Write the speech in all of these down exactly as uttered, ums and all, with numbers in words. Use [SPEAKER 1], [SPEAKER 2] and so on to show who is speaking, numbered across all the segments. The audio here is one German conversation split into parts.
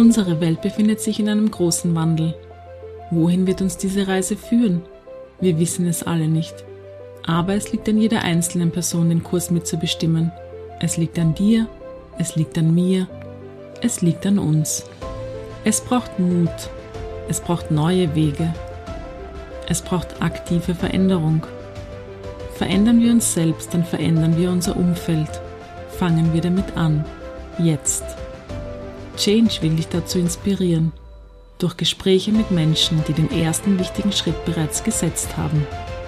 [SPEAKER 1] Unsere Welt befindet sich in einem großen Wandel. Wohin wird uns diese Reise führen? Wir wissen es alle nicht. Aber es liegt an jeder einzelnen Person, den Kurs mitzubestimmen. Es liegt an dir, es liegt an mir, es liegt an uns. Es braucht Mut, es braucht neue Wege, es braucht aktive Veränderung. Verändern wir uns selbst, dann verändern wir unser Umfeld. Fangen wir damit an, jetzt. Change will dich dazu inspirieren, durch Gespräche mit Menschen, die den ersten wichtigen Schritt bereits gesetzt haben.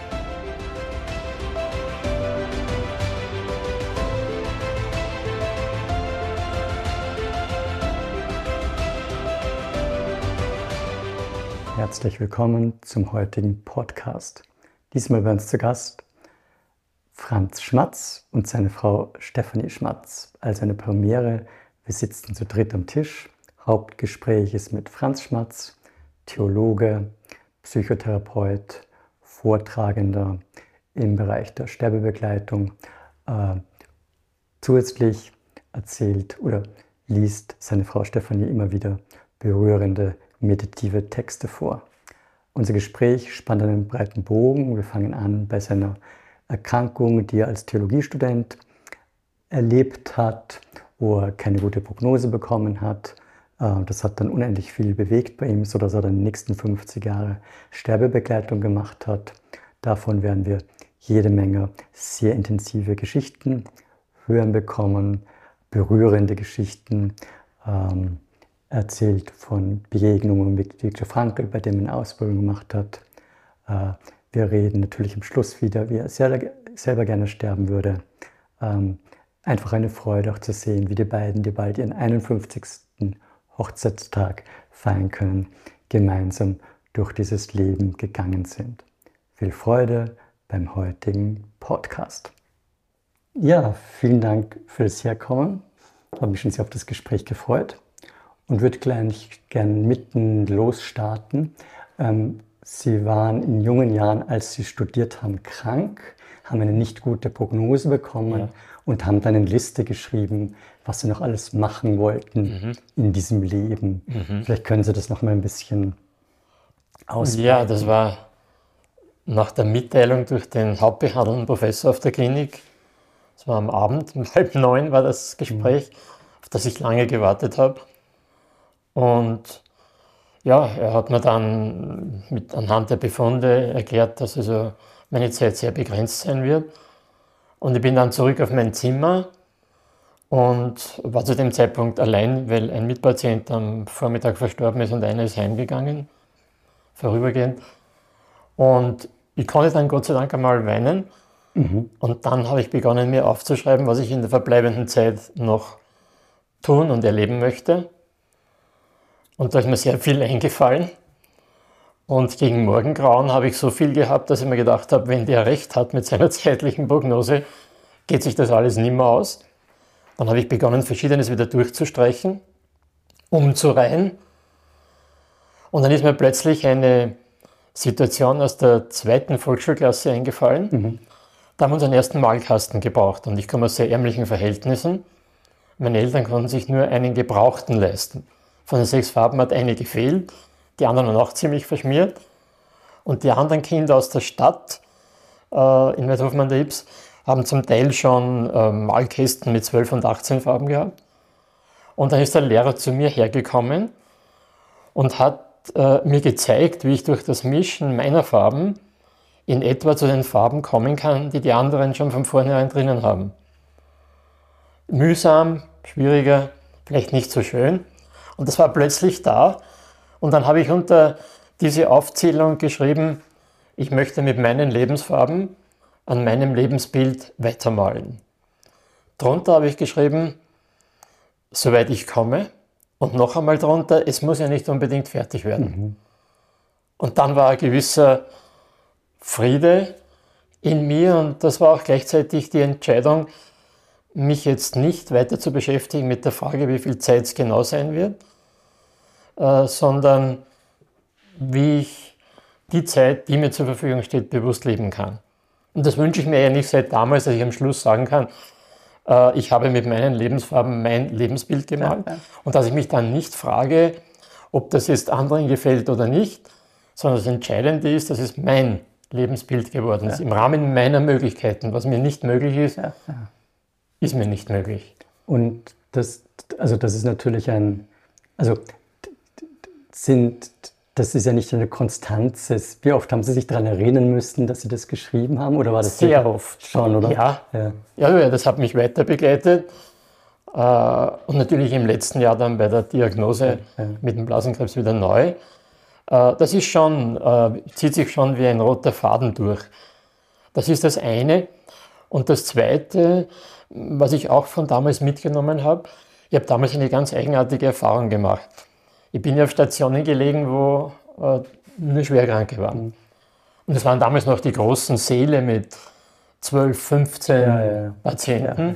[SPEAKER 2] Herzlich willkommen zum heutigen Podcast. Diesmal bei uns zu Gast Franz Schmatz und seine Frau Stefanie Schmatz. Also eine Premiere. Wir sitzen zu dritt am Tisch. Hauptgespräch ist mit Franz Schmatz, Theologe, Psychotherapeut, Vortragender im Bereich der Sterbebegleitung. Äh, zusätzlich erzählt oder liest seine Frau Stefanie immer wieder berührende meditative Texte vor. Unser Gespräch spannt einen breiten Bogen. Wir fangen an bei seiner Erkrankung, die er als Theologiestudent erlebt hat, wo er keine gute Prognose bekommen hat. Das hat dann unendlich viel bewegt bei ihm, sodass er dann die nächsten fünfzig Jahre Sterbebegleitung gemacht hat. Davon werden wir jede Menge sehr intensive Geschichten hören bekommen, berührende Geschichten, ähm, erzählt von Begegnungen mit Viktor Frankl, bei dem er eine Ausbildung gemacht hat. Äh, wir reden natürlich am Schluss wieder, wie er selber, selber gerne sterben würde. Ähm, Einfach eine Freude auch zu sehen, wie die beiden, die bald ihren einundfünfzigsten Hochzeitstag feiern können, gemeinsam durch dieses Leben gegangen sind. Viel Freude beim heutigen Podcast. Ja, vielen Dank fürs Herkommen. Ich habe mich schon sehr auf das Gespräch gefreut und würde gleich gerne mitten losstarten. Ähm, Sie waren in jungen Jahren, als Sie studiert haben, krank, haben eine nicht gute Prognose bekommen. Ja. Und haben dann eine Liste geschrieben, was sie noch alles machen wollten mhm. in diesem Leben. Mhm. Vielleicht können Sie das noch mal ein bisschen ausbreiten.
[SPEAKER 3] Ja, das war nach der Mitteilung durch den hauptbehandelnden Professor auf der Klinik. Das war am Abend, um halb neun war das Gespräch, mhm. auf das ich lange gewartet habe. Und ja, er hat mir dann mit, anhand der Befunde erklärt, dass also meine Zeit sehr begrenzt sein wird. Und ich bin dann zurück auf mein Zimmer und war zu dem Zeitpunkt allein, weil ein Mitpatient am Vormittag verstorben ist und einer ist heimgegangen, vorübergehend. Und ich konnte dann Gott sei Dank einmal weinen. Mhm. Und dann habe ich begonnen, mir aufzuschreiben, was ich in der verbleibenden Zeit noch tun und erleben möchte. Und da ist mir sehr viel eingefallen. Und gegen Morgengrauen habe ich so viel gehabt, dass ich mir gedacht habe, wenn der recht hat mit seiner zeitlichen Prognose, geht sich das alles nicht mehr aus. Dann habe ich begonnen, Verschiedenes wieder durchzustreichen, umzureihen. Und dann ist mir plötzlich eine Situation aus der zweiten Volksschulklasse eingefallen. Mhm. Da haben wir unseren ersten Malkasten gebraucht. Und ich komme aus sehr ärmlichen Verhältnissen. Meine Eltern konnten sich nur einen gebrauchten leisten. Von den sechs Farben hat eine gefehlt. Die anderen waren auch ziemlich verschmiert. Und die anderen Kinder aus der Stadt, äh, in Weidhofen an der Ybbs, haben zum Teil schon äh, Malkästen mit zwölf und achtzehn Farben gehabt. Und dann ist der Lehrer zu mir hergekommen und hat äh, mir gezeigt, wie ich durch das Mischen meiner Farben in etwa zu den Farben kommen kann, die die anderen schon von vornherein drinnen haben. Mühsam, schwieriger, vielleicht nicht so schön. Und das war plötzlich da. Und dann habe ich unter diese Aufzählung geschrieben, ich möchte mit meinen Lebensfarben an meinem Lebensbild weitermalen. Drunter habe ich geschrieben, soweit ich komme. Und noch einmal drunter, es muss ja nicht unbedingt fertig werden. Mhm. Und dann war ein gewisser Friede in mir und das war auch gleichzeitig die Entscheidung, mich jetzt nicht weiter zu beschäftigen mit der Frage, wie viel Zeit es genau sein wird, Äh, sondern wie ich die Zeit, die mir zur Verfügung steht, bewusst leben kann. Und das wünsche ich mir ja nicht seit damals, dass ich am Schluss sagen kann, äh, ich habe mit meinen Lebensfarben mein Lebensbild gemalt. Ja, ja. Und dass ich mich dann nicht frage, ob das jetzt anderen gefällt oder nicht, sondern das Entscheidende ist, dass es mein Lebensbild geworden ist, ja. im Rahmen meiner Möglichkeiten. Was mir nicht möglich ist, ja, ja. ist mir nicht möglich.
[SPEAKER 2] Und das, also das ist natürlich ein, also sind, das ist ja nicht eine Konstanz. Wie oft haben Sie sich daran erinnern müssen, dass Sie das geschrieben haben? Oder war das
[SPEAKER 3] sehr oft
[SPEAKER 2] schon, oder?
[SPEAKER 3] Ja, ja. ja, ja das hat mich weiter begleitet. Und natürlich im letzten Jahr dann bei der Diagnose ja, ja. mit dem Blasenkrebs wieder neu. Das ist schon, zieht sich schon wie ein roter Faden durch. Das ist das eine. Und das Zweite, was ich auch von damals mitgenommen habe, ich habe damals eine ganz eigenartige Erfahrung gemacht. Ich bin ja auf Stationen gelegen, wo äh, nur Schwerkranke waren. Und es waren damals noch die großen Säle mit zwölf, fünfzehn ja, ja. Patienten. Ja.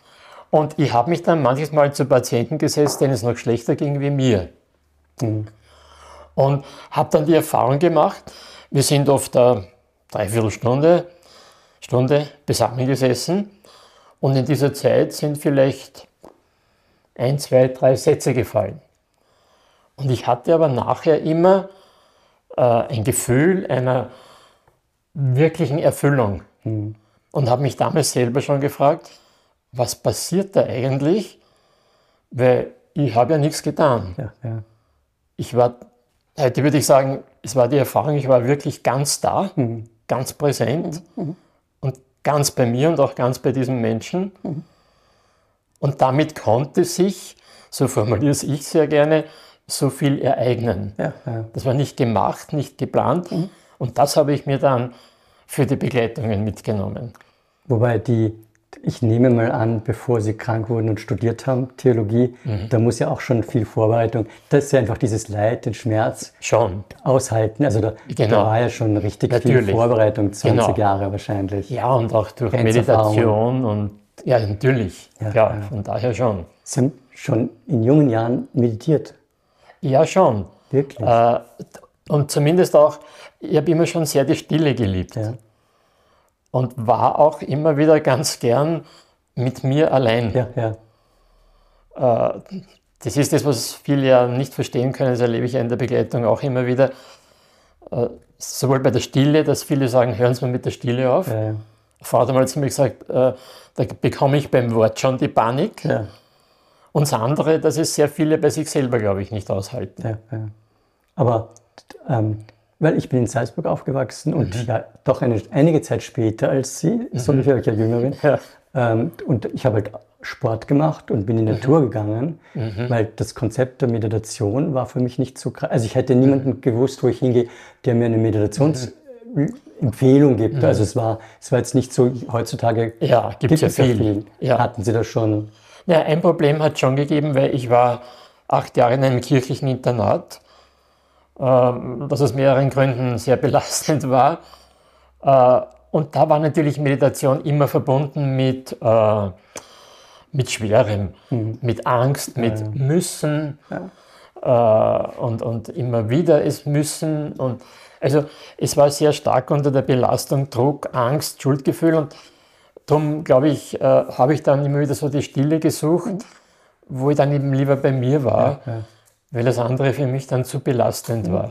[SPEAKER 3] Und ich habe mich dann manches Mal zu Patienten gesetzt, denen es noch schlechter ging wie mir. Mhm. Und habe dann die Erfahrung gemacht, wir sind oft eine Dreiviertelstunde, Stunde zusammengesessen und in dieser Zeit sind vielleicht ein, zwei, drei Sätze gefallen. Und ich hatte aber nachher immer äh, ein Gefühl einer wirklichen Erfüllung. Mhm. Und habe mich damals selber schon gefragt, was passiert da eigentlich? Weil ich habe ja nichts getan. Ja, ja. Ich war, heute würde ich sagen, es war die Erfahrung, ich war wirklich ganz da, mhm. ganz präsent mhm. und ganz bei mir und auch ganz bei diesem Menschen. Mhm. Und damit konnte sich, so formuliere ich sehr gerne, so viel ereignen. Ja, ja. Das war nicht gemacht, nicht geplant. Mhm. Und das habe ich mir dann für die Begleitungen mitgenommen.
[SPEAKER 2] Wobei die, ich nehme mal an, bevor Sie krank wurden und studiert haben, Theologie, mhm. da muss ja auch schon viel Vorbereitung, das ist ja einfach dieses Leid, den Schmerz
[SPEAKER 3] schon
[SPEAKER 2] aushalten. Also da, genau. da war ja schon richtig Natürlich. viel Vorbereitung, zwanzig genau. Jahre wahrscheinlich.
[SPEAKER 3] Ja, und auch durch Meditation und ja, natürlich. Ja, ja, ja. Von daher schon.
[SPEAKER 2] Sie haben schon in jungen Jahren meditiert?
[SPEAKER 3] Ja, schon.
[SPEAKER 2] Wirklich?
[SPEAKER 3] Äh, und zumindest auch, ich habe immer schon sehr die Stille geliebt. Ja. Und war auch immer wieder ganz gern mit mir allein.
[SPEAKER 2] Ja,
[SPEAKER 3] ja. Äh, das ist das, was viele ja nicht verstehen können, das erlebe ich ja in der Begleitung auch immer wieder. Äh, sowohl bei der Stille, dass viele sagen, hören Sie mal mit der Stille auf. Ja, ja. Eine Frau hat einmal zu mir gesagt, äh, da bekomme ich beim Wort schon die Panik. Ja. Und das andere, dass es sehr viele bei sich selber, glaube ich, nicht aushalten.
[SPEAKER 2] Ja, ja. Aber, ähm, weil ich bin in Salzburg aufgewachsen und mhm. ja doch eine, einige Zeit später als Sie, mhm. so wie ich ja jünger bin. Ja. Ähm, und ich habe halt Sport gemacht und bin in die mhm. Natur gegangen, mhm. weil das Konzept der Meditation war für mich nicht so krass. Also ich hätte niemanden mhm. gewusst, wo ich hingehe, der mir eine Meditationsempfehlung gibt. Mhm. Also es war, es war jetzt nicht so, heutzutage
[SPEAKER 3] ja, gibt es ja viel. viel.
[SPEAKER 2] Ja. Hatten Sie das schon?
[SPEAKER 3] Ja, ein Problem hat es schon gegeben, weil ich war acht Jahre in einem kirchlichen Internat, ähm, das aus mehreren Gründen sehr belastend war. Äh, und da war natürlich Meditation immer verbunden mit, äh, mit Schwerem, mhm. mit Angst, mit ja. Müssen ja. Äh, und, und immer wieder es müssen. Und also es war sehr stark unter der Belastung, Druck, Angst, Schuldgefühl und darum, glaube ich, äh, habe ich dann immer wieder so die Stille gesucht, mhm. wo ich dann eben lieber bei mir war, ja, ja. weil das andere für mich dann zu belastend mhm. war.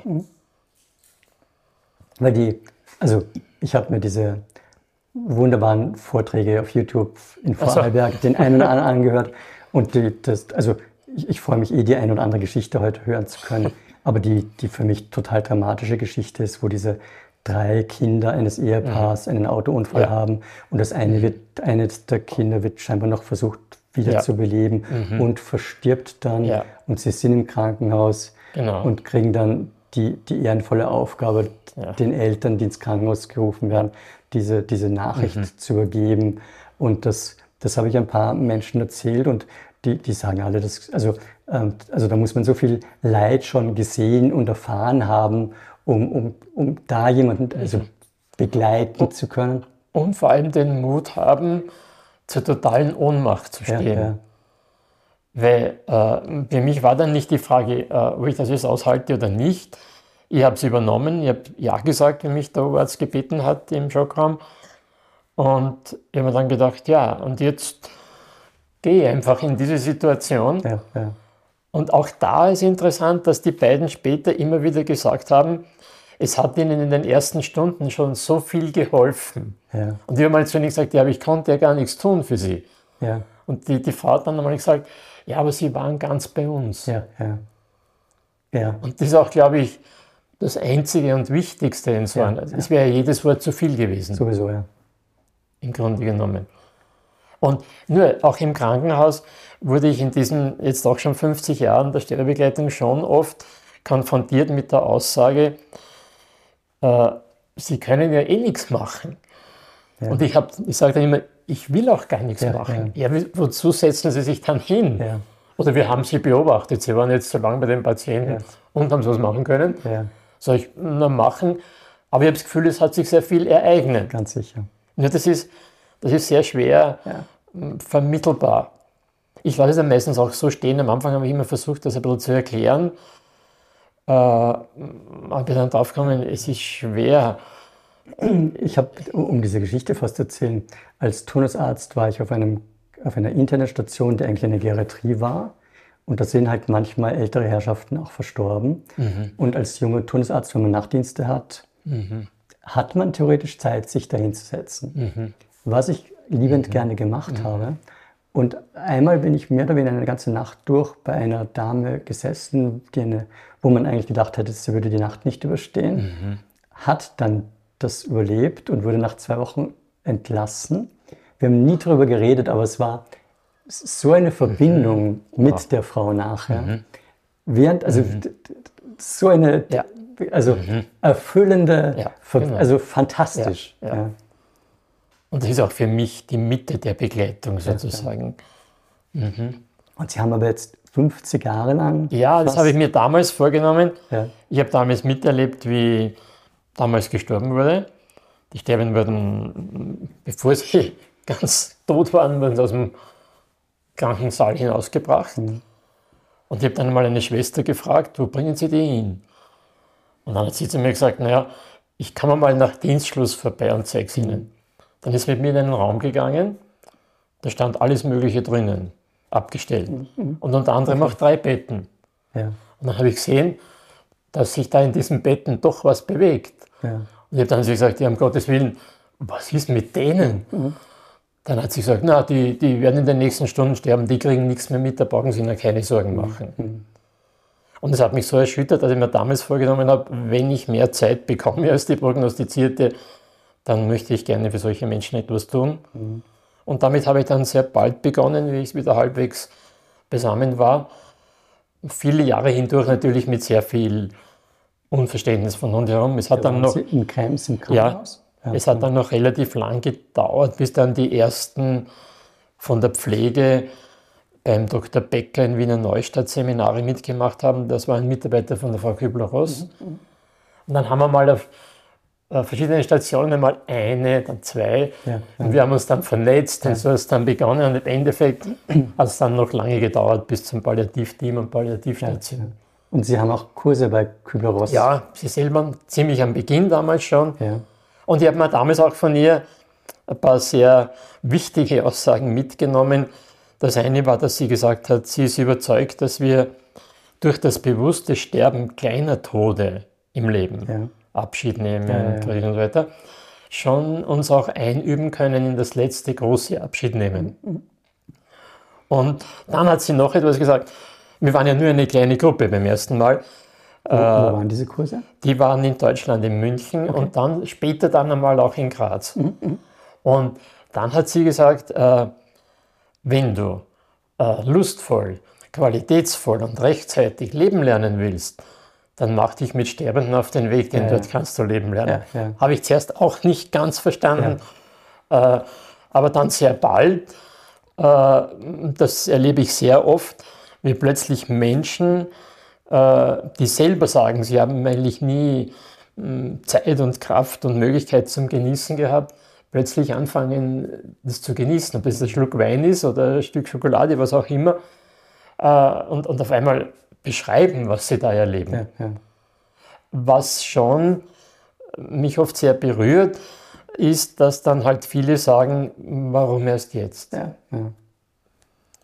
[SPEAKER 2] Weil die, also ich habe mir diese wunderbaren Vorträge auf YouTube in Vorarlberg, so. den einen oder anderen angehört und die, das, also ich, ich freue mich eh, die eine oder andere Geschichte heute hören zu können, aber die, die für mich total dramatische Geschichte ist, wo diese drei Kinder eines Ehepaars mhm. einen Autounfall ja. haben und das eine wird, eines der Kinder wird scheinbar noch versucht wieder ja. zu beleben mhm. und verstirbt dann ja. und sie sind im Krankenhaus genau. und kriegen dann die, die ehrenvolle Aufgabe, ja. den Eltern, die ins Krankenhaus gerufen werden, diese, diese Nachricht mhm. zu übergeben. Und das, das habe ich ein paar Menschen erzählt und die, die sagen alle, das, also, ähm, also da muss man so viel Leid schon gesehen und erfahren haben, Um, um, um da jemanden also begleiten und, zu können.
[SPEAKER 3] Und vor allem den Mut haben, zur totalen Ohnmacht zu stehen. Ja, ja. Weil äh, für mich war dann nicht die Frage, äh, ob ich das jetzt aushalte oder nicht. Ich habe es übernommen, ich habe ja gesagt, wenn mich der Oberarzt gebeten hat im Schockraum. Und ich habe mir dann gedacht, ja, und jetzt geh einfach in diese Situation.
[SPEAKER 2] Ja, ja.
[SPEAKER 3] Und auch da ist interessant, dass die beiden später immer wieder gesagt haben, es hat ihnen in den ersten Stunden schon so viel geholfen.
[SPEAKER 2] Ja.
[SPEAKER 3] Und ich habe mal zu ihnen gesagt, ja, aber ich konnte ja gar nichts tun für sie.
[SPEAKER 2] Ja.
[SPEAKER 3] Und die, die Frau hat dann einmal gesagt, ja, aber sie waren ganz bei uns.
[SPEAKER 2] Ja, ja. Ja.
[SPEAKER 3] Und das ist auch, glaube ich, das Einzige und Wichtigste in so
[SPEAKER 2] Ja,
[SPEAKER 3] einem.
[SPEAKER 2] ja.
[SPEAKER 3] Es wäre jedes Wort zu viel gewesen,
[SPEAKER 2] Sowieso, ja.
[SPEAKER 3] im Grunde genommen. Und nur auch im Krankenhaus wurde ich in diesen jetzt auch schon fünfzig Jahren der Sterbebegleitung schon oft konfrontiert mit der Aussage, äh, sie können ja eh nichts machen.
[SPEAKER 2] Ja.
[SPEAKER 3] Und ich, hab, ich sage dann immer, ich will auch gar nichts
[SPEAKER 2] Ja,
[SPEAKER 3] machen. Ja. Ja, wozu setzen Sie sich dann hin?
[SPEAKER 2] Ja.
[SPEAKER 3] Oder wir haben Sie beobachtet, Sie waren jetzt so lange bei den Patienten
[SPEAKER 2] Ja.
[SPEAKER 3] und haben Sie was machen können.
[SPEAKER 2] Ja.
[SPEAKER 3] Soll ich na, machen? Aber ich habe das Gefühl, es hat sich sehr viel ereignet.
[SPEAKER 2] Ganz sicher.
[SPEAKER 3] Nur das ist, das ist sehr schwer
[SPEAKER 2] Ja.
[SPEAKER 3] vermittelbar. Ich lasse es dann meistens auch so stehen. Am Anfang habe ich immer versucht, das ein bisschen zu erklären. Äh, aber ich bin dann draufgekommen, es ist schwer.
[SPEAKER 2] Ich habe, um diese Geschichte fast zu erzählen, als Turnusarzt war ich auf, einem, auf einer Internetstation, die eigentlich eine Geriatrie war. Und da sind halt manchmal ältere Herrschaften auch verstorben.
[SPEAKER 3] Mhm.
[SPEAKER 2] Und als junger Turnusarzt, wenn man Nachtdienste hat,
[SPEAKER 3] Mhm.
[SPEAKER 2] hat man theoretisch Zeit, sich dahin zu setzen.
[SPEAKER 3] Mhm.
[SPEAKER 2] Was ich liebend gerne gemacht habe. Und einmal bin ich mehr oder weniger eine ganze Nacht durch bei einer Dame gesessen, die eine, wo man eigentlich gedacht hätte, sie würde die Nacht nicht überstehen.
[SPEAKER 3] Mhm.
[SPEAKER 2] Hat dann das überlebt und wurde nach zwei Wochen entlassen. Wir haben nie darüber geredet, aber es war so eine Verbindung
[SPEAKER 3] Mhm.
[SPEAKER 2] mit
[SPEAKER 3] Ja.
[SPEAKER 2] der Frau nachher.
[SPEAKER 3] Mhm.
[SPEAKER 2] Während, also
[SPEAKER 3] Mhm.
[SPEAKER 2] d- d- so eine
[SPEAKER 3] Ja.
[SPEAKER 2] also
[SPEAKER 3] Mhm.
[SPEAKER 2] erfüllende,
[SPEAKER 3] Ja,
[SPEAKER 2] Ver-
[SPEAKER 3] genau.
[SPEAKER 2] also fantastisch.
[SPEAKER 3] Ja, ja.
[SPEAKER 2] Ja.
[SPEAKER 3] Und das ist auch für mich die Mitte der Begleitung sozusagen. Mhm.
[SPEAKER 2] Und Sie haben aber jetzt fünfzig Jahre lang.
[SPEAKER 3] Ja, das
[SPEAKER 2] fast-
[SPEAKER 3] habe ich mir damals vorgenommen.
[SPEAKER 2] Ja.
[SPEAKER 3] Ich habe damals miterlebt, wie damals gestorben wurde. Die Sterben wurden, bevor sie ganz tot waren, wurden sie aus dem Krankensaal hinausgebracht.
[SPEAKER 2] Mhm.
[SPEAKER 3] Und ich habe dann mal eine Schwester gefragt, wo bringen Sie die hin? Und dann hat sie zu mir gesagt, naja, ich komme mal nach Dienstschluss vorbei und zeige es Ihnen. Dann ist sie mit mir in einen Raum gegangen, da stand alles Mögliche drinnen, abgestellt. Und unter anderem auch drei Betten.
[SPEAKER 2] Ja.
[SPEAKER 3] Und dann habe ich gesehen, dass sich da in diesen Betten doch was bewegt.
[SPEAKER 2] Ja.
[SPEAKER 3] Und ich habe dann sie gesagt, ja, um Gottes Willen, was ist mit denen? Dann hat sie gesagt, na, die, die werden in den nächsten Stunden sterben, die kriegen nichts mehr mit, da brauchen sie ihnen keine Sorgen machen. Und das hat mich so erschüttert, dass ich mir damals vorgenommen habe, wenn ich mehr Zeit bekomme als die prognostizierte, dann möchte ich gerne für solche Menschen etwas tun.
[SPEAKER 2] Mhm.
[SPEAKER 3] Und damit habe ich dann sehr bald begonnen, wie ich wieder halbwegs besamen war. Viele Jahre hindurch natürlich mit sehr viel Unverständnis von rundherum. Es hat dann
[SPEAKER 2] Waren
[SPEAKER 3] noch,
[SPEAKER 2] Sie in Krems im
[SPEAKER 3] ja,
[SPEAKER 2] Krankenhaus? Ja.
[SPEAKER 3] es hat dann noch relativ lang gedauert, bis dann die ersten von der Pflege beim Doktor Becker in Wiener Neustadt Seminare mitgemacht haben. Das war ein Mitarbeiter von der Frau Kübler-Ross.
[SPEAKER 2] Mhm.
[SPEAKER 3] Und dann haben wir mal auf äh, verschiedenen Stationen mal eine, dann zwei.
[SPEAKER 2] Ja,
[SPEAKER 3] Und wir haben uns dann vernetzt und so hat es dann begonnen. Und im Endeffekt hat es dann noch lange gedauert bis zum Palliativteam und Palliativstation.
[SPEAKER 2] Und Sie haben auch Kurse bei Kübler-Ross?
[SPEAKER 3] Ja, sie selber ziemlich am Beginn damals schon.
[SPEAKER 2] Ja.
[SPEAKER 3] Und ich habe mir damals auch von ihr ein paar sehr wichtige Aussagen mitgenommen. Das eine war, dass sie gesagt hat, sie ist überzeugt, dass wir durch das bewusste Sterben kleiner Tode im Leben,
[SPEAKER 2] Ja.
[SPEAKER 3] Abschied nehmen
[SPEAKER 2] Ja, ja, ja.
[SPEAKER 3] und so weiter, schon uns auch einüben können in das letzte große Abschied nehmen. Und dann hat sie noch etwas gesagt. Wir waren ja nur eine kleine Gruppe beim ersten Mal.
[SPEAKER 2] Wo, wo waren diese Kurse?
[SPEAKER 3] Die waren in Deutschland, in München und dann später dann einmal auch in Graz. Und dann hat sie gesagt, äh, wenn du äh, lustvoll, qualitätsvoll und rechtzeitig leben lernen willst, dann mach dich mit Sterbenden auf den Weg, denn
[SPEAKER 2] Ja,
[SPEAKER 3] dort
[SPEAKER 2] ja.
[SPEAKER 3] kannst du leben lernen.
[SPEAKER 2] Ja, ja.
[SPEAKER 3] Habe ich zuerst auch nicht ganz verstanden, äh, aber dann sehr bald, äh, das erlebe ich sehr oft, wie plötzlich Menschen, äh, die selber sagen, sie haben eigentlich nie mh, Zeit und Kraft und Möglichkeit zum Genießen gehabt, plötzlich anfangen, das zu genießen, ob das ein Schluck Wein ist oder ein Stück Schokolade, was auch immer, äh, und, und auf einmal beschreiben, was sie da erleben.
[SPEAKER 2] Ja, ja.
[SPEAKER 3] Was schon mich oft sehr berührt, ist, dass dann halt viele sagen, warum erst jetzt?
[SPEAKER 2] Ja, ja.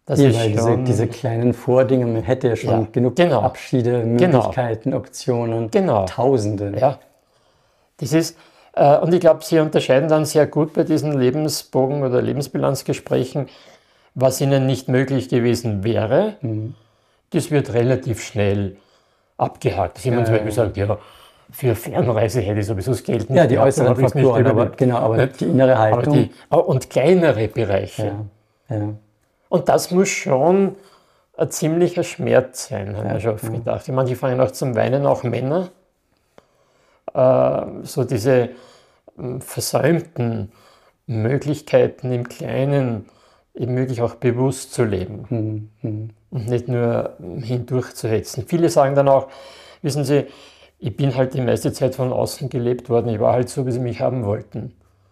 [SPEAKER 3] Das
[SPEAKER 2] Ja,
[SPEAKER 3] ist
[SPEAKER 2] weil diese,
[SPEAKER 3] schon,
[SPEAKER 2] diese kleinen Vordinge, man hätte ja schon
[SPEAKER 3] Ja,
[SPEAKER 2] genug
[SPEAKER 3] genau.
[SPEAKER 2] Abschiede,
[SPEAKER 3] Genau.
[SPEAKER 2] Möglichkeiten, Optionen,
[SPEAKER 3] Genau.
[SPEAKER 2] Tausende.
[SPEAKER 3] ja, das ist, äh, und ich glaube, Sie unterscheiden dann sehr gut bei diesen Lebensbogen- oder Lebensbilanzgesprächen, was Ihnen nicht möglich gewesen wäre.
[SPEAKER 2] Mhm.
[SPEAKER 3] Das wird relativ schnell abgehakt. Dass jemand
[SPEAKER 2] Ja,
[SPEAKER 3] zum Beispiel
[SPEAKER 2] ja,
[SPEAKER 3] sagt, ja, für Fernreise hätte ich sowieso das Geld nicht
[SPEAKER 2] Ja, die
[SPEAKER 3] gehabt,
[SPEAKER 2] äußeren
[SPEAKER 3] dann habe ich es nicht
[SPEAKER 2] Faktoren, aber
[SPEAKER 3] überlebt.
[SPEAKER 2] genau, aber
[SPEAKER 3] Nicht?
[SPEAKER 2] die innere
[SPEAKER 3] Aber
[SPEAKER 2] Haltung.
[SPEAKER 3] die, oh, und kleinere Bereiche.
[SPEAKER 2] ja, ja,
[SPEAKER 3] Und das muss schon ein ziemlicher Schmerz sein, habe
[SPEAKER 2] Ja,
[SPEAKER 3] ich schon oft
[SPEAKER 2] ja.
[SPEAKER 3] gedacht. Manche fangen auch zum Weinen, auch Männer. Äh, so diese ähm, versäumten Möglichkeiten im Kleinen eben wirklich auch bewusst zu leben
[SPEAKER 2] hm, hm.
[SPEAKER 3] und nicht nur ähm, hindurchzuhetzen. Viele sagen dann auch, wissen Sie, ich bin halt die meiste Zeit von außen gelebt worden, ich war halt so, wie sie mich haben wollten.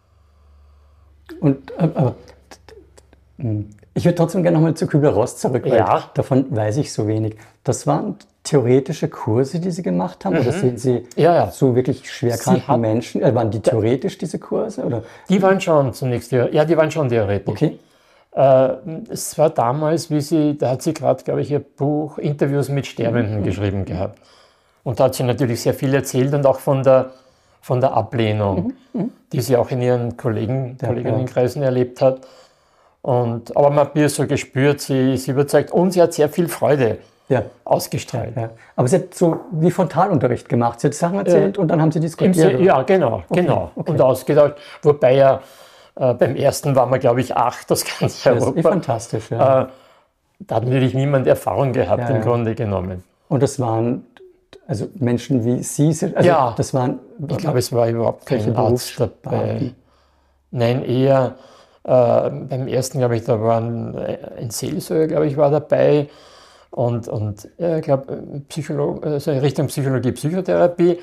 [SPEAKER 2] Und, äh, aber hm, ich würde trotzdem gerne nochmal zu Kübler-Ross zurück, weil
[SPEAKER 3] Ja.
[SPEAKER 2] davon weiß ich so wenig. Das waren theoretische Kurse, die Sie gemacht haben, oder sehen Sie
[SPEAKER 3] Mhm. Ja, ja.
[SPEAKER 2] so wirklich schwerkranken
[SPEAKER 3] hat-
[SPEAKER 2] Menschen? Äh, waren die theoretisch, diese Kurse? Oder?
[SPEAKER 3] Die waren schon zunächst, ja, die waren schon theoretisch.
[SPEAKER 2] Okay.
[SPEAKER 3] Äh, es war damals, wie sie, da hat sie gerade, glaube ich, ihr Buch Interviews mit Sterbenden
[SPEAKER 2] Mhm.
[SPEAKER 3] geschrieben gehabt. Und da hat sie natürlich sehr viel erzählt und auch von der, von der Ablehnung, die sie auch in ihren Kollegen,
[SPEAKER 2] Ja,
[SPEAKER 3] Kolleginnenkreisen erlebt hat. Und, aber man hat mir so gespürt, sie ist überzeugt und sie hat sehr viel Freude
[SPEAKER 2] Ja.
[SPEAKER 3] ausgestrahlt.
[SPEAKER 2] Ja. Aber sie hat so wie Frontalunterricht gemacht. Sie hat Sachen erzählt und dann haben sie
[SPEAKER 3] Im
[SPEAKER 2] diskutiert.
[SPEAKER 3] Se-
[SPEAKER 2] oder?
[SPEAKER 3] ja, genau, genau. Und ausgedacht. Wobei ja äh, beim ersten waren wir, glaube ich, acht, das ganze
[SPEAKER 2] Das ist eh
[SPEAKER 3] Europa.
[SPEAKER 2] fantastisch. Ja.
[SPEAKER 3] Äh, da hat natürlich niemand Erfahrung gehabt,
[SPEAKER 2] Ja,
[SPEAKER 3] im
[SPEAKER 2] ja.
[SPEAKER 3] Grunde genommen.
[SPEAKER 2] Und das waren also Menschen wie Sie. Also
[SPEAKER 3] Ja.
[SPEAKER 2] das waren
[SPEAKER 3] Ich glaube, es war überhaupt
[SPEAKER 2] Welche
[SPEAKER 3] kein Arzt dabei.
[SPEAKER 2] Berufssparten?
[SPEAKER 3] Nein, eher äh, beim ersten, glaube ich, da war ein, ein Seelsorger, glaube ich, war dabei. Und, und äh, ich glaube, Psycholo- also in Richtung Psychologie, Psychotherapie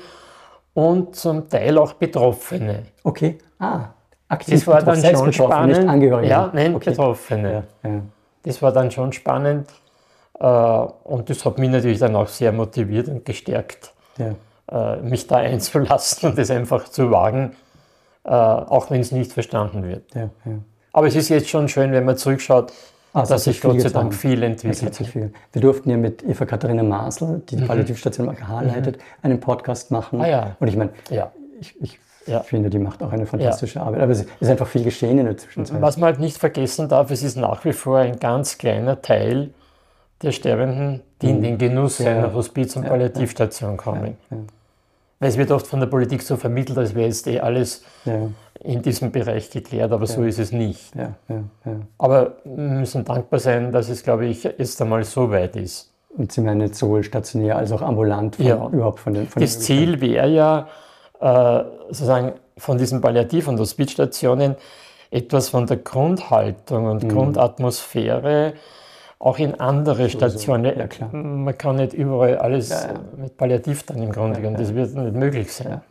[SPEAKER 3] und zum Teil auch Betroffene.
[SPEAKER 2] Okay. Ah, aktiv
[SPEAKER 3] Das war dann
[SPEAKER 2] betroffen, selbst
[SPEAKER 3] schon
[SPEAKER 2] betroffen,
[SPEAKER 3] spannend.
[SPEAKER 2] nicht Angehörige.
[SPEAKER 3] Ja, nein,
[SPEAKER 2] okay.
[SPEAKER 3] Betroffene.
[SPEAKER 2] Ja, ja.
[SPEAKER 3] Das war dann schon spannend. Äh, und das hat mich natürlich dann auch sehr motiviert und gestärkt,
[SPEAKER 2] Ja.
[SPEAKER 3] äh, mich da einzulassen und das einfach zu wagen, äh, auch wenn es nicht verstanden wird.
[SPEAKER 2] Ja, ja.
[SPEAKER 3] Aber es ist jetzt schon schön, wenn man zurückschaut,
[SPEAKER 2] Ah, es hat
[SPEAKER 3] dass sich
[SPEAKER 2] viel
[SPEAKER 3] Gott sei
[SPEAKER 2] getan.
[SPEAKER 3] Dank viel
[SPEAKER 2] Es hat
[SPEAKER 3] entwickelt
[SPEAKER 2] sich
[SPEAKER 3] hat.
[SPEAKER 2] viel. Wir durften ja mit Eva Katharina Masel, die die Palliativstation am A K H leitet, einen Podcast machen.
[SPEAKER 3] Mhm. Ah, ja.
[SPEAKER 2] Und ich meine,
[SPEAKER 3] Ja.
[SPEAKER 2] ich, ich
[SPEAKER 3] Ja.
[SPEAKER 2] finde, die macht auch eine fantastische Arbeit. Aber es ist einfach viel geschehen in der Zwischenzeit.
[SPEAKER 3] Was man halt nicht vergessen darf, es ist nach wie vor ein ganz kleiner Teil der Sterbenden, die in den Genuss
[SPEAKER 2] Mhm. Ja,
[SPEAKER 3] einer
[SPEAKER 2] ja.
[SPEAKER 3] Hospiz- und Palliativstation kommen.
[SPEAKER 2] Ja,
[SPEAKER 3] Weil es wird oft von der Politik so vermittelt, als wäre jetzt eh alles
[SPEAKER 2] ja,
[SPEAKER 3] in diesem Bereich geklärt, aber so ist es nicht.
[SPEAKER 2] ja, ja, ja.
[SPEAKER 3] Aber wir müssen dankbar sein, dass es, glaube ich, jetzt einmal so weit ist.
[SPEAKER 2] Und Sie meinen jetzt sowohl stationär als auch ambulant von,
[SPEAKER 3] Ja.
[SPEAKER 2] überhaupt von den von
[SPEAKER 3] Das
[SPEAKER 2] den
[SPEAKER 3] Ziel wäre ja, äh, sozusagen von diesen Palliativ- und Hospizstationen etwas von der Grundhaltung und Grundatmosphäre auch in andere Stationen.
[SPEAKER 2] Ja, klar.
[SPEAKER 3] Man kann nicht überall alles
[SPEAKER 2] Ja, ja.
[SPEAKER 3] mit Palliativ dann im Grunde gehen, das wird nicht möglich sein.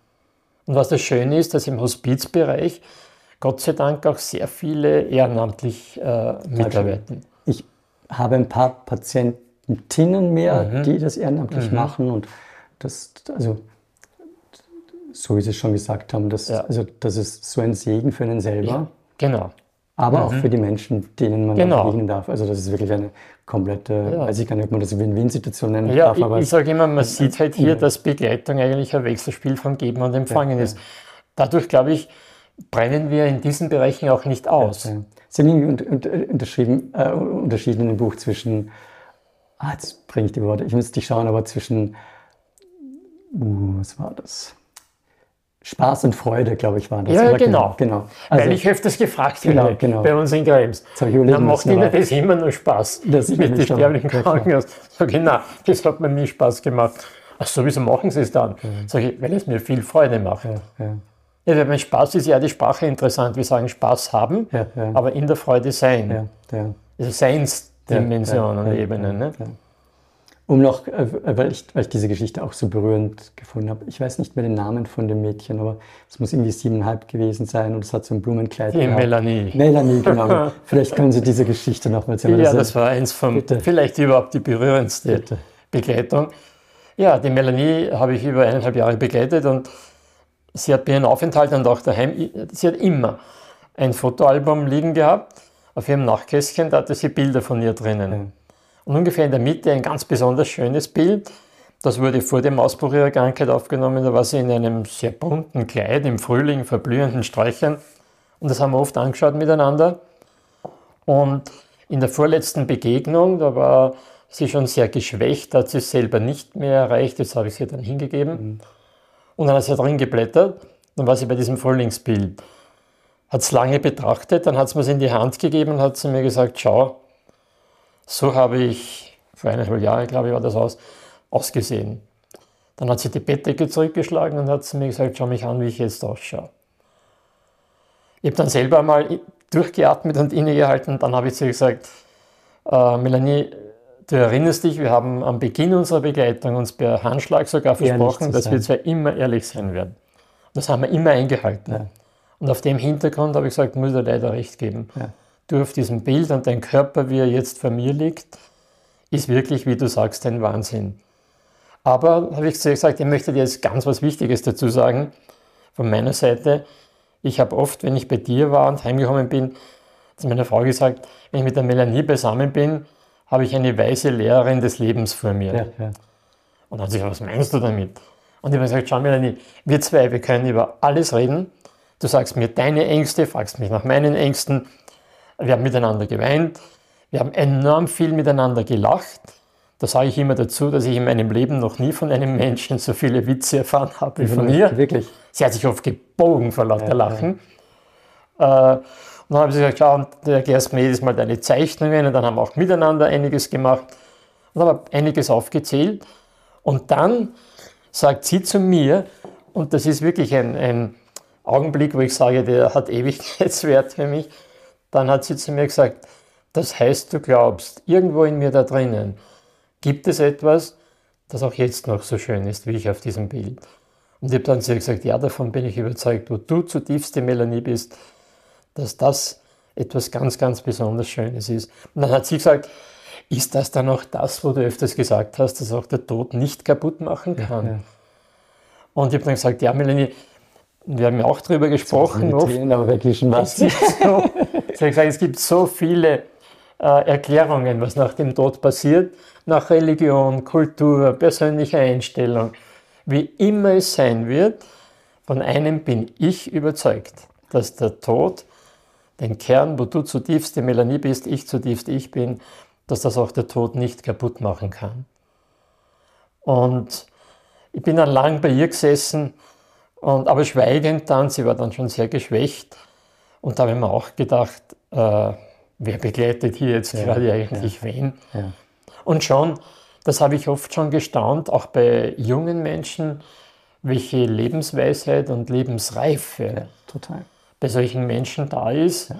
[SPEAKER 3] Und was das Schöne ist, dass im Hospizbereich Gott sei Dank auch sehr viele ehrenamtlich äh, mitarbeiten.
[SPEAKER 2] Ich habe ein paar Patientinnen mehr,
[SPEAKER 3] Mhm.
[SPEAKER 2] die das ehrenamtlich machen und das, also so wie Sie es schon gesagt haben, das,
[SPEAKER 3] Ja.
[SPEAKER 2] also, das ist so ein Segen für einen selber,
[SPEAKER 3] Genau.
[SPEAKER 2] aber auch für die Menschen, denen man
[SPEAKER 3] Genau.
[SPEAKER 2] auch begegnen darf. Also das ist wirklich eine komplette,
[SPEAKER 3] Ja.
[SPEAKER 2] weiß ich gar nicht, ob man das Win-Win-Situation nennen
[SPEAKER 3] Ja,
[SPEAKER 2] darf,
[SPEAKER 3] ich,
[SPEAKER 2] aber
[SPEAKER 3] ich
[SPEAKER 2] es-
[SPEAKER 3] sage immer, man sieht halt hier, dass Begleitung eigentlich ein Wechselspiel von Geben und Empfangen ist. Dadurch, glaube ich, brennen wir in diesen Bereichen auch nicht aus.
[SPEAKER 2] Ja. Sie haben irgendwie unter, unter, unterschrieben, äh, unterschieden in dem Buch zwischen, ah, jetzt bringe ich die Worte, ich müsste dich schauen, aber zwischen, uh, was war das? Spaß und Freude, glaube ich, war das.
[SPEAKER 3] Ja,
[SPEAKER 2] Oder?
[SPEAKER 3] genau.
[SPEAKER 2] genau. Also,
[SPEAKER 3] Weil ich öfters gefragt
[SPEAKER 2] Genau,
[SPEAKER 3] werde
[SPEAKER 2] genau.
[SPEAKER 3] bei uns in Krems.
[SPEAKER 2] Jetzt habe ich überlegen
[SPEAKER 3] Dann macht
[SPEAKER 2] müssen,
[SPEAKER 3] Ihnen
[SPEAKER 2] aber-
[SPEAKER 3] das immer nur Spaß
[SPEAKER 2] Das ist
[SPEAKER 3] mit
[SPEAKER 2] mir
[SPEAKER 3] den
[SPEAKER 2] nicht
[SPEAKER 3] sterblichen
[SPEAKER 2] klar.
[SPEAKER 3] Krankenhaus. Sag ich, na, das hat mir nie Spaß gemacht. Ach so, wieso machen Sie es dann? Sag ich, weil es mir viel Freude macht.
[SPEAKER 2] ja, ja.
[SPEAKER 3] Ja, weil mein Spaß ist ja die Sprache interessant. Wir sagen Spaß haben,
[SPEAKER 2] Ja, ja.
[SPEAKER 3] aber in der Freude sein.
[SPEAKER 2] Ja, ja.
[SPEAKER 3] Also Seinsdimensionen,
[SPEAKER 2] Ja, ja,
[SPEAKER 3] Ebenen.
[SPEAKER 2] ja,
[SPEAKER 3] Ne?
[SPEAKER 2] ja. Um noch, äh, weil ich, weil ich diese Geschichte auch so berührend gefunden habe, ich weiß nicht mehr den Namen von dem Mädchen, aber es muss irgendwie siebeneinhalb gewesen sein und es hat so ein Blumenkleid
[SPEAKER 3] Die
[SPEAKER 2] gehabt.
[SPEAKER 3] Melanie.
[SPEAKER 2] Melanie, genau. Vielleicht können Sie diese Geschichte noch mal erzählen. weil
[SPEAKER 3] Ja,
[SPEAKER 2] ist
[SPEAKER 3] das war eins von,
[SPEAKER 2] Bitte.
[SPEAKER 3] vielleicht überhaupt die berührendste
[SPEAKER 2] Bitte.
[SPEAKER 3] Begleitung. Ja, die Melanie habe ich über eineinhalb Jahre begleitet und sie hat mir einen Aufenthalt und auch daheim, sie hat immer ein Fotoalbum liegen gehabt auf ihrem Nachtkästchen, da hatte sie Bilder von ihr drinnen.
[SPEAKER 2] Ja.
[SPEAKER 3] Und ungefähr in der Mitte ein ganz besonders schönes Bild. Das wurde vor dem Ausbruch ihrer Krankheit aufgenommen. Da war sie in einem sehr bunten Kleid im Frühling, verblühenden Sträuchern. Und das haben wir oft angeschaut miteinander. Und in der vorletzten Begegnung, da war sie schon sehr geschwächt, hat sie es selber nicht mehr erreicht. Das habe ich ihr dann hingegeben. Mhm. Und dann hat sie drin geblättert. Dann war sie bei diesem Frühlingsbild. Hat es lange betrachtet, dann hat sie mir es in die Hand gegeben und hat zu mir gesagt, schau, so habe ich, vor eineinhalb Jahren, glaube ich, war das aus, ausgesehen. Dann hat sie die Bettdecke zurückgeschlagen und hat zu mir gesagt, schau mich an, wie ich jetzt ausschaue. Ich habe dann selber einmal durchgeatmet und innegehalten. Dann habe ich zu ihr gesagt, äh, Melanie, du erinnerst dich, wir haben am Beginn unserer Begleitung uns per Handschlag sogar versprochen, dass wir zwar immer ehrlich sein werden. Das haben wir immer eingehalten. Ja. Und auf dem Hintergrund habe ich gesagt, muss ich dir leider recht geben. Ja. Du auf diesem Bild und dein Körper, wie er jetzt vor mir liegt, ist wirklich, wie du sagst, ein Wahnsinn. Aber, habe ich gesagt, ich möchte dir jetzt ganz was Wichtiges dazu sagen, von meiner Seite. Ich habe oft, wenn ich bei dir war und heimgekommen bin, zu meiner Frau gesagt, wenn ich mit der Melanie beisammen bin, habe ich eine weise Lehrerin des Lebens vor mir. Ja, ja. Und dann hat sie gesagt, was meinst du damit? Und ich habe gesagt, schau Melanie, wir zwei, wir können über alles reden. Du sagst mir deine Ängste, fragst mich nach meinen Ängsten. Wir haben miteinander geweint, wir haben enorm viel miteinander gelacht. Da sage ich immer dazu, dass ich in meinem Leben noch nie von einem Menschen so viele Witze erfahren habe wie von ihr.
[SPEAKER 2] Wirklich?
[SPEAKER 3] Sie hat sich oft gebogen vor lauter ja, Lachen. Ja. Äh, und dann habe ich gesagt, schau, und du erklärst mir jedes Mal deine Zeichnungen. Und dann haben wir auch miteinander einiges gemacht. Und habe einiges aufgezählt. Und dann sagt sie zu mir, und das ist wirklich ein, ein Augenblick, wo ich sage, der hat Ewigkeitswert für mich. Dann hat sie zu mir gesagt, das heißt, du glaubst, irgendwo in mir da drinnen gibt es etwas, das auch jetzt noch so schön ist, wie ich auf diesem Bild. Und ich habe dann zu ihr gesagt, ja, davon bin ich überzeugt, wo du zutiefst die Melanie bist, dass das etwas ganz, ganz besonders Schönes ist. Und dann hat sie gesagt, ist das dann auch das, wo du öfters gesagt hast, dass auch der Tod nicht kaputt machen kann? Ja, ja. Und ich habe dann gesagt, ja, Melanie, wir haben ja auch darüber gesprochen.
[SPEAKER 2] Oft. Aber wirklich schon was.
[SPEAKER 3] So, ich habe gesagt, es gibt so viele äh, Erklärungen, was nach dem Tod passiert, nach Religion, Kultur, persönlicher Einstellung. Wie immer es sein wird, von einem bin ich überzeugt, dass der Tod, den Kern, wo du zutiefst die Melanie bist, ich zutiefst ich bin, dass das auch der Tod nicht kaputt machen kann. Und ich bin dann lang bei ihr gesessen, und, aber schweigend dann, sie war dann schon sehr geschwächt. Und da habe ich mir auch gedacht, äh, wer begleitet hier jetzt ja, gerade eigentlich ja, wen? Ja. Und schon, das habe ich oft schon gestaunt, auch bei jungen Menschen, welche Lebensweisheit und Lebensreife
[SPEAKER 2] ja, total.
[SPEAKER 3] bei solchen Menschen da ist.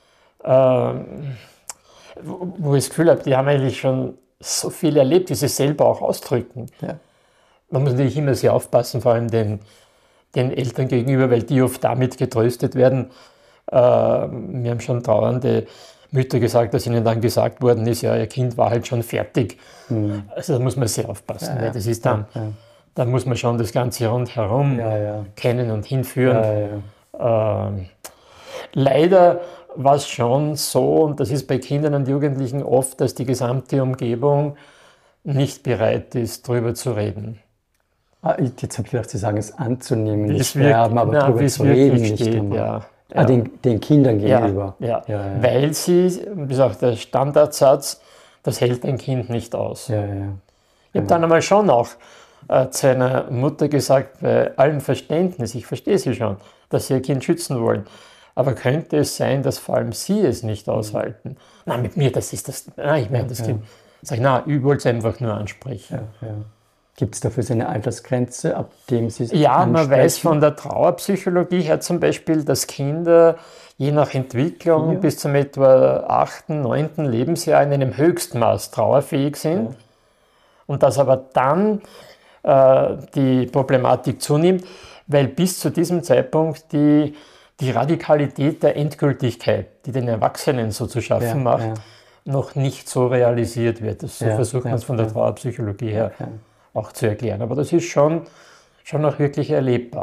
[SPEAKER 3] Ja. Ähm, wo, wo ich das Gefühl habe, die haben eigentlich schon so viel erlebt, die sie selber auch ausdrücken. Ja. Man muss natürlich immer sehr aufpassen, vor allem den, den Eltern gegenüber, weil die oft damit getröstet werden. Äh, wir haben schon trauernde Mütter gesagt, dass ihnen dann gesagt worden ist, ja, ihr Kind war halt schon fertig. Mhm. Also da muss man sehr aufpassen, ja, weil das ist dann, ja, ja. da muss man schon das Ganze rundherum ja, ja. kennen und hinführen. Ja, ja. Ähm, leider war es schon so, und das ist bei Kindern und Jugendlichen oft, dass die gesamte Umgebung nicht bereit ist, darüber zu reden.
[SPEAKER 2] Ah, jetzt habe ich gedacht, Sie sagen es anzunehmen, nicht sterben, aber darüber zu reden nicht
[SPEAKER 3] steht,
[SPEAKER 2] einmal.
[SPEAKER 3] Ja.
[SPEAKER 2] Ah,
[SPEAKER 3] ja.
[SPEAKER 2] den, den Kindern gegenüber.
[SPEAKER 3] Ja, ja. Ja, ja. Weil sie, wie gesagt, der Standardsatz, das hält ein Kind nicht aus.
[SPEAKER 2] Ja, ja, ja.
[SPEAKER 3] Ich habe dann einmal schon auch äh, zu einer Mutter gesagt, bei allem Verständnis, ich verstehe sie schon, dass sie ihr Kind schützen wollen, aber könnte es sein, dass vor allem sie es nicht aushalten? Mhm. Nein, mit mir, das ist das, nein, ich meine, das ja, Kind. Ja. Sag ich, nein, ich wollte es einfach nur ansprechen.
[SPEAKER 2] Ja, ja. Gibt es dafür so eine Altersgrenze, ab dem Sie es
[SPEAKER 3] Ja, ansprechen? Man weiß von der Trauerpsychologie her zum Beispiel, dass Kinder je nach Entwicklung ja. bis zum etwa achten, neunten Lebensjahr in einem Höchstmaß trauerfähig sind. Ja. Und dass aber dann äh, die Problematik zunimmt, weil bis zu diesem Zeitpunkt die, die Radikalität der Endgültigkeit, die den Erwachsenen so zu schaffen ja, macht, ja. noch nicht so realisiert wird. Das so ja, versucht man es ja, von der Trauerpsychologie her ja. auch zu erklären. Aber das ist schon, schon auch wirklich erlebbar.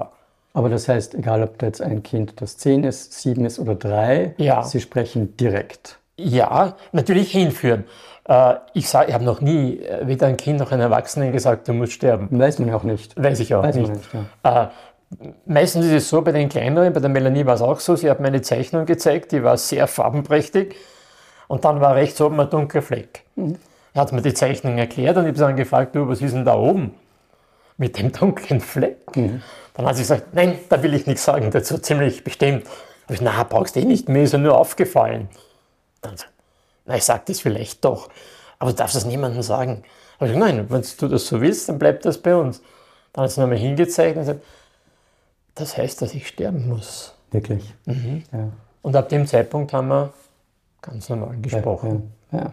[SPEAKER 2] Aber das heißt, egal ob da jetzt ein Kind, das zehn ist, sieben ist oder drei,
[SPEAKER 3] Ja.
[SPEAKER 2] Sie sprechen direkt.
[SPEAKER 3] Ja, natürlich hinführen. Äh, ich sag, ich habe noch nie äh, weder ein Kind noch einen Erwachsenen gesagt, du musst sterben.
[SPEAKER 2] Weiß man ja auch nicht.
[SPEAKER 3] Weiß ich auch
[SPEAKER 2] Weiß man
[SPEAKER 3] nicht.
[SPEAKER 2] nicht, ja.
[SPEAKER 3] Äh, meistens ist es so, bei den kleineren, bei der Melanie war es auch so, sie hat mir eine Zeichnung gezeigt, die war sehr farbenprächtig und dann war rechts oben ein dunkler Fleck.
[SPEAKER 2] Mhm.
[SPEAKER 3] Er hat mir die Zeichnung erklärt und ich habe dann gefragt, du, was ist denn da oben mit dem dunklen Fleck?
[SPEAKER 2] Mhm.
[SPEAKER 3] Dann hat sie gesagt, nein, da will ich nichts sagen dazu, ziemlich bestimmt. Da ich, na, brauchst du eh nicht, mir ist er nur aufgefallen. Dann sagt, na, ich sag das vielleicht doch, aber du darfst das niemandem sagen. Aber ich gesagt, nein, wenn du das so willst, dann bleibt das bei uns. Dann hat sie nochmal hingezeigt und gesagt, das heißt, dass ich sterben muss.
[SPEAKER 2] Wirklich.
[SPEAKER 3] Mhm.
[SPEAKER 2] Ja.
[SPEAKER 3] Und ab dem Zeitpunkt haben wir ganz normal gesprochen.
[SPEAKER 2] Ja. Ja.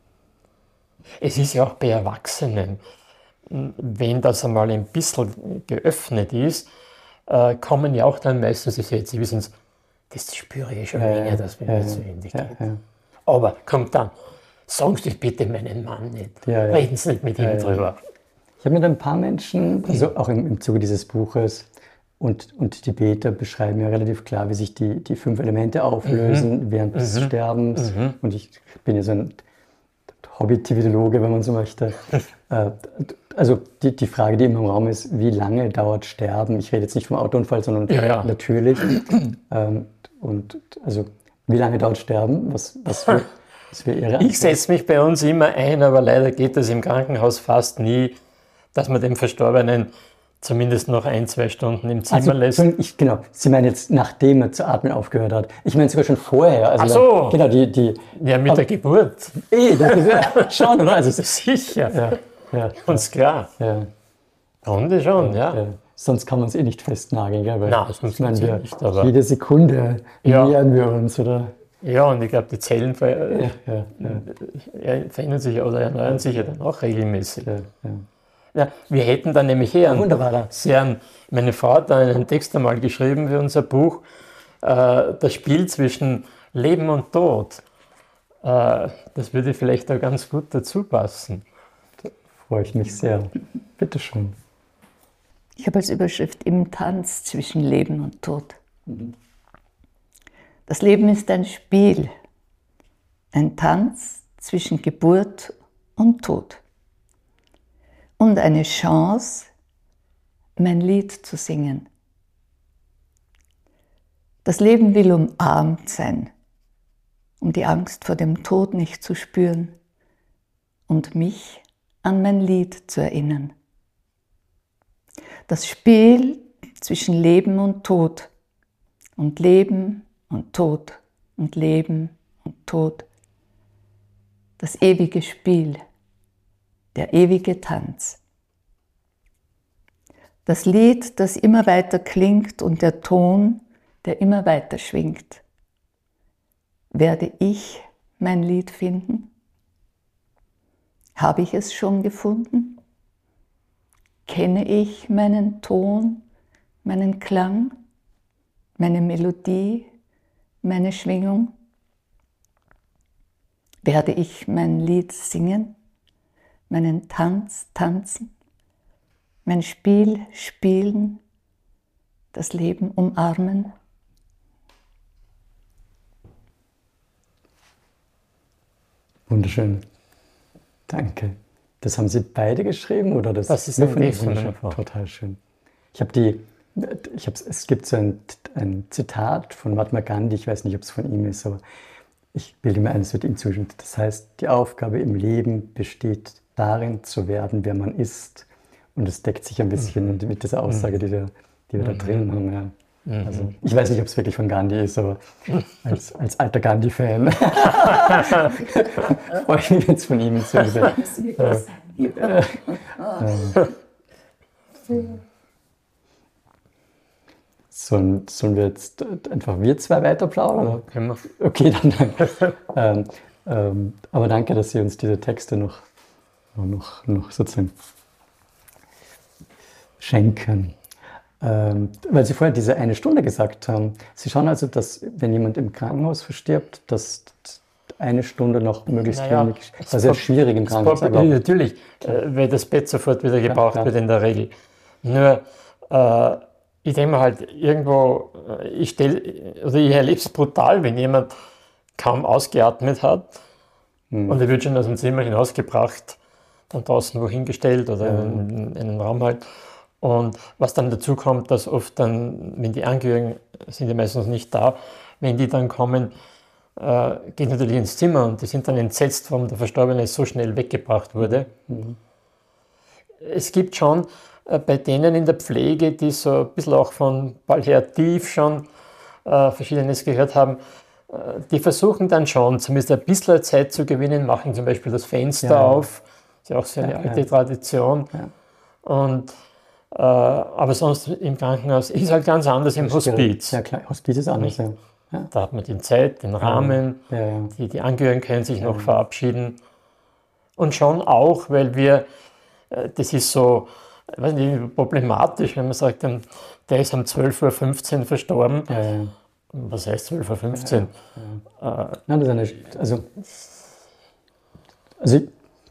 [SPEAKER 3] Es ist ja auch bei Erwachsenen, wenn das einmal ein bisschen geöffnet ist, äh, kommen ja auch dann meistens die Sätze, Sie wissen es, das spüre ich schon
[SPEAKER 2] Ja,
[SPEAKER 3] länger,
[SPEAKER 2] ja,
[SPEAKER 3] dass mir
[SPEAKER 2] ja,
[SPEAKER 3] das so
[SPEAKER 2] ja,
[SPEAKER 3] ähnlich
[SPEAKER 2] ja,
[SPEAKER 3] geht.
[SPEAKER 2] ja.
[SPEAKER 3] Aber kommt dann, sagen Sie bitte meinen Mann nicht,
[SPEAKER 2] Ja, ja.
[SPEAKER 3] reden Sie nicht mit ihm
[SPEAKER 2] Ja, ja.
[SPEAKER 3] drüber.
[SPEAKER 2] Ich habe mit ein paar Menschen, also auch im, im Zuge dieses Buches, und, und die Beter beschreiben ja relativ klar, wie sich die, die fünf Elemente auflösen
[SPEAKER 3] Mhm.
[SPEAKER 2] während des
[SPEAKER 3] Mhm.
[SPEAKER 2] Sterbens.
[SPEAKER 3] Mhm.
[SPEAKER 2] Und ich bin ja so ein Hobby-Tividologe, wenn man so möchte. Äh, also die, die Frage, die immer im Raum ist, wie lange dauert Sterben? Ich rede jetzt nicht vom Autounfall, sondern
[SPEAKER 3] Ja, ja.
[SPEAKER 2] natürlich. Ähm, und also wie lange dauert Sterben? Was, was, für, was für Ihre
[SPEAKER 3] Ich setze mich bei uns immer ein, aber leider geht das im Krankenhaus fast nie, dass man dem Verstorbenen zumindest noch ein, zwei Stunden im Zimmer
[SPEAKER 2] Also,
[SPEAKER 3] lässt.
[SPEAKER 2] Entschuldigung, ich, genau, Sie meinen jetzt, nachdem er zu atmen aufgehört hat. Ich meine sogar schon vorher. Also
[SPEAKER 3] Ach so.
[SPEAKER 2] Dann, genau, die, die,
[SPEAKER 3] Ja, mit der Geburt.
[SPEAKER 2] eh, das ist ja schon, oder? Also, es ist,
[SPEAKER 3] Sicher,
[SPEAKER 2] ja, ja,
[SPEAKER 3] ganz klar.
[SPEAKER 2] ja,
[SPEAKER 3] Runde schon, ja.
[SPEAKER 2] ja. Sonst kann man es eh nicht festnageln, gell? Weil,
[SPEAKER 3] Nein, das muss
[SPEAKER 2] ich meine,
[SPEAKER 3] man
[SPEAKER 2] wir,
[SPEAKER 3] nicht, aber-
[SPEAKER 2] jede Sekunde
[SPEAKER 3] Ja.
[SPEAKER 2] nähern wir uns, oder?
[SPEAKER 3] Ja, und ich glaube, die Zellen ver
[SPEAKER 2] Ja, ja, ja,
[SPEAKER 3] ja, verändern sich oder erneuern sich ja dann auch regelmäßig.
[SPEAKER 2] ja, ja.
[SPEAKER 3] Ja, wir hätten dann nämlich hier, einen,
[SPEAKER 2] Wunderbar.
[SPEAKER 3] sehr einen, meine Frau hat da einen Text einmal geschrieben für unser Buch, äh, das Spiel zwischen Leben und Tod. Äh, das würde vielleicht da ganz gut dazu passen.
[SPEAKER 2] Freue ich mich sehr. Bitte schön.
[SPEAKER 4] Ich habe als Überschrift im Tanz zwischen Leben und Tod. Das Leben ist ein Spiel, ein Tanz zwischen Geburt und Tod und eine Chance, mein Lied zu singen. Das Leben will umarmt sein, um die Angst vor dem Tod nicht zu spüren und mich an mein Lied zu erinnern. Das Spiel zwischen Leben und Tod und Leben und Tod und Leben und Tod. Das ewige Spiel, der ewige Tanz. Das Lied, das immer weiter klingt und der Ton, der immer weiter schwingt. Werde ich mein Lied finden? Habe ich es schon gefunden? Kenne ich meinen Ton, meinen Klang, meine Melodie, meine Schwingung? Werde ich mein Lied singen, meinen Tanz tanzen, mein Spiel spielen, das Leben umarmen?
[SPEAKER 2] Wunderschön. Danke. Das haben Sie beide geschrieben oder das?
[SPEAKER 3] Das ist
[SPEAKER 2] nur
[SPEAKER 3] ein
[SPEAKER 2] von Ihnen?
[SPEAKER 3] Text von meiner Frau.
[SPEAKER 2] Total schön. Ich habe die, ich habe, es gibt so ein, ein Zitat von Mahatma Gandhi, ich weiß nicht, ob es von ihm ist, aber ich bilde mir ein, es wird ihm zustimmen. Das heißt, die Aufgabe im Leben besteht darin, zu werden, wer man ist. Und es deckt sich ein bisschen
[SPEAKER 3] Mhm.
[SPEAKER 2] mit dieser Aussage, die wir, die wir da
[SPEAKER 3] Mhm.
[SPEAKER 2] drin haben. Ja.
[SPEAKER 3] Mhm.
[SPEAKER 2] Also, ich weiß nicht, ob es wirklich von Gandhi ist, aber als, als alter Gandhi-Fan freue ich mich, wenn es von ihm ist. Sollen, sollen wir jetzt einfach wir zwei weiter plaudern? Oder?
[SPEAKER 3] Können wir.
[SPEAKER 2] Okay, dann danke. ähm, ähm, aber danke, dass Sie uns diese Texte noch, noch, noch sozusagen schenken. Ähm, weil Sie vorher diese eine Stunde gesagt haben. Sie schauen also, dass wenn jemand im Krankenhaus verstirbt, dass eine Stunde noch möglichst
[SPEAKER 3] Naja,
[SPEAKER 2] wenig, das war sehr schwierig im
[SPEAKER 3] Das
[SPEAKER 2] Krankenhaus.
[SPEAKER 3] Problem-
[SPEAKER 2] aber-
[SPEAKER 3] Natürlich, äh, weil das Bett sofort wieder gebraucht
[SPEAKER 2] klar.
[SPEAKER 3] wird in der Regel. Nur, äh, ich denke mir halt irgendwo, ich stell, also ich erlebe es brutal, wenn jemand kaum ausgeatmet hat mhm. und er wird schon aus dem Zimmer hinausgebracht, dann draußen wohin gestellt oder ja. in, in einen Raum halt. Und was dann dazu kommt, dass oft dann, wenn die Angehörigen sind ja meistens nicht da, wenn die dann kommen, äh, geht natürlich ins Zimmer und die sind dann entsetzt, warum der Verstorbene so schnell weggebracht wurde. Mhm. Es gibt schon äh, bei denen in der Pflege, die so ein bisschen auch von palliativ schon äh, Verschiedenes gehört haben, äh, die versuchen dann schon, zumindest ein bisschen Zeit zu gewinnen, machen zum Beispiel das Fenster ja. auf, das ist ja auch so eine ja, alte ja. Tradition. Ja. Und Äh, aber sonst im Krankenhaus ist es halt ganz anders im Hospiz.
[SPEAKER 2] Ja klar, Hospiz ist anders, ja.
[SPEAKER 3] Ja. Da hat man die Zeit, den Rahmen, ja, ja. Die, die Angehörigen können sich ja. noch verabschieden. Und schon auch, weil wir, äh, das ist so, ich weiß nicht, problematisch, wenn man sagt, der ist um zwölf Uhr fünfzehn verstorben.
[SPEAKER 2] Ja, ja.
[SPEAKER 3] Was heißt zwölf Uhr fünfzehn?
[SPEAKER 2] Ja, ja. Äh, Nein, das ist eine, also, also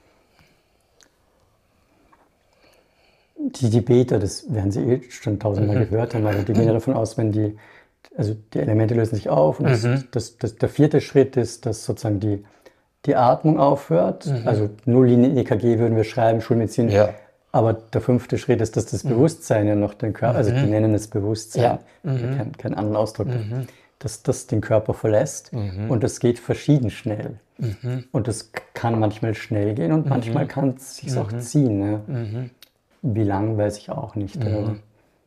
[SPEAKER 2] die, die Beter, das werden Sie eh schon tausendmal mhm. gehört haben, also die gehen ja davon aus, wenn die, also die Elemente lösen sich auf und mhm. das, das, das, der vierte Schritt ist, dass sozusagen die, die Atmung aufhört, mhm. also Nulllinien E K G würden wir schreiben, Schulmedizin, ja. aber der fünfte Schritt ist, dass das Bewusstsein ja noch den Körper, also die nennen es Bewusstsein, ja. mhm. keinen kein anderen Ausdruck, mhm. dass das den Körper verlässt mhm. und das geht verschieden schnell. Mhm. Und das kann manchmal schnell gehen und mhm. manchmal kann es sich mhm. auch ziehen. Ne? Mhm. Wie lang, weiß ich auch nicht.
[SPEAKER 3] Mhm.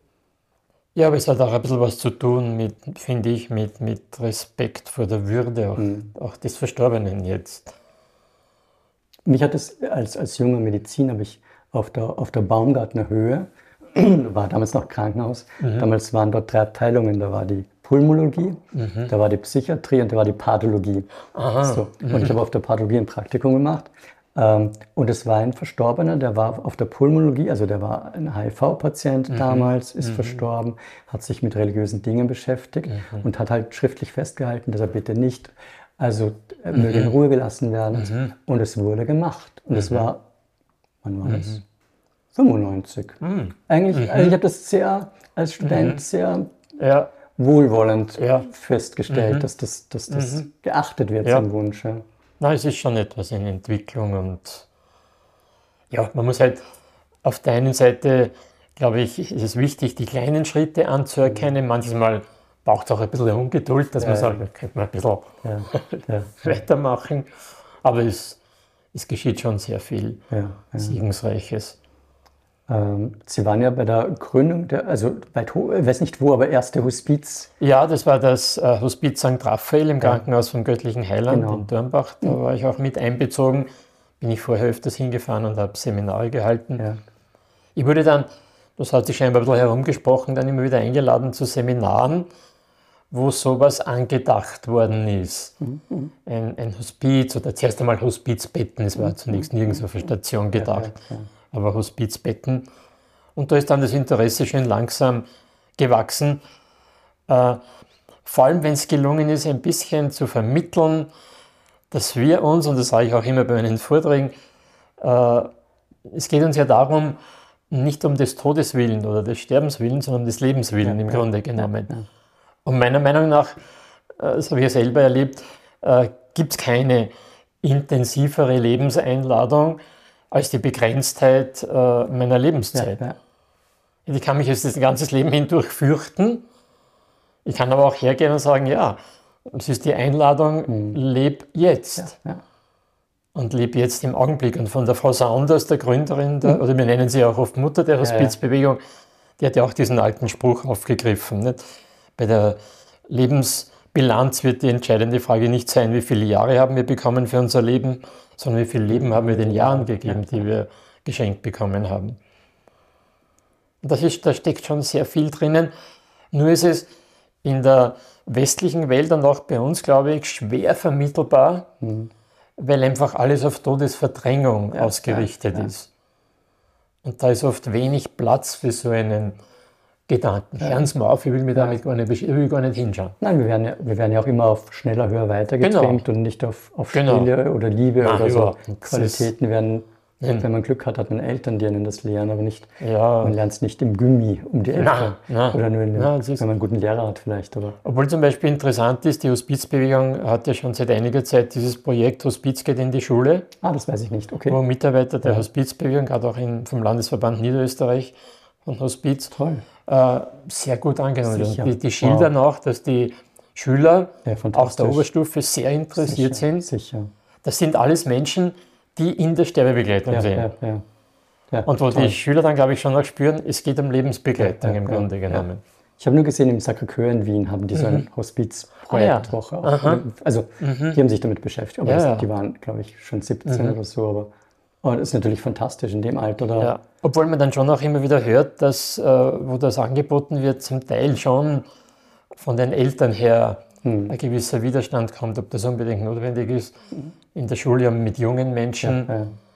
[SPEAKER 3] Ja, aber es hat auch ein bisschen was zu tun mit, finde ich, mit, mit Respekt vor der Würde auch, mhm. auch des Verstorbenen jetzt.
[SPEAKER 2] Mich hat es als, als junger Mediziner, habe ich auf der, auf der Baumgartner Höhe, war damals noch Krankenhaus, mhm. damals waren dort drei Abteilungen, da war die Pulmologie, mhm. da war die Psychiatrie und da war die Pathologie. Aha. So. Und mhm. ich habe auf der Pathologie ein Praktikum gemacht. Ähm, und es war ein Verstorbener, der war auf der Pulmologie, also der war ein H I V-Patient mhm. damals, ist mhm. verstorben, hat sich mit religiösen Dingen beschäftigt mhm. und hat halt schriftlich festgehalten, dass er bitte nicht, also er mhm. möge in Ruhe gelassen werden. Mhm. Und es wurde gemacht. Und es mhm. war, wann war das? Mhm. fünfundneunzig. Mhm. Eigentlich, also ich habe das sehr, als Student, mhm. sehr ja. wohlwollend ja. festgestellt, mhm. dass das, dass das mhm. geachtet wird, ja. sein Wunsch. Ja.
[SPEAKER 3] Na, es ist schon etwas in Entwicklung und ja, man muss halt auf der einen Seite, glaube ich, ist es wichtig, die kleinen Schritte anzuerkennen. Manchmal braucht es auch ein bisschen Ungeduld, dass ja, man sagt, da könnte man ein bisschen ja, ja, weitermachen. Aber es, es geschieht schon sehr viel ja, ja. Segensreiches.
[SPEAKER 2] Ähm, Sie waren ja bei der Gründung, der, also weit ich weiß nicht wo, aber erste Hospiz.
[SPEAKER 3] Ja, das war das äh, Hospiz Sankt Raphael im Krankenhaus vom Göttlichen Heiland genau. in Dörnbach. Da war ich auch mit einbezogen. Bin ich vorher öfters hingefahren und habe Seminare gehalten. Ja. Ich wurde dann, das hat sich scheinbar ein bisschen herumgesprochen, dann immer wieder eingeladen zu Seminaren, wo sowas angedacht worden ist. Mhm. Ein, ein Hospiz oder zuerst einmal Hospizbetten, es war mhm. zunächst nirgends auf eine Station gedacht. Ja, ja, ja. Aber Hospizbetten. Und da ist dann das Interesse schön langsam gewachsen. Äh, vor allem, wenn es gelungen ist, ein bisschen zu vermitteln, dass wir uns, und das sage ich auch immer bei meinen Vorträgen, äh, es geht uns ja darum, nicht um des Todes willen oder des Sterbens willen, sondern um des Lebens willen ja, im ja, Grunde genommen. Ja, ja. Und meiner Meinung nach, äh, das habe ich ja selber erlebt, äh, gibt es keine intensivere Lebenseinladung, als die Begrenztheit äh, meiner Lebenszeit. Ja, ja. Ich kann mich jetzt das ganze Leben hindurch fürchten. Ich kann aber auch hergehen und sagen, ja, es ist die Einladung, mhm. leb jetzt. Ja, ja. Und leb jetzt im Augenblick. Und von der Frau Saunders, der Gründerin, der, mhm. oder wir nennen sie auch oft Mutter der Hospizbewegung, ja, ja. die hat ja auch diesen alten Spruch aufgegriffen. Nicht? Bei der Lebensbilanz wird die entscheidende Frage nicht sein, wie viele Jahre haben wir bekommen für unser Leben, sondern wie viel Leben haben wir den Jahren gegeben, die wir geschenkt bekommen haben. Und das ist, da steckt schon sehr viel drinnen. Nur ist es in der westlichen Welt und auch bei uns, glaube ich, schwer vermittelbar, mhm. weil einfach alles auf Todesverdrängung ja, ausgerichtet ja, ja. ist. Und da ist oft wenig Platz für so einen Gedanken. Ja. Hören Sie mal auf, ich will mir damit gar nicht, ich will gar nicht hinschauen.
[SPEAKER 2] Nein, wir werden ja, wir werden ja auch immer auf schneller, höher, weiter getrimmt genau. und nicht auf, auf Stille genau. oder Liebe Nein, oder so. Qualitäten werden Wenn man Glück hat, hat man Eltern, die einen das lehren, aber nicht,
[SPEAKER 3] Ja.
[SPEAKER 2] man lernt es nicht im Gummi um die Ecke.
[SPEAKER 3] Nein, nein.
[SPEAKER 2] Oder nur in dem,
[SPEAKER 3] Nein, das ist-
[SPEAKER 2] wenn man einen guten Lehrer hat vielleicht. Aber
[SPEAKER 3] Obwohl zum Beispiel interessant ist, die Hospizbewegung hat ja schon seit einiger Zeit dieses Projekt Hospiz geht in die Schule,
[SPEAKER 2] ah, das weiß ich nicht. Okay.
[SPEAKER 3] wo Mitarbeiter der Hospizbewegung, gerade auch in, vom Landesverband Niederösterreich von Hospiz,
[SPEAKER 2] Toll.
[SPEAKER 3] äh, sehr gut angenommen werden.
[SPEAKER 2] Sicher.
[SPEAKER 3] Die, die schildern auch, dass die Schüler
[SPEAKER 2] Ja,
[SPEAKER 3] auch
[SPEAKER 2] fantastisch.
[SPEAKER 3] der Oberstufe sehr interessiert
[SPEAKER 2] Sicher,
[SPEAKER 3] sind.
[SPEAKER 2] sicher.
[SPEAKER 3] Das sind alles Menschen, die in der Sterbebegleitung
[SPEAKER 2] Ja,
[SPEAKER 3] sind.
[SPEAKER 2] ja, ja. Ja,
[SPEAKER 3] Und wo
[SPEAKER 2] toll.
[SPEAKER 3] die Schüler dann, glaube ich, schon auch spüren, es geht um Lebensbegleitung
[SPEAKER 2] Ja, ja,
[SPEAKER 3] im
[SPEAKER 2] ja,
[SPEAKER 3] Grunde
[SPEAKER 2] ja.
[SPEAKER 3] genommen.
[SPEAKER 2] Ich habe nur gesehen, im Sacré-Cœur in Wien haben die so ein Hospizprojektwoche.
[SPEAKER 3] Ah, ja.
[SPEAKER 2] auch. Also die haben sich damit beschäftigt. Aber
[SPEAKER 3] Ja,
[SPEAKER 2] das,
[SPEAKER 3] ja.
[SPEAKER 2] die waren, glaube ich, schon siebzehn oder so. Aber, aber das ist natürlich fantastisch in dem Alter. Da,
[SPEAKER 3] Ja. Obwohl man dann schon auch immer wieder hört, dass, äh, wo das angeboten wird, zum Teil schon von den Eltern her
[SPEAKER 2] Hm.
[SPEAKER 3] ein gewisser Widerstand kommt, ob das unbedingt notwendig ist. In der Schule mit jungen Menschen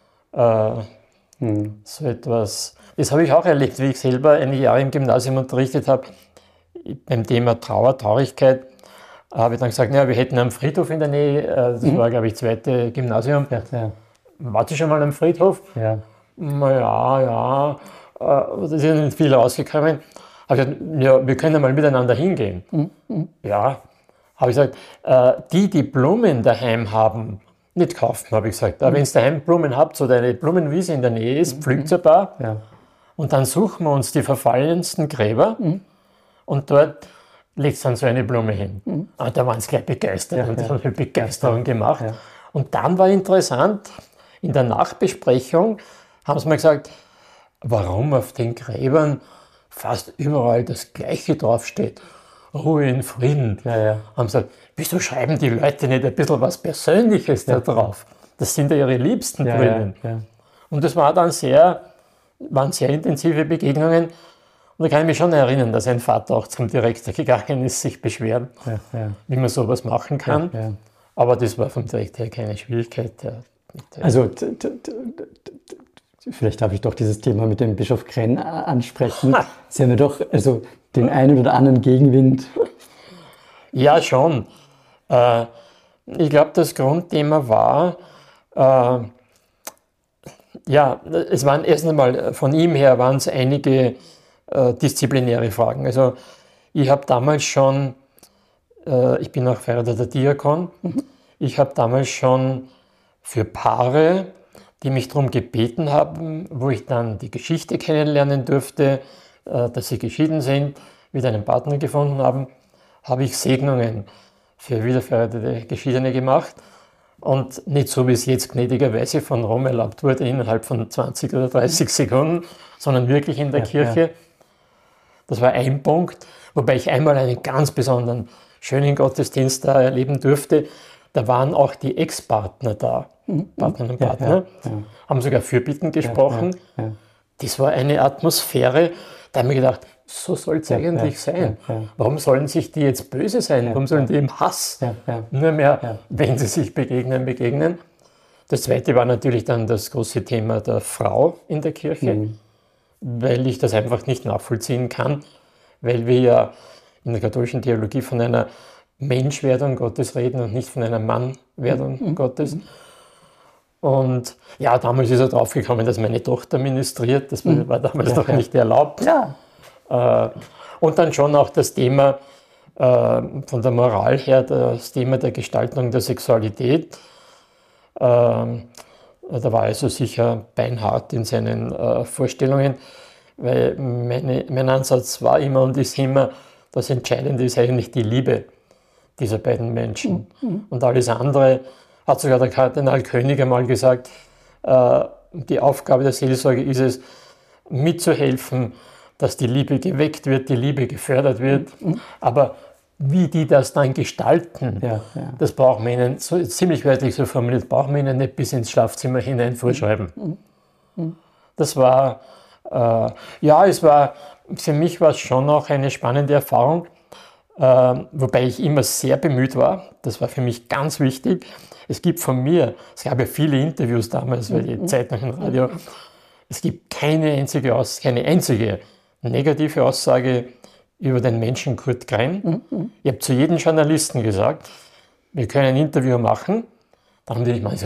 [SPEAKER 2] Ja.
[SPEAKER 3] äh,
[SPEAKER 2] Hm.
[SPEAKER 3] so etwas. Das habe ich auch erlebt, wie ich selber einige Jahre im Gymnasium unterrichtet habe. Beim Thema Trauer, Traurigkeit habe ich dann gesagt, naja, wir hätten einen Friedhof in der Nähe. Äh, Das war, glaube ich, zweite Gymnasium.
[SPEAKER 2] Ja, ja,
[SPEAKER 3] Wart ihr schon mal am Friedhof?
[SPEAKER 2] ja.
[SPEAKER 3] Naja, ja, äh, das ist ja nicht viel rausgekommen. Habe ich gesagt, ja, wir können mal miteinander hingehen. Ja, habe ich gesagt, äh, die, die Blumen daheim haben, nicht kaufen, habe ich gesagt. Aber wenn ihr daheim Blumen habt, so eine Blumenwiese in der Nähe ist, pflückt ein paar.
[SPEAKER 2] ja.
[SPEAKER 3] Und dann suchen wir uns die verfallensten Gräber und dort legt dann so eine Blume hin. Und da waren sie gleich begeistert und
[SPEAKER 2] ja.
[SPEAKER 3] das haben wir mit Begeisterung gemacht.
[SPEAKER 2] Ja.
[SPEAKER 3] Und dann war interessant, in der Nachbesprechung haben sie mir gesagt, warum auf den Gräbern fast überall das Gleiche draufsteht. Ruhe in Frieden.
[SPEAKER 2] Ja, ja.
[SPEAKER 3] Haben sie gesagt, wieso schreiben die Leute nicht ein bisschen was Persönliches da drauf? Das sind ja ihre Liebsten
[SPEAKER 2] Ja,
[SPEAKER 3] drinnen.
[SPEAKER 2] ja, ja.
[SPEAKER 3] Und das war dann sehr, waren sehr intensive Begegnungen. Und da kann ich mich schon erinnern, dass ein Vater auch zum Direktor gegangen ist, sich beschweren,
[SPEAKER 2] Ja, ja.
[SPEAKER 3] wie man sowas machen kann.
[SPEAKER 2] Ja.
[SPEAKER 3] Aber das war vom Direktor her keine Schwierigkeit. Der, der
[SPEAKER 2] Also t- t- t- t- vielleicht darf ich doch dieses Thema mit dem Bischof Krenn a- ansprechen. Sie haben ja doch also den einen oder anderen Gegenwind.
[SPEAKER 3] Ja, schon. Äh, ich glaube, das Grundthema war, äh, ja, es waren erst einmal von ihm her waren es einige äh, disziplinäre Fragen. Also ich habe damals schon, äh, ich bin auch verheirateter Diakon, ich habe damals schon für Paare, die mich darum gebeten haben, wo ich dann die Geschichte kennenlernen durfte, äh, dass sie geschieden sind, wieder einen Partner gefunden haben, habe ich Segnungen für wiederverheiratete Geschiedene gemacht. Und nicht so, wie es jetzt gnädigerweise von Rom erlaubt wurde, innerhalb von zwanzig oder dreißig Sekunden, sondern wirklich in der
[SPEAKER 2] Ja,
[SPEAKER 3] Kirche.
[SPEAKER 2] ja.
[SPEAKER 3] Das war ein Punkt, wobei ich einmal einen ganz besonderen, schönen Gottesdienst da erleben durfte. Da waren auch die Ex-Partner da, Partnerinnen und
[SPEAKER 2] Ja,
[SPEAKER 3] Partner,
[SPEAKER 2] ja, ja.
[SPEAKER 3] haben sogar Fürbitten gesprochen.
[SPEAKER 2] Ja, ja.
[SPEAKER 3] Das war eine Atmosphäre, da habe ich mir gedacht, so soll es eigentlich
[SPEAKER 2] ja,
[SPEAKER 3] sein.
[SPEAKER 2] ja, ja.
[SPEAKER 3] Warum sollen sich die jetzt böse sein? Warum sollen die im Hass
[SPEAKER 2] Ja, ja.
[SPEAKER 3] nur mehr,
[SPEAKER 2] Ja.
[SPEAKER 3] wenn sie sich begegnen, begegnen? Das zweite war natürlich dann das große Thema der Frau in der Kirche,
[SPEAKER 2] Mhm.
[SPEAKER 3] weil ich das einfach nicht nachvollziehen kann, weil wir ja in der katholischen Theologie von einer Menschwerdung Gottes reden und nicht von einer Mannwerdung
[SPEAKER 2] Mhm.
[SPEAKER 3] Gottes. Und ja, damals ist er draufgekommen, dass meine Tochter ministriert. Das war, war damals noch nicht erlaubt.
[SPEAKER 2] Ja.
[SPEAKER 3] Äh, und dann schon auch das Thema äh, von der Moral her, das Thema der Gestaltung der Sexualität. Ähm, da war er also sicher beinhart in seinen äh, Vorstellungen, weil meine, mein Ansatz war immer und ist immer, das Entscheidende ist eigentlich die Liebe dieser beiden Menschen. Und alles andere, hat sogar der Kardinal König einmal gesagt, äh, die Aufgabe der Seelsorge ist es, mitzuhelfen, dass die Liebe geweckt wird, die Liebe gefördert wird. Aber wie die das dann gestalten,
[SPEAKER 2] Ja, ja.
[SPEAKER 3] das brauchen wir ihnen, so, ziemlich wörtlich so formuliert, brauchen wir ihnen nicht bis ins Schlafzimmer hinein vorschreiben. Das war, äh, ja, es war, für mich war es schon auch eine spannende Erfahrung, äh, wobei ich immer sehr bemüht war. Das war für mich ganz wichtig. Es gibt von mir, es gab ja viele Interviews damals, weil die Zeitung und Radio, es gibt keine einzige, Aus, keine einzige negative Aussage über den Menschen Kurt Grein. Ich habe zu jedem Journalisten gesagt, wir können ein Interview machen. Dann haben die nicht mal gesagt,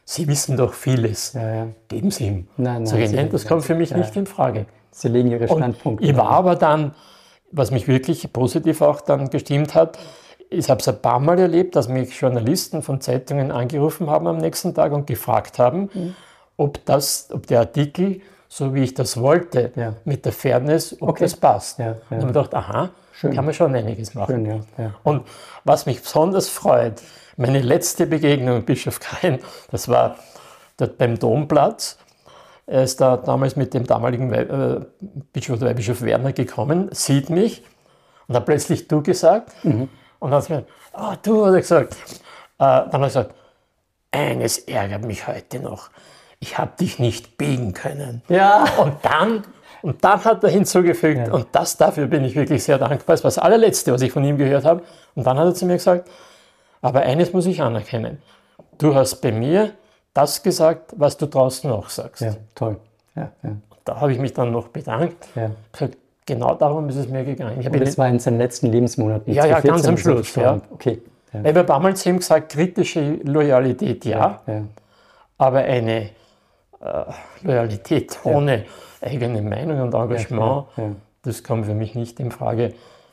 [SPEAKER 3] Sie wissen doch vieles.
[SPEAKER 2] Ja, ja.
[SPEAKER 3] Geben Sie ihm.
[SPEAKER 2] Nein, nein,
[SPEAKER 3] Sag ich,
[SPEAKER 2] Sie
[SPEAKER 3] nein, das
[SPEAKER 2] legen-
[SPEAKER 3] kommt für mich
[SPEAKER 2] ja.
[SPEAKER 3] nicht in Frage.
[SPEAKER 2] Sie legen Ihre
[SPEAKER 3] Und
[SPEAKER 2] Standpunkte.
[SPEAKER 3] ich war
[SPEAKER 2] dar.
[SPEAKER 3] aber dann, was mich wirklich positiv auch dann gestimmt hat, ich habe es ein paar Mal erlebt, dass mich Journalisten von Zeitungen angerufen haben am nächsten Tag und gefragt haben,
[SPEAKER 2] Mhm.
[SPEAKER 3] ob, das, ob der Artikel, so wie ich das wollte,
[SPEAKER 2] Ja.
[SPEAKER 3] mit der Fairness, ob
[SPEAKER 2] Okay.
[SPEAKER 3] das passt.
[SPEAKER 2] Ja, ja.
[SPEAKER 3] Und dann habe ich gedacht, aha,
[SPEAKER 2] Schön.
[SPEAKER 3] kann man schon einiges machen.
[SPEAKER 2] Schön, ja. ja.
[SPEAKER 3] Und was mich besonders freut, meine letzte Begegnung mit Bischof Kain, das war dort beim Domplatz. Er ist da damals mit dem damaligen Wei- äh, Bischof, Weihbischof Werner gekommen, sieht mich und hat plötzlich du gesagt.
[SPEAKER 2] Mhm.
[SPEAKER 3] Und dann hat er gesagt, ah, du, hat er gesagt. Äh, dann hat er gesagt, eines ärgert mich heute noch. Ich habe dich nicht biegen können.
[SPEAKER 2] Ja.
[SPEAKER 3] Und dann, und dann hat er hinzugefügt,
[SPEAKER 2] Ja.
[SPEAKER 3] und das dafür bin ich wirklich sehr dankbar, das war das allerletzte, was ich von ihm gehört habe. Und dann hat er zu mir gesagt, aber eines muss ich anerkennen. Du hast bei mir das gesagt, was du draußen auch sagst.
[SPEAKER 2] Ja, toll. Ja, ja,
[SPEAKER 3] Da habe ich mich dann noch bedankt.
[SPEAKER 2] ja.
[SPEAKER 3] Gesagt, genau darum ist es mir gegangen. Ich habe
[SPEAKER 2] Und
[SPEAKER 3] ihn-
[SPEAKER 2] das war in seinen letzten Lebensmonaten.
[SPEAKER 3] Ja, ja, ganz
[SPEAKER 2] zweitausendvierzehn
[SPEAKER 3] am
[SPEAKER 2] ist er
[SPEAKER 3] Schluss,
[SPEAKER 2] gestorben. Okay. Ja.
[SPEAKER 3] ich habe damals zu ihm gesagt, kritische Loyalität ja,
[SPEAKER 2] Ja.
[SPEAKER 3] aber eine äh, Loyalität ohne eigene Meinung und Engagement,
[SPEAKER 2] Ja, ja.
[SPEAKER 3] das kommt für mich nicht in Frage,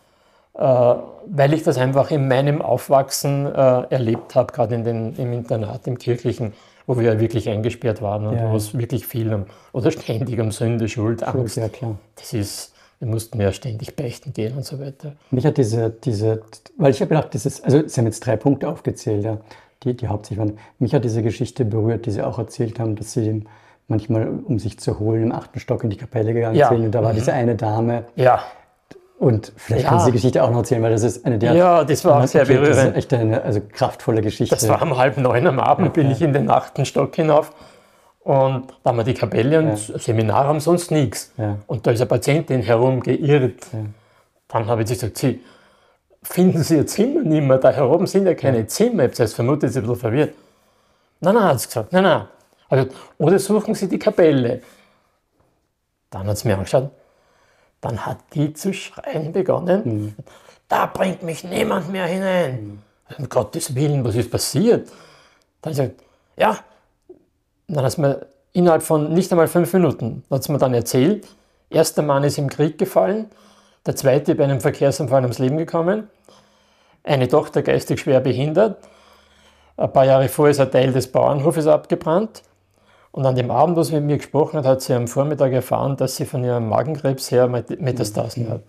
[SPEAKER 3] äh, weil ich das einfach in meinem Aufwachsen äh, erlebt habe, gerade in den, im Internat, im Kirchlichen, wo wir ja wirklich eingesperrt waren und
[SPEAKER 2] Ja,
[SPEAKER 3] wo es wirklich viel um, oder ständig um Sünde, Schuld, Angst.
[SPEAKER 2] Ja, klar.
[SPEAKER 3] Das ist, wir mussten ja ständig beichten gehen und so weiter.
[SPEAKER 2] Mich hat diese, diese, weil ich habe gedacht, das ist, also Sie haben jetzt drei Punkte aufgezählt, ja, die, die hauptsächlich waren. Mich hat diese Geschichte berührt, die Sie auch erzählt haben, dass Sie manchmal, um sich zu holen, im achten Stock in die Kapelle gegangen
[SPEAKER 3] Ja.
[SPEAKER 2] sind und da war
[SPEAKER 3] Mhm.
[SPEAKER 2] diese eine Dame.
[SPEAKER 3] Ja,
[SPEAKER 2] Und vielleicht
[SPEAKER 3] Ja.
[SPEAKER 2] können Sie die Geschichte auch noch erzählen, weil das ist eine der...
[SPEAKER 3] Ja, das war auch sehr
[SPEAKER 2] Okay, das
[SPEAKER 3] berührend.
[SPEAKER 2] ist echt eine also kraftvolle Geschichte.
[SPEAKER 3] das war um halb neun am Abend, bin ich in den achten Stock hinauf und da haben wir die Kapelle und Seminar haben sonst nichts.
[SPEAKER 2] Ja.
[SPEAKER 3] Und da ist eine Patientin herumgeirrt. Dann habe ich gesagt, Sie, finden Sie Ihr Zimmer nicht mehr, da herum sind ja keine Zimmer. Ich habe zuerst vermutet, Sie sind ein bisschen verwirrt. Nein, nein, hat sie gesagt, nein, nein. Also, oder suchen Sie die Kapelle. Dann hat sie mir angeschaut, dann hat die zu schreien begonnen. Da bringt mich niemand mehr hinein. Um Gottes Willen, was ist passiert? Dann hat sie gesagt, ja. Dann hat sie mir innerhalb von nicht einmal fünf Minuten, hat sie mir dann erzählt, erster Mann ist im Krieg gefallen, der zweite bei einem Verkehrsunfall ums Leben gekommen, eine Tochter geistig schwer behindert, ein paar Jahre vorher ist ein Teil des Bauernhofes abgebrannt. Und an dem Abend, wo sie mit mir gesprochen hat, hat sie am Vormittag erfahren, dass sie von ihrem Magenkrebs her Met- Metastasen hat.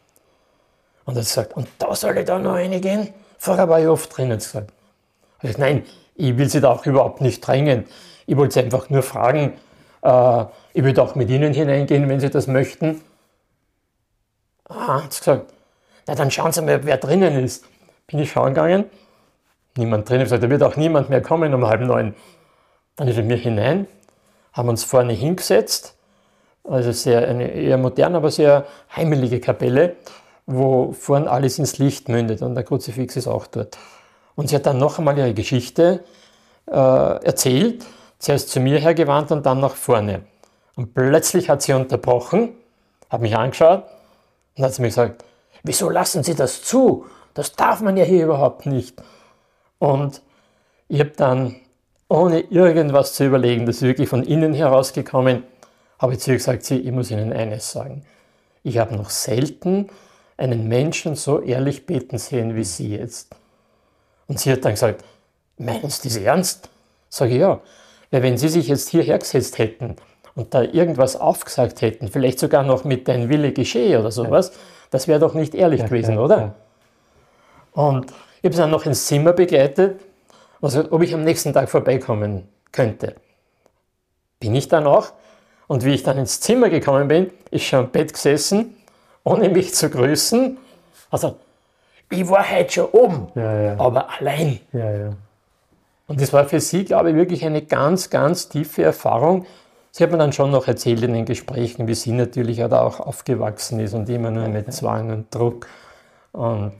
[SPEAKER 3] Und hat sie gesagt, und da soll ich da noch reingehen? Vorher war ich oft drin, hat sie gesagt. Ich gesagt, nein, ich will sie da auch überhaupt nicht drängen. Ich wollte sie einfach nur fragen, äh, ich würde auch mit Ihnen hineingehen, wenn Sie das möchten. Ah, hat sie gesagt, na dann schauen Sie mal, wer drinnen ist. Bin ich schauen gegangen, niemand drin. Ich habe gesagt, da wird auch niemand mehr kommen um halb neun. Dann ist er mir hinein, haben uns vorne hingesetzt, also sehr, eine eher moderne, aber sehr heimelige Kapelle, wo vorne alles ins Licht mündet und der Kruzifix ist auch dort. Und sie hat dann noch einmal ihre Geschichte äh, erzählt, zuerst zu mir hergewandt und dann nach vorne. Und plötzlich hat sie unterbrochen, hat mich angeschaut und hat sie mir gesagt, wieso lassen Sie das zu? Das darf man ja hier überhaupt nicht. Und ich habe dann, ohne irgendwas zu überlegen, das ist wirklich von innen herausgekommen, habe ich zu ihr gesagt, Sie, ich muss Ihnen eines sagen. Ich habe noch selten einen Menschen so ehrlich beten sehen wie Sie jetzt. Und sie hat dann gesagt, meinen Sie das ernst? Sage ich, ja. Weil wenn Sie sich jetzt hierher gesetzt hätten und da irgendwas aufgesagt hätten, vielleicht sogar noch mit Dein Wille geschehe oder sowas, das wäre doch nicht ehrlich
[SPEAKER 2] Ja,
[SPEAKER 3] gewesen,
[SPEAKER 2] ja,
[SPEAKER 3] oder?
[SPEAKER 2] ja.
[SPEAKER 3] Und ich habe sie dann noch ins Zimmer begleitet, also ob ich am nächsten Tag vorbeikommen könnte. Bin ich dann auch. Und wie ich dann ins Zimmer gekommen bin, ist schon am Bett gesessen, ohne mich zu grüßen. Also, ich war heute schon oben,
[SPEAKER 2] Ja, ja.
[SPEAKER 3] aber allein.
[SPEAKER 2] Ja, ja.
[SPEAKER 3] Und das war für sie, glaube ich, wirklich eine ganz, ganz tiefe Erfahrung. Sie hat mir dann schon noch erzählt in den Gesprächen, wie sie natürlich ja da auch aufgewachsen ist und immer nur mit Zwang und Druck. Und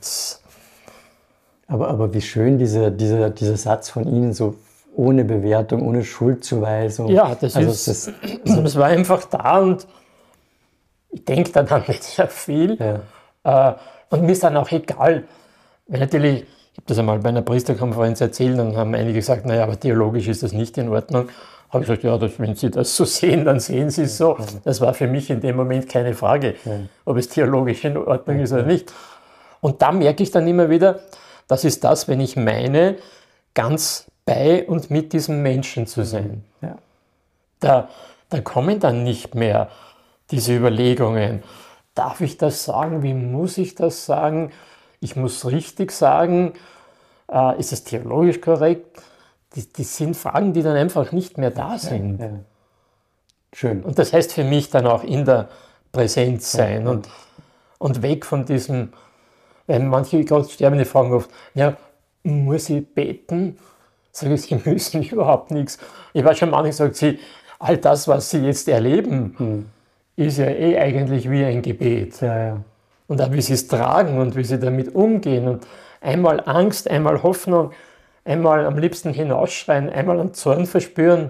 [SPEAKER 2] Aber, aber wie schön dieser, dieser, dieser Satz von Ihnen, so ohne Bewertung, ohne Schuldzuweisung.
[SPEAKER 3] ja, das
[SPEAKER 2] also
[SPEAKER 3] ist,
[SPEAKER 2] es ist
[SPEAKER 3] es war einfach da und ich denke da dann nicht sehr viel.
[SPEAKER 2] ja,
[SPEAKER 3] Äh, und mir ist dann auch egal, weil natürlich Ich habe das einmal bei einer Priesterkonferenz erzählt und haben einige gesagt, naja, aber theologisch ist das nicht in Ordnung. Habe ich gesagt, ja, das, wenn Sie das so sehen, dann sehen Sie es so. Das war für mich in dem Moment keine Frage, ob es theologisch in Ordnung ist oder nicht. Und da merke ich dann immer wieder, das ist das, wenn ich meine, ganz bei und mit diesem Menschen zu sein.
[SPEAKER 2] Ja.
[SPEAKER 3] Da, da kommen dann nicht mehr diese Überlegungen. Darf ich das sagen? Wie muss ich das sagen? Ich muss richtig sagen. Äh, ist es theologisch korrekt? Die, die sind Fragen, die dann einfach nicht mehr da sind.
[SPEAKER 2] Ja, ja. Schön.
[SPEAKER 3] Und das heißt für mich dann auch in der Präsenz sein
[SPEAKER 2] ja, ja.
[SPEAKER 3] Und, und weg von diesem, weil manche gerade Sterbende fragen oft, ja, muss ich beten? Sage ich, sie müssen überhaupt nichts. Ich weiß schon, manche sagen, sie, all das, was sie jetzt erleben, hm. ist ja eh eigentlich wie ein Gebet.
[SPEAKER 2] Ja, ja.
[SPEAKER 3] Und auch wie sie es tragen und wie sie damit umgehen. Und einmal Angst, einmal Hoffnung, einmal am liebsten hinausschreien, einmal einen Zorn verspüren.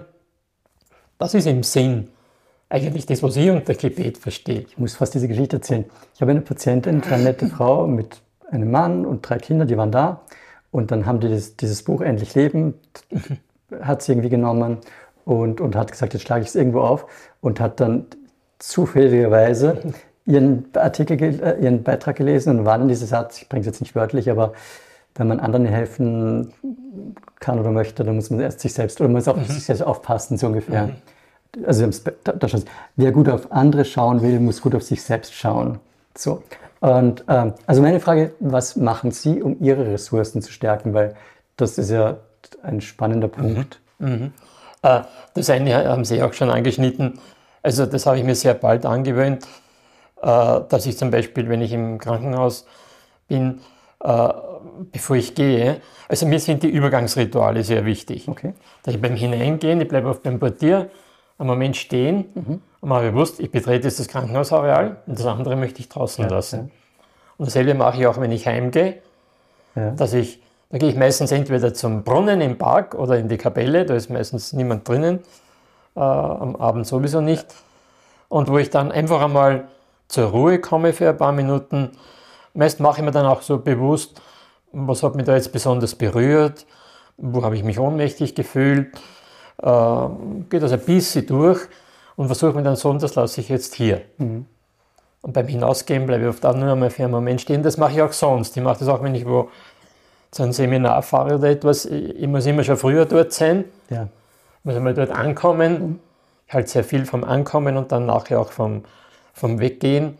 [SPEAKER 3] Das ist im Sinn eigentlich das, was ich unter Gebet verstehe.
[SPEAKER 2] Ich muss fast diese Geschichte erzählen. Ich habe eine Patientin, eine nette Frau mit einem Mann und drei Kindern, die waren da. Und dann haben die das, dieses Buch Endlich Leben, hat sie irgendwie genommen und, und hat gesagt, jetzt schlage ich es irgendwo auf. Und hat dann zufälligerweise ihren, Artikel, äh, ihren Beitrag gelesen und war dann dieser Satz, ich bringe es jetzt nicht wörtlich, aber wenn man anderen helfen kann oder möchte, dann muss man erst sich selbst, oder man muss auf mhm. sich selbst aufpassen, so ungefähr. Mhm. Also da, da steht, wer gut auf andere schauen will, muss gut auf sich selbst schauen. So. Und ähm, also meine Frage, was machen Sie, um Ihre Ressourcen zu stärken? Weil das ist ja ein spannender Punkt.
[SPEAKER 3] Mhm. Mhm. Äh, das eine haben Sie auch schon angeschnitten. Also das habe ich mir sehr bald angewöhnt, äh, dass ich zum Beispiel, wenn ich im Krankenhaus bin, äh, bevor ich gehe, also mir sind die Übergangsrituale sehr wichtig.
[SPEAKER 2] Okay.
[SPEAKER 3] Dass ich beim Hineingehen, ich bleibe auf beim Portier, einen Moment stehen mhm. und mache bewusst, ich betrete jetzt das Krankenhausareal und das andere möchte ich draußen ja, lassen. Ja. Und dasselbe mache ich auch, wenn ich heimgehe, ja. dass ich, da gehe ich meistens entweder zum Brunnen im Park oder in die Kapelle, da ist meistens niemand drinnen, äh, am Abend sowieso nicht, und wo ich dann einfach einmal zur Ruhe komme für ein paar Minuten. Meist mache ich mir dann auch so bewusst, was hat mich da jetzt besonders berührt, wo habe ich mich ohnmächtig gefühlt, äh, gehe das ein bisschen durch und versuche mir dann so, und das lasse ich jetzt hier. Mhm. Und beim Hinausgehen bleibe ich oft auch nur einmal für einen Moment stehen. Das mache ich auch sonst. Ich mache das auch, wenn ich wo zu einem Seminar fahre oder etwas. Ich muss immer schon früher dort sein.
[SPEAKER 2] Ja.
[SPEAKER 3] Ich muss einmal dort ankommen. Mhm. Ich halte sehr viel vom Ankommen und dann nachher auch vom, vom Weggehen.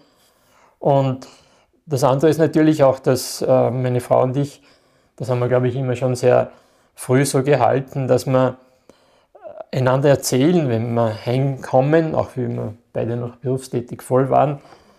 [SPEAKER 3] Und das andere ist natürlich auch, dass äh, meine Frau und ich, das haben wir, glaube ich, immer schon sehr früh so gehalten, dass wir einander erzählen, wenn wir heimkommen, auch wie wir beide noch berufstätig voll waren,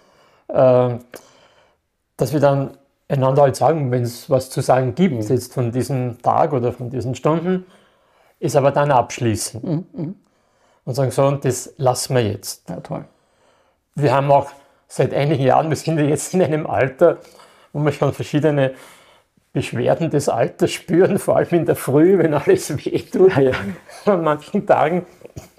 [SPEAKER 3] äh, dass wir dann einander halt sagen, wenn es was zu sagen gibt, mhm. jetzt von diesem Tag oder von diesen Stunden, ist aber dann abschließen. Mhm. Und sagen so, und das lassen wir jetzt.
[SPEAKER 2] Ja, toll.
[SPEAKER 3] Wir haben auch seit einigen Jahren, wir sind ja jetzt in einem Alter, wo wir schon verschiedene Beschwerden des Alters spüren, vor allem in der Früh, wenn alles wehtut, ja, ja. an manchen Tagen.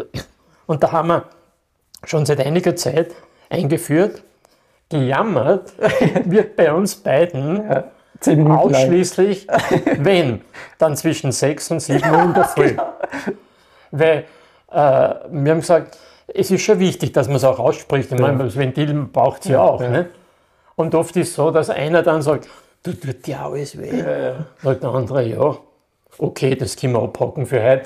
[SPEAKER 3] Und da haben wir schon seit einiger Zeit eingeführt, gejammert wird bei uns beiden ja, ausschließlich, wenn, dann zwischen sechs und sieben Uhr in der Früh. Genau. Weil äh, wir haben gesagt, es ist schon wichtig, dass man es auch ausspricht. Ich meine, das Ventil braucht es ja, ja auch. Ja. Ne? Und oft ist es so, dass einer dann sagt, du tut dir alles weh. Ja, ja. Sagt der andere, ja, okay, das können wir abhaken für heute.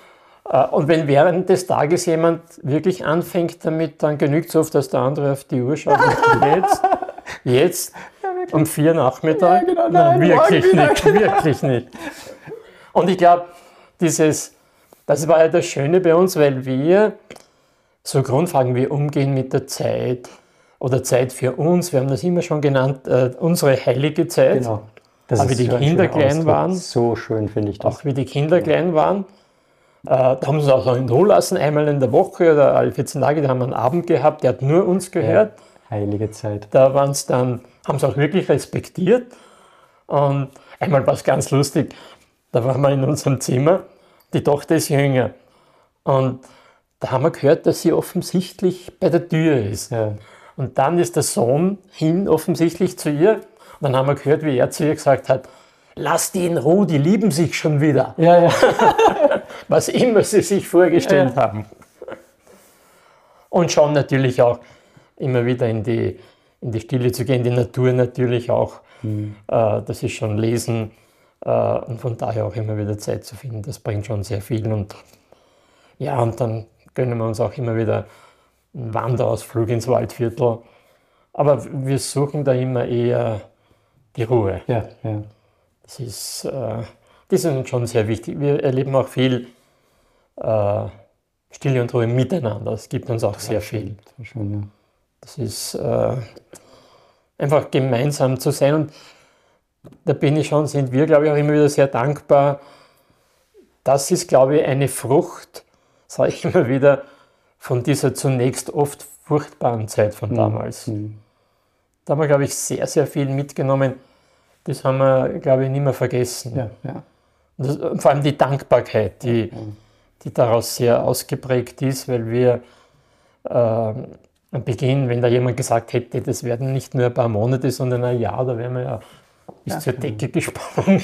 [SPEAKER 3] Und wenn während des Tages jemand wirklich anfängt damit, dann genügt es oft, dass der andere auf die Uhr schaut und jetzt, jetzt ja, um vier Nachmittag. Ja, genau, nein, nein, wirklich nicht, genau. wirklich nicht. Und ich glaube, dieses, das war ja das Schöne bei uns, weil wir so Grundfragen wie Umgehen mit der Zeit oder Zeit für uns, wir haben das immer schon genannt, äh, unsere heilige Zeit. Genau. Das auch ist wie die Kinder klein waren.
[SPEAKER 2] So schön finde ich das.
[SPEAKER 3] Auch wie die Kinder ja. klein waren. Äh, da haben sie uns auch in Ruhe lassen, einmal in der Woche oder alle vierzehn Tage, da haben wir einen Abend gehabt, der hat nur uns gehört.
[SPEAKER 2] Ja, heilige Zeit.
[SPEAKER 3] Da waren es dann, haben sie auch wirklich respektiert. Und einmal war es ganz lustig, da waren wir in unserem Zimmer, die Tochter ist jünger. Und da haben wir gehört, dass sie offensichtlich bei der Tür ist. Ja. Und dann ist der Sohn hin offensichtlich zu ihr. Und dann haben wir gehört, wie er zu ihr gesagt hat, lass die in Ruhe, die lieben sich schon wieder.
[SPEAKER 2] Ja, ja.
[SPEAKER 3] Was immer sie sich vorgestellt
[SPEAKER 2] Ja.
[SPEAKER 3] haben. Und schon natürlich auch immer wieder in die, in die Stille zu gehen, die Natur natürlich auch. Mhm. Äh, das ist schon Lesen äh, und von daher auch immer wieder Zeit zu finden. Das bringt schon sehr viel. Und ja, und dann gönnen wir uns auch immer wieder einen Wanderausflug ins Waldviertel. Aber wir suchen da immer eher die Ruhe.
[SPEAKER 2] Ja, ja.
[SPEAKER 3] Das ist, äh, das ist uns schon sehr wichtig. Wir erleben auch viel äh, Stille und Ruhe miteinander. Das gibt uns auch sehr viel.
[SPEAKER 2] Schön, ja.
[SPEAKER 3] Das ist äh, einfach gemeinsam zu sein. Und da bin ich schon, sind wir, glaube ich, auch immer wieder sehr dankbar. Das ist, glaube ich, eine Frucht, sage ich immer wieder, von dieser zunächst oft furchtbaren Zeit von damals. Mhm. Da haben wir, glaube ich, sehr, sehr viel mitgenommen. Das haben wir, glaube ich, nicht mehr vergessen.
[SPEAKER 2] Ja, ja.
[SPEAKER 3] Und, das, und vor allem die Dankbarkeit, die, ja. die daraus sehr ausgeprägt ist, weil wir äh, am Beginn, wenn da jemand gesagt hätte, das werden nicht nur ein paar Monate, sondern ein Jahr, da wären wir ja bis ja, zur Decke ja. gesprungen.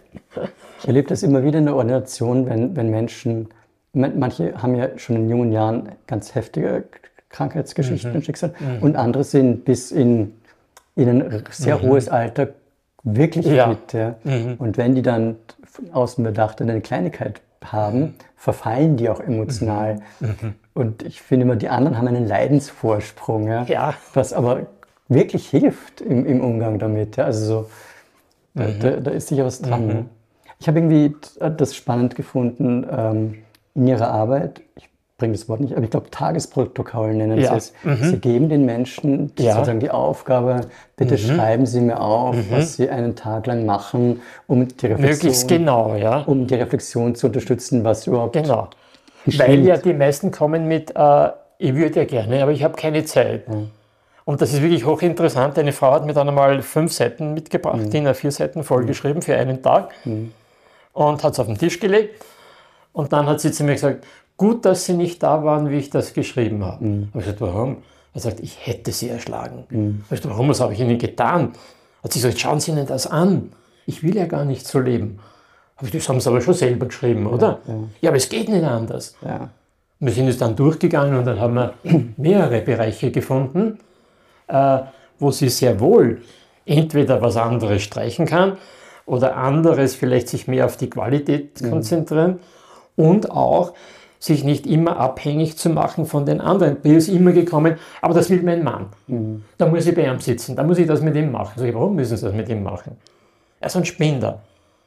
[SPEAKER 2] Ich erlebe das immer wieder in der Ordination, wenn, wenn Menschen, manche haben ja schon in jungen Jahren ganz heftige Krankheitsgeschichten
[SPEAKER 3] mhm.
[SPEAKER 2] und Schicksal
[SPEAKER 3] mhm.
[SPEAKER 2] und andere sind bis in, in ein sehr mhm. hohes Alter wirklich
[SPEAKER 3] ja.
[SPEAKER 2] fit. Ja.
[SPEAKER 3] Mhm.
[SPEAKER 2] Und wenn die dann von außen bedacht eine Kleinigkeit haben, verfallen die auch emotional.
[SPEAKER 3] Mhm.
[SPEAKER 2] Und ich finde immer, die anderen haben einen Leidensvorsprung, ja,
[SPEAKER 3] ja.
[SPEAKER 2] was aber wirklich hilft im, im Umgang damit. Ja. Also so,
[SPEAKER 3] mhm.
[SPEAKER 2] da, da ist sicher was dran.
[SPEAKER 3] Mhm.
[SPEAKER 2] Ne? Ich habe irgendwie das spannend gefunden ähm, in ihrer Arbeit. Ich bringe das Wort nicht, aber ich glaube, Tagesprotokoll nennen
[SPEAKER 3] ja.
[SPEAKER 2] sie es.
[SPEAKER 3] Mhm.
[SPEAKER 2] Sie geben den Menschen
[SPEAKER 3] ja.
[SPEAKER 2] sozusagen die Aufgabe, bitte mhm. schreiben Sie mir auf, mhm. was Sie einen Tag lang machen, um die Reflexion,
[SPEAKER 3] möglichst genau, ja.
[SPEAKER 2] um die Reflexion zu unterstützen, was überhaupt
[SPEAKER 3] genau.
[SPEAKER 2] geschieht.
[SPEAKER 3] Weil ja die meisten kommen mit, äh, ich würde ja gerne, aber ich habe keine Zeit. Mhm. Und das ist wirklich hochinteressant. Eine Frau hat mir dann einmal fünf Seiten mitgebracht, mhm. die in einer vier Seiten vollgeschrieben für einen Tag
[SPEAKER 2] mhm.
[SPEAKER 3] und hat es auf den Tisch gelegt. Und dann hat sie zu mir gesagt, gut, dass Sie nicht da waren, wie ich das geschrieben habe. Mhm. Habe ich gesagt, warum? Er sagt, ich hätte Sie erschlagen. Mhm. Habe ich gesagt, warum, was habe ich Ihnen getan? Hat sie gesagt, schauen Sie Ihnen das an. Ich will ja gar nicht so leben. Habe ich gesagt, das haben Sie aber schon selber geschrieben, oder?
[SPEAKER 2] Ja, ja.
[SPEAKER 3] ja aber es geht nicht anders.
[SPEAKER 2] Ja.
[SPEAKER 3] Wir sind es dann durchgegangen und dann haben wir mehrere Bereiche gefunden, äh, wo sie sehr wohl entweder was anderes streichen kann oder anderes vielleicht sich mehr auf die Qualität mhm. konzentrieren und auch sich nicht immer abhängig zu machen von den anderen. Mir ist immer gekommen, aber das will mein Mann. Mhm. Da muss ich bei ihm sitzen, da muss ich das mit ihm machen. Sag ich, warum müssen Sie das mit ihm machen? Er ist ein Spinner.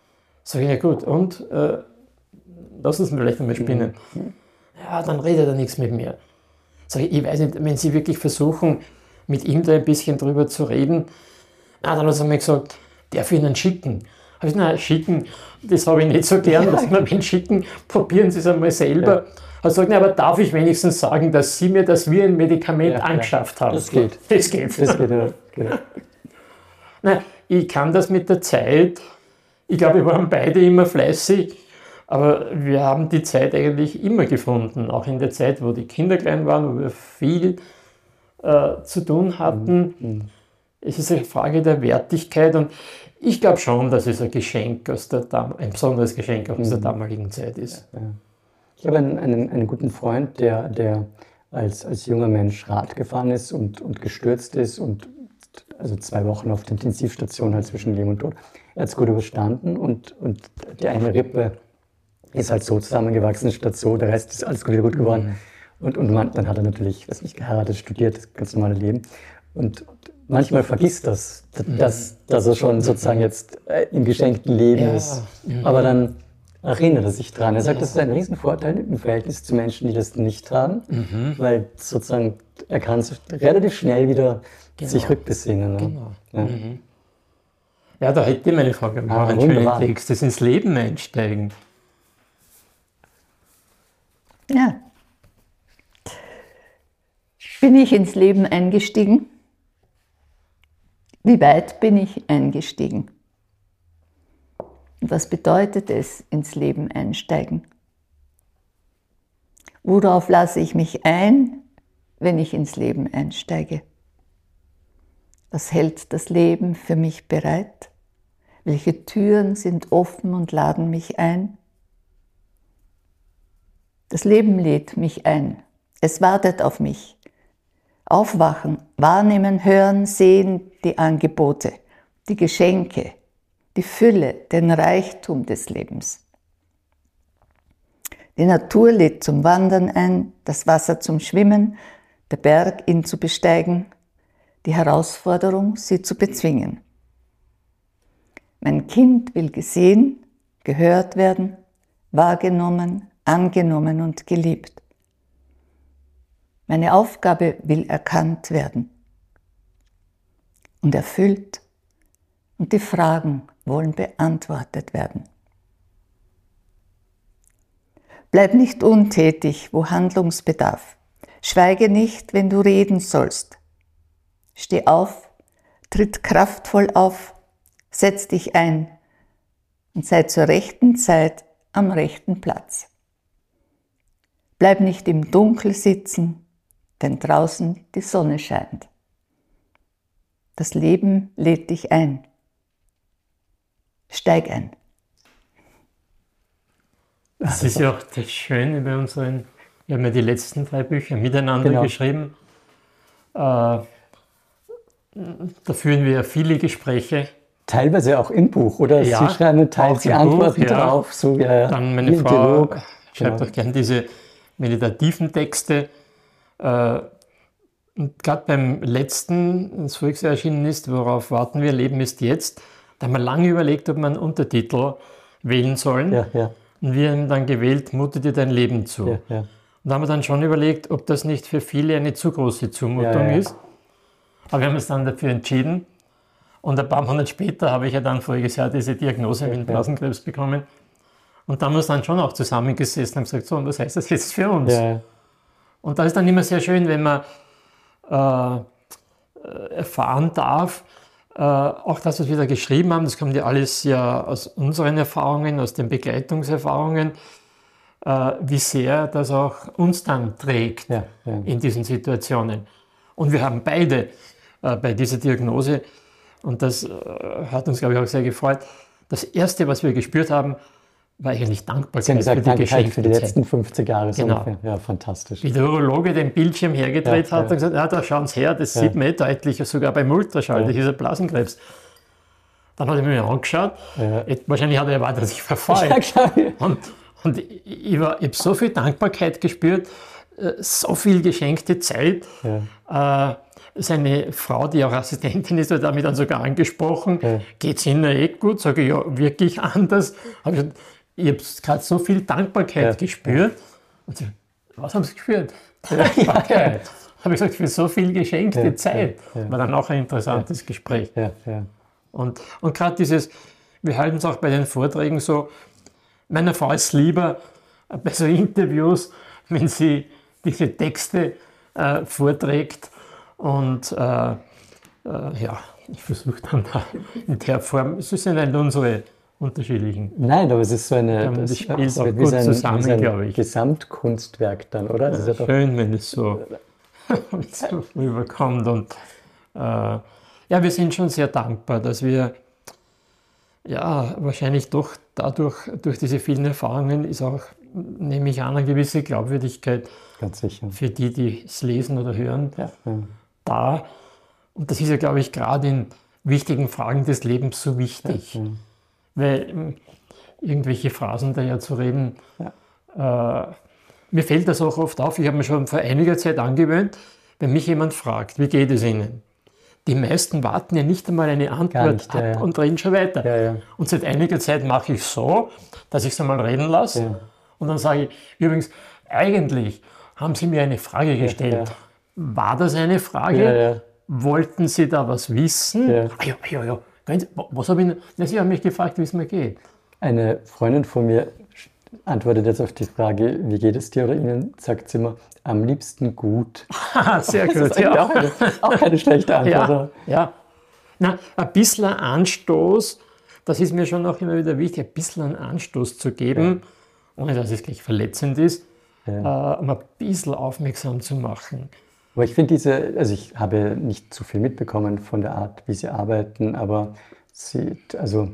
[SPEAKER 3] Sag ich, ja gut, und äh, lassen Sie mich vielleicht einmal spinnen. Mhm. Ja, dann redet er nichts mit mir. Sag ich, ich weiß nicht, wenn Sie wirklich versuchen, mit ihm da ein bisschen drüber zu reden, na, dann hat er mir gesagt, darf ich Ihnen schicken? Habe ich gesagt, nein, schicken, das habe ich nicht so gern, dass wir ihn schicken, probieren Sie es einmal selber. Ja. Er hat gesagt, aber darf ich wenigstens sagen, dass Sie mir das wie ein Medikament ja, angeschafft ja. haben?
[SPEAKER 2] Das geht.
[SPEAKER 3] Das geht.
[SPEAKER 2] Das geht, ja. Genau.
[SPEAKER 3] Nein, ich kann das mit der Zeit, ich glaube, wir waren beide immer fleißig, aber wir haben die Zeit eigentlich immer gefunden, auch in der Zeit, wo die Kinder klein waren, wo wir viel äh, zu tun hatten. Mhm. Es ist eine Frage der Wertigkeit und ich glaube schon, dass es ein Geschenk aus der Dam- ein besonderes Geschenk aus mhm. der damaligen Zeit ist.
[SPEAKER 2] Ja. Ich habe einen, einen, einen guten Freund, der, der als, als junger Mensch Rad gefahren ist und, und gestürzt ist und also zwei Wochen auf der Intensivstation halt zwischen Leben und Tod. Er hat es gut überstanden und, und die eine Rippe ist halt so zusammengewachsen statt so, der Rest ist alles wieder gut geworden. Mhm. Und, und man, dann hat er natürlich, weiß nicht, geheiratet, studiert, das ganz normale Leben. Und manchmal vergisst das, dass, dass er schon sozusagen jetzt im geschenkten Leben ja. ist. Aber dann erinnert er sich dran. Er sagt, das ist ein Riesenvorteil im Verhältnis zu Menschen, die das nicht haben, mhm. weil sozusagen er kann relativ schnell wieder genau. sich rückbesinnen. Ne?
[SPEAKER 3] Genau.
[SPEAKER 2] Ja.
[SPEAKER 3] Mhm. ja, da hätte ich meine Frage gemacht. Ah, einen schönen Text, das ins Leben einsteigen.
[SPEAKER 4] Ja. Bin ich ins Leben eingestiegen? Wie weit bin ich eingestiegen? Und was bedeutet es, ins Leben einsteigen? Worauf lasse ich mich ein, wenn ich ins Leben einsteige? Was hält das Leben für mich bereit? Welche Türen sind offen und laden mich ein? Das Leben lädt mich ein. Es wartet auf mich. Aufwachen, wahrnehmen, hören, sehen die Angebote, die Geschenke, die Fülle, den Reichtum des Lebens. Die Natur lädt zum Wandern ein, das Wasser zum Schwimmen, der Berg ihn zu besteigen, die Herausforderung, sie zu bezwingen. Mein Kind will gesehen, gehört werden, wahrgenommen, angenommen und geliebt. Meine Aufgabe will erkannt werden und erfüllt, und die Fragen wollen beantwortet werden. Bleib nicht untätig, wo Handlungsbedarf. Schweige nicht, wenn du reden sollst. Steh auf, tritt kraftvoll auf, setz dich ein und sei zur rechten Zeit am rechten Platz. Bleib nicht im Dunkel sitzen, denn draußen die Sonne scheint. Das Leben lädt dich ein. Steig ein.
[SPEAKER 3] Das ist ja auch das Schöne bei unseren, wir haben ja die letzten drei Bücher miteinander
[SPEAKER 2] Genau.
[SPEAKER 3] geschrieben. Äh, da führen wir ja viele Gespräche.
[SPEAKER 2] Teilweise auch im Buch, oder?
[SPEAKER 3] Ja,
[SPEAKER 2] Sie schreiben einen Teil,
[SPEAKER 3] auch
[SPEAKER 2] Sie
[SPEAKER 3] im
[SPEAKER 2] antworten
[SPEAKER 3] Buch, ja.
[SPEAKER 2] drauf. So, ja,
[SPEAKER 3] Dann meine
[SPEAKER 2] wie im
[SPEAKER 3] Frau
[SPEAKER 2] Dialog.
[SPEAKER 3] schreibt
[SPEAKER 2] Genau.
[SPEAKER 3] auch gerne diese meditativen Texte. Äh, und gerade beim letzten, das voriges Jahr erschienen ist, worauf warten wir, Leben ist jetzt, da haben wir lange überlegt, ob wir einen Untertitel wählen sollen.
[SPEAKER 2] Ja, ja,
[SPEAKER 3] Und wir haben dann gewählt, mute dir dein Leben zu.
[SPEAKER 2] ja, ja.
[SPEAKER 3] Und da haben wir dann schon überlegt, ob das nicht für viele eine zu große Zumutung
[SPEAKER 2] Ja, ja.
[SPEAKER 3] ist. Aber wir haben uns dann dafür entschieden. Und ein paar Monate später habe ich ja dann voriges Jahr diese Diagnose mit dem Blasenkrebs bekommen. Und da haben wir uns dann schon auch zusammengesessen und gesagt, so, und was heißt das jetzt für uns?
[SPEAKER 2] Ja, ja.
[SPEAKER 3] Und da ist dann immer sehr schön, wenn man äh, erfahren darf, äh, auch das, was wir da geschrieben haben, das kommt ja alles ja aus unseren Erfahrungen, aus den Begleitungserfahrungen, äh, wie sehr das auch uns dann trägt
[SPEAKER 2] Ja, ja.
[SPEAKER 3] in diesen Situationen. Und wir haben beide äh, bei dieser Diagnose, und das äh, hat uns, glaube ich, auch sehr gefreut, das Erste, was wir gespürt haben, war eigentlich Dankbarkeit
[SPEAKER 2] Sie haben gesagt,
[SPEAKER 3] für die
[SPEAKER 2] Dankbarkeit
[SPEAKER 3] geschenkte
[SPEAKER 2] für die
[SPEAKER 3] Zeit.
[SPEAKER 2] letzten fünfzig Jahre. So
[SPEAKER 3] Genau.
[SPEAKER 2] ungefähr. Ja, fantastisch.
[SPEAKER 3] Wie der Urologe den Bildschirm hergedreht
[SPEAKER 2] Ja,
[SPEAKER 3] hat
[SPEAKER 2] ja.
[SPEAKER 3] und gesagt, ja, da schauen Sie her, das
[SPEAKER 2] Ja.
[SPEAKER 3] sieht man eh deutlich, sogar beim Ultraschall,
[SPEAKER 2] Ja.
[SPEAKER 3] das ist ein Blasenkrebs. Dann hat er mir angeschaut,
[SPEAKER 2] Ja.
[SPEAKER 3] Jetzt- wahrscheinlich hat er erwartet, dass ich verfalle.
[SPEAKER 2] Ja, klar.
[SPEAKER 3] Und, und ich, ich, war- ich habe so viel Dankbarkeit gespürt, äh, so viel geschenkte Zeit.
[SPEAKER 2] Ja.
[SPEAKER 3] Äh, seine Frau, die auch Assistentin ist, hat damit dann sogar angesprochen,
[SPEAKER 2] Ja.
[SPEAKER 3] geht es Ihnen eh gut? Sage ich, ja, wirklich anders. Hab ich gesagt, ich habe gerade so viel Dankbarkeit
[SPEAKER 2] Ja.
[SPEAKER 3] gespürt. Und sie, was haben Sie gespürt? Dankbarkeit. Habe ich gesagt, für so viel geschenkte
[SPEAKER 2] Ja,
[SPEAKER 3] Zeit.
[SPEAKER 2] ja, ja.
[SPEAKER 3] War dann auch ein interessantes Gespräch.
[SPEAKER 2] Ja, ja.
[SPEAKER 3] Und, und gerade dieses, wir halten es auch bei den Vorträgen so, meiner Frau ist es lieber äh, bei so Interviews, wenn sie diese Texte äh, vorträgt und äh, äh, ja, ich versuche dann da in der Form, es sind halt unsere unterschiedlichen.
[SPEAKER 2] Nein, aber es ist so eine,
[SPEAKER 3] Ja,
[SPEAKER 2] das,
[SPEAKER 3] das spielt
[SPEAKER 2] es
[SPEAKER 3] auch
[SPEAKER 2] wird
[SPEAKER 3] gut
[SPEAKER 2] wie so ein,
[SPEAKER 3] zusammen,
[SPEAKER 2] wie so ein
[SPEAKER 3] glaube ich.
[SPEAKER 2] Gesamtkunstwerk dann, oder? Das ist ja doch,
[SPEAKER 3] Schön, wenn es so, so rüberkommt. Und äh, ja, wir sind schon sehr dankbar, dass wir ja wahrscheinlich doch dadurch, durch diese vielen Erfahrungen, ist auch, nehme ich an, eine gewisse Glaubwürdigkeit
[SPEAKER 2] ganz sicher.
[SPEAKER 3] für die, die es lesen oder hören,
[SPEAKER 2] Ja, ja.
[SPEAKER 3] da. Und das ist ja, glaube ich, gerade in wichtigen Fragen des Lebens so wichtig.
[SPEAKER 2] Ja.
[SPEAKER 3] Weil ähm, irgendwelche Phrasen daher zu reden, äh, mir fällt das auch oft auf, ich habe mir schon vor einiger Zeit angewöhnt, wenn mich jemand fragt, wie geht es Ihnen? Die meisten warten ja nicht einmal eine Antwort
[SPEAKER 2] nicht,
[SPEAKER 3] ab
[SPEAKER 2] ja, ja.
[SPEAKER 3] und reden schon weiter.
[SPEAKER 2] Ja, ja.
[SPEAKER 3] Und seit einiger Zeit mache ich so, dass ich es einmal reden lasse
[SPEAKER 2] Ja.
[SPEAKER 3] und dann sage ich, übrigens, eigentlich haben Sie mir eine Frage gestellt.
[SPEAKER 2] ja.
[SPEAKER 3] War das eine Frage?
[SPEAKER 2] Ja, ja.
[SPEAKER 3] Wollten Sie da was wissen?
[SPEAKER 2] Ja.
[SPEAKER 3] Ah, ja, ja, ja. Können Sie- Was habe ich? Na, Sie haben mich gefragt, wie es mir geht.
[SPEAKER 2] Eine Freundin von mir antwortet jetzt auf die Frage, wie geht es dir oder Ihnen, sagt sie immer, am liebsten gut.
[SPEAKER 3] Ah, sehr
[SPEAKER 2] Das
[SPEAKER 3] gut.
[SPEAKER 2] ist eigentlich
[SPEAKER 3] Ja.
[SPEAKER 2] auch, eine, auch keine schlechte Antwort.
[SPEAKER 3] Ja,
[SPEAKER 2] oder?
[SPEAKER 3] ja. Na, ein bisschen Anstoß, das ist mir schon auch immer wieder wichtig, ein bisschen einen Anstoß zu geben, ohne dass es gleich verletzend ist,
[SPEAKER 2] Ja.
[SPEAKER 3] äh, um ein bisschen aufmerksam zu machen.
[SPEAKER 2] Aber ich finde diese, also ich habe nicht zu viel mitbekommen von der Art, wie sie arbeiten, aber sie, also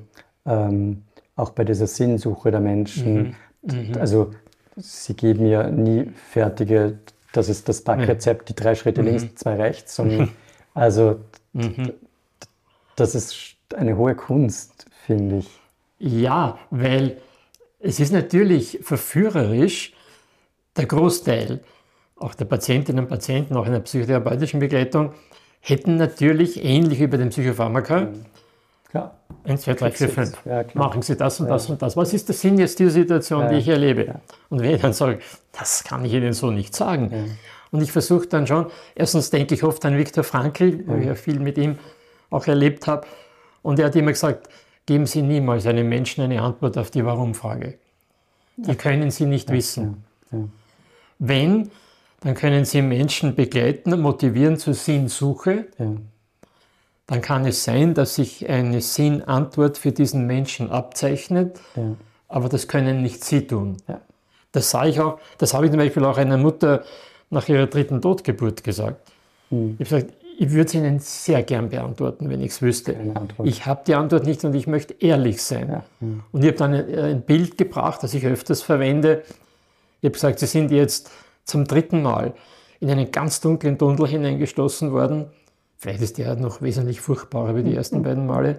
[SPEAKER 2] ähm, auch bei dieser Sinnsuche der Menschen. Mhm. Mhm. Also sie geben ja nie fertige, das ist das Backrezept, die drei Schritte mhm. links, zwei rechts, sondern also mhm. das ist eine hohe Kunst, finde ich.
[SPEAKER 3] Ja, weil es ist natürlich verführerisch, der Großteil, auch der Patientinnen und Patienten, auch in der psychotherapeutischen Begleitung, hätten natürlich, ähnlich wie bei den Psychopharmaka, mhm. klar. eins, zwei, drei, vier, fünf. Ja, machen Sie das und das ja. und das. Was ist der Sinn jetzt dieser Situation, ja. die ich erlebe? Ja. Und wenn ich dann sage, das kann ich Ihnen so nicht sagen. Ja. Und ich versuche dann schon, erstens denke ich oft an Viktor Frankl, wo ja. ich ja viel mit ihm auch erlebt habe. Und er hat immer gesagt, geben Sie niemals einem Menschen eine Antwort auf die Warum-Frage. Die ja. können Sie nicht ja. wissen. Ja. Ja. Wenn, dann können Sie Menschen begleiten und motivieren zur Sinnsuche. Ja. Dann kann es sein, dass sich eine Sinnantwort für diesen Menschen abzeichnet, ja. aber das können nicht Sie tun. Ja. Das sage ich auch, das habe ich zum Beispiel auch einer Mutter nach ihrer dritten Totgeburt gesagt. Hm. Ich habe gesagt, ich würde es Ihnen sehr gern beantworten, wenn ich es wüsste. Ich habe die Antwort nicht und ich möchte ehrlich sein. Ja. Hm. Und ich habe dann ein, ein Bild gebracht, das ich öfters verwende. Ich habe gesagt, Sie sind jetzt zum dritten Mal in einen ganz dunklen Tunnel hineingestoßen worden. Vielleicht ist der noch wesentlich furchtbarer wie die ersten beiden Male.